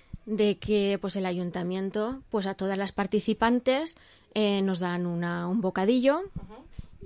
de que pues el ayuntamiento, pues a todas las participantes eh, nos dan una, un bocadillo uh-huh.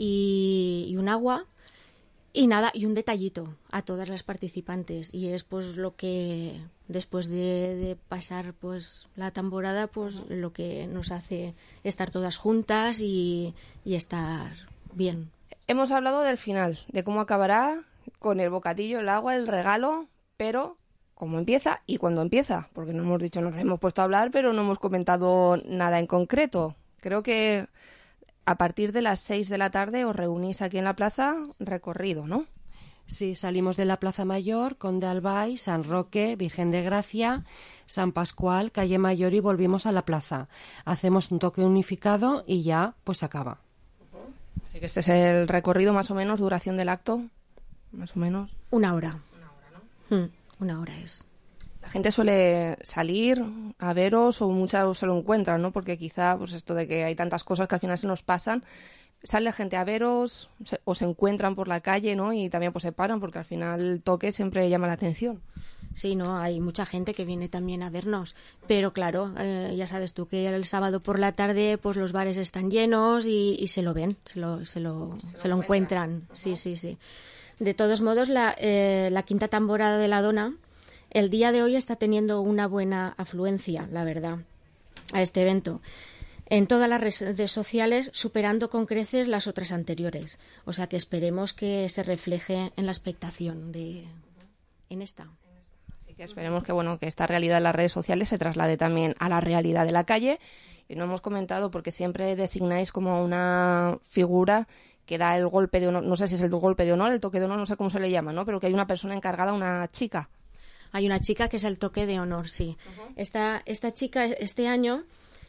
y, y un agua. Y nada, y un detallito a todas las participantes. Y es pues lo que, después de, de pasar pues la temporada, pues uh-huh. lo que nos hace estar todas juntas y, y estar bien. Hemos hablado del final, de cómo acabará con el bocadillo, el agua, el regalo, pero cómo empieza y cuándo empieza. Porque no hemos dicho, nos hemos puesto a hablar, pero no hemos comentado nada en concreto. Creo que a partir de las seis de la tarde os reunís aquí en la plaza, recorrido, ¿no? Sí, salimos de la Plaza Mayor, Conde Albay, San Roque, Virgen de Gracia, San Pascual, Calle Mayor y volvimos a la plaza. Hacemos un toque unificado y ya pues acaba. Así que este es el recorrido, más o menos, duración del acto, más o menos. Una hora. Una hora, ¿no? Mm, una hora es. La gente suele salir a veros o muchas se lo encuentran, ¿no? Porque quizá pues esto de que hay tantas cosas que al final se nos pasan, sale gente a veros se, o se encuentran por la calle, ¿no? Y también pues se paran porque al final el toque siempre llama la atención. Sí, no, hay mucha gente que viene también a vernos, pero claro, eh, ya sabes tú que el sábado por la tarde pues los bares están llenos y, y se lo ven, se lo, se lo, se lo, se lo encuentran. encuentran. Sí, sí, sí. De todos modos, la, eh, la quinta tamborada de la Dona, el día de hoy está teniendo una buena afluencia, la verdad, a este evento. en todas las redes sociales, superando con creces las otras anteriores. O sea que esperemos que se refleje en la expectación de en esta. Así que esperemos que bueno que esta realidad de las redes sociales se traslade también a la realidad de la calle. Y no hemos comentado porque siempre designáis como una figura que da el golpe de honor, no sé si es el golpe de honor, el toque de honor, no sé cómo se le llama, ¿no? Pero que hay una persona encargada, una chica. Hay una chica que es el toque de honor, sí. Uh-huh. Esta, esta chica este año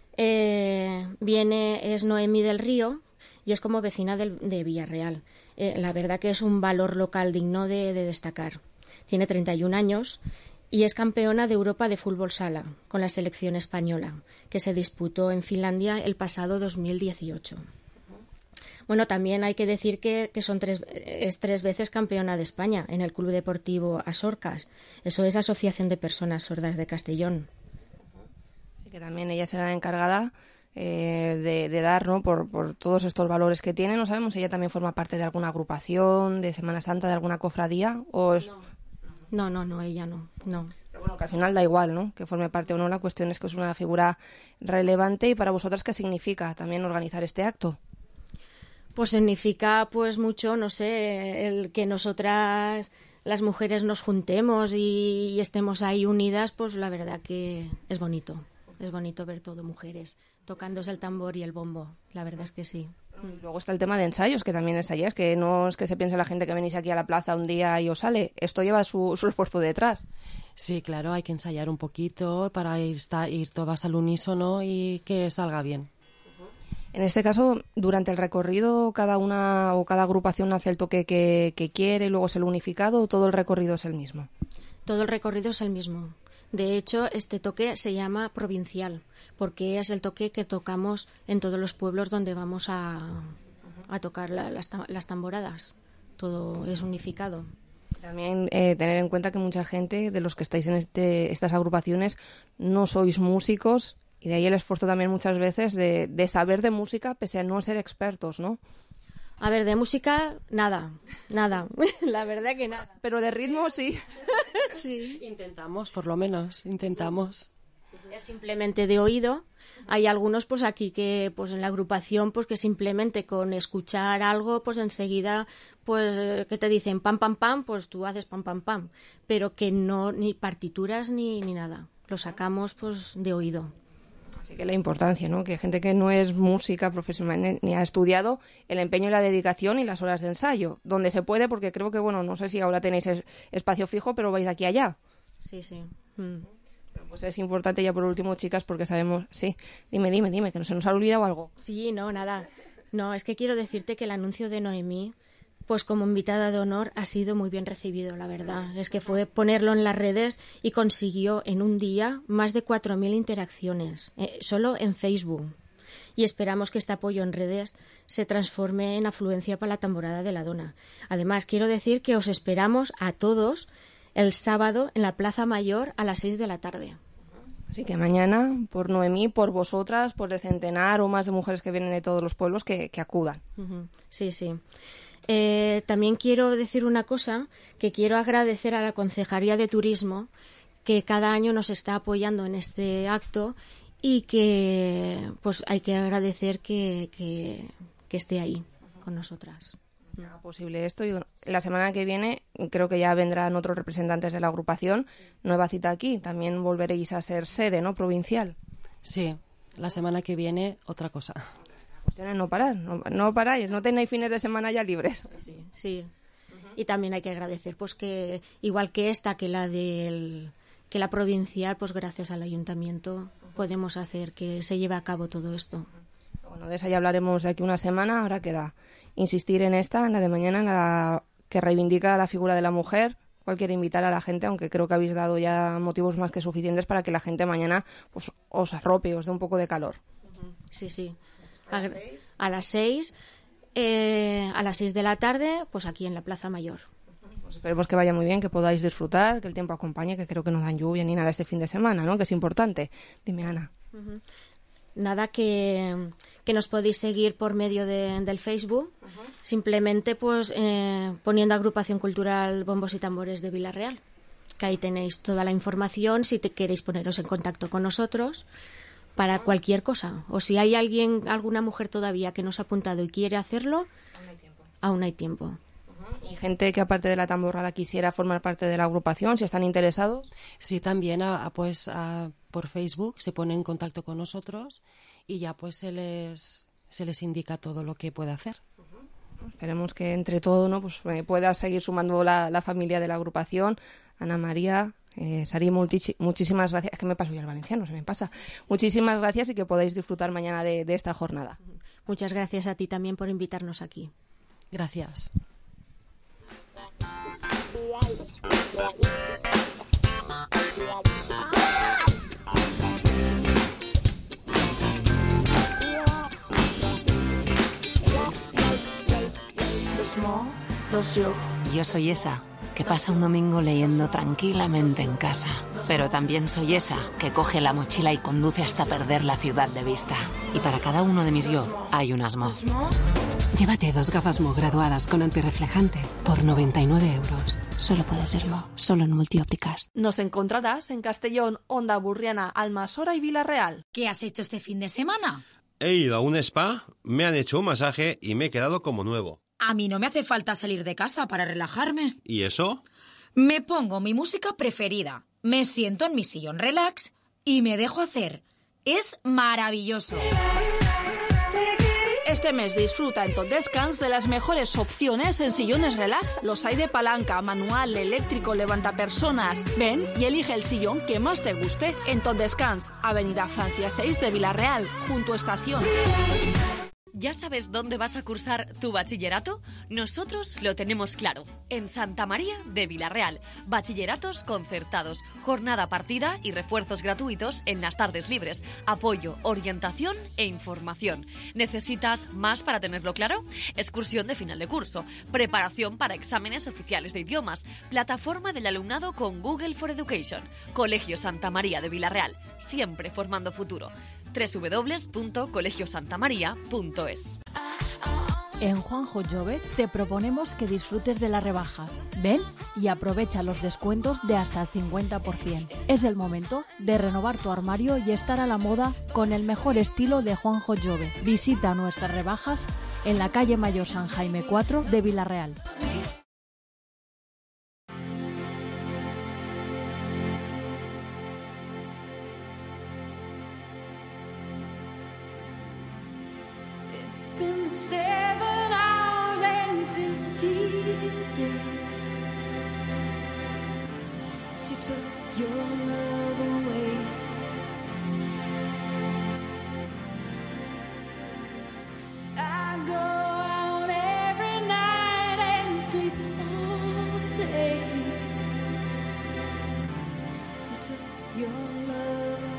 eh, viene, es Noemí del Río y es como vecina del, de Villarreal. Eh, la verdad que es un valor local digno de, de destacar. Tiene treinta y un años y es campeona de Europa de fútbol sala con la selección española, que se disputó en Finlandia el pasado dos mil dieciocho. Bueno, también hay que decir que, que son tres, es tres veces campeona de España en el Club Deportivo Asorcas. Eso es Asociación de Personas Sordas de Castellón. Así que también ella será encargada eh, de, de dar, ¿no? Por, por todos estos valores que tiene. No sabemos si ella también forma parte de alguna agrupación, de Semana Santa, de alguna cofradía. O es... No, no, no, ella no, no. Pero bueno, que al final da igual, ¿no? Que forme parte o no. La cuestión es que es una figura relevante. Y para vosotras, ¿qué significa también organizar este acto? Pues significa pues mucho, no sé, el que nosotras las mujeres nos juntemos y, y estemos ahí unidas, pues la verdad que es bonito. Es bonito ver todo mujeres tocándose el tambor y el bombo, la verdad es que sí. Y luego está el tema de ensayos, que también ensayáis, que no es que se piense la gente que venís aquí a la plaza un día y os sale. Esto lleva su, su esfuerzo detrás. Sí, claro, hay que ensayar un poquito para ir, estar, ir todas al unísono y que salga bien. En este caso, durante el recorrido, cada una o cada agrupación hace el toque que, que quiere y luego es el unificado, ¿o todo el recorrido es el mismo? Todo el recorrido es el mismo. De hecho, este toque se llama provincial, porque es el toque que tocamos en todos los pueblos donde vamos a, a tocar la, las, las tamboradas. Todo es unificado. También eh, tener en cuenta que mucha gente de los que estáis en este, estas agrupaciones no sois músicos. Y de ahí el esfuerzo también muchas veces de, de saber de música pese a no ser expertos, ¿no? A ver, de música, nada, nada. La verdad que nada. Pero de ritmo, sí. Sí. Intentamos, por lo menos, intentamos. Es simplemente de oído. Hay algunos, pues aquí, que pues en la agrupación, pues que simplemente con escuchar algo, pues enseguida, pues que te dicen pam, pam, pam, pues tú haces pam, pam, pam. Pero que no, ni partituras ni, ni nada. Lo sacamos, pues, de oído. Así que la importancia, ¿no? Que hay gente que no es música profesional ni ha estudiado, el empeño y la dedicación y las horas de ensayo, donde se puede, porque creo que, bueno, no sé si ahora tenéis espacio fijo, pero vais de aquí a allá. Sí, sí. Mm. Pues es importante ya por último, chicas, porque sabemos... Sí, dime, dime, dime, que no se nos ha olvidado algo. Sí, no, nada. No, es que quiero decirte que el anuncio de Noemí, pues como invitada de honor, ha sido muy bien recibido, la verdad. Es que fue ponerlo en las redes y consiguió en un día más de cuatro mil interacciones, eh, solo en Facebook. Y esperamos que este apoyo en redes se transforme en afluencia para la tamborada de la Dona. Además, quiero decir que os esperamos a todos el sábado en la Plaza Mayor a las seis de la tarde. Así que mañana, por Noemí, por vosotras, por el centenar o más de mujeres que vienen de todos los pueblos, que, que acudan. Uh-huh. Sí, sí. Eh, también quiero decir una cosa, que quiero agradecer a la Concejalía de Turismo, que cada año nos está apoyando en este acto y que pues hay que agradecer que, que, que esté ahí con nosotras. Haga posible esto y la semana que viene creo que ya vendrán otros representantes de la agrupación. Nueva cita aquí, también volveréis a ser sede, ¿no? Provincial. Sí, la semana que viene otra cosa. Cuestión no parar, no, no paráis, no tenéis fines de semana ya libres. Sí, sí. Uh-huh. Y también hay que agradecer pues que igual que esta, que la del que la provincial, pues gracias al ayuntamiento uh-huh. podemos hacer que se lleve a cabo todo esto. Bueno, de esa ya hablaremos de aquí una semana. Ahora queda insistir en esta, en la de mañana, en la que reivindica la figura de la mujer. Cualquier invitar a la gente, aunque creo que habéis dado ya motivos más que suficientes para que la gente mañana pues os arrope, os dé un poco de calor. Uh-huh. Sí, sí. A las seis, a las seis, eh, a las seis de la tarde, pues aquí en la Plaza Mayor. Pues esperemos que vaya muy bien, que podáis disfrutar, que el tiempo acompañe, que creo que no dan lluvia ni nada este fin de semana, ¿no? Que es importante. Dime, Ana. Uh-huh. Nada, que, que nos podéis seguir por medio de, del Facebook, uh-huh. simplemente pues eh, poniendo Agrupación Cultural Bombos y Tambores de Villarreal, que ahí tenéis toda la información si te queréis poneros en contacto con nosotros. para cualquier cosa. O si hay alguien, alguna mujer todavía que no se ha apuntado y quiere hacerlo, aún hay tiempo. Aún hay tiempo. Y gente que aparte de la tamborrada quisiera formar parte de la agrupación, si están interesados. Sí, también a, a, pues a, por Facebook se ponen en contacto con nosotros y ya pues se les se les indica todo lo que puede hacer. Uh-huh. Esperemos que entre todo, ¿no? Pues eh, pueda seguir sumando la, la familia de la agrupación. Ana María, eh, Sari, multi- muchísimas gracias. Es que me paso ya el valenciano, se me pasa. Muchísimas gracias y que podáis disfrutar mañana de, de esta jornada. Muchas gracias a ti también por invitarnos aquí. Gracias. Yo soy esa que pasa un domingo leyendo tranquilamente en casa, pero también soy esa que coge la mochila y conduce hasta perder la ciudad de vista. Y para cada uno de mis yo hay un Asmo. Llévate dos gafas Mo graduadas con antirreflejante por noventa y nueve euros. Solo puede ser Mo, solo en Multiópticas. Nos encontrarás en Castellón, Onda Burriana, Almasora y Vilarreal. ¿Qué has hecho este fin de semana? He ido a un spa, me han hecho un masaje y me he quedado como nuevo. A mí no me hace falta salir de casa para relajarme. ¿Y eso? Me pongo mi música preferida, me siento en mi sillón relax y me dejo hacer. Es maravilloso. Este mes disfruta en Tot Descans de las mejores opciones en sillones relax. Los hay de palanca, manual, eléctrico, levantapersonas. Ven y elige el sillón que más te guste en Tot Descans, Avenida Francia seis de Vilarreal, junto a Estación. ¿Ya sabes dónde vas a cursar tu bachillerato? Nosotros lo tenemos claro. En Santa María de Vilarreal. Bachilleratos concertados, jornada partida y refuerzos gratuitos en las tardes libres. Apoyo, orientación e información. ¿Necesitas más para tenerlo claro? Excursión de final de curso. Preparación para exámenes oficiales de idiomas. Plataforma del alumnado con Google for Education. Colegio Santa María de Vilarreal. Siempre formando futuro. doble u doble u doble u punto colegio santa maría punto es. En Juanjo Jove te proponemos que disfrutes de las rebajas. Ven y aprovecha los descuentos de hasta el cincuenta por ciento. Es el momento de renovar tu armario y estar a la moda con el mejor estilo de Juanjo Jove. Visita nuestras rebajas en la calle Mayor San Jaime cuatro de Vilarreal. It's been seven hours and fifty days since you took your love away. I go out every night and sleep all day since you took your love away.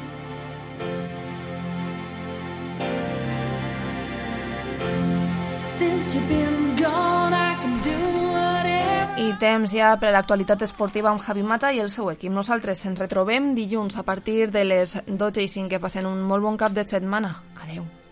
I temps ja per a l'actualitat esportiva amb Javi Mata i el seu equip. Nosaltres ens retrobem dilluns a partir de les dotze i cinc. Que passen un molt bon cap de setmana. Adeu.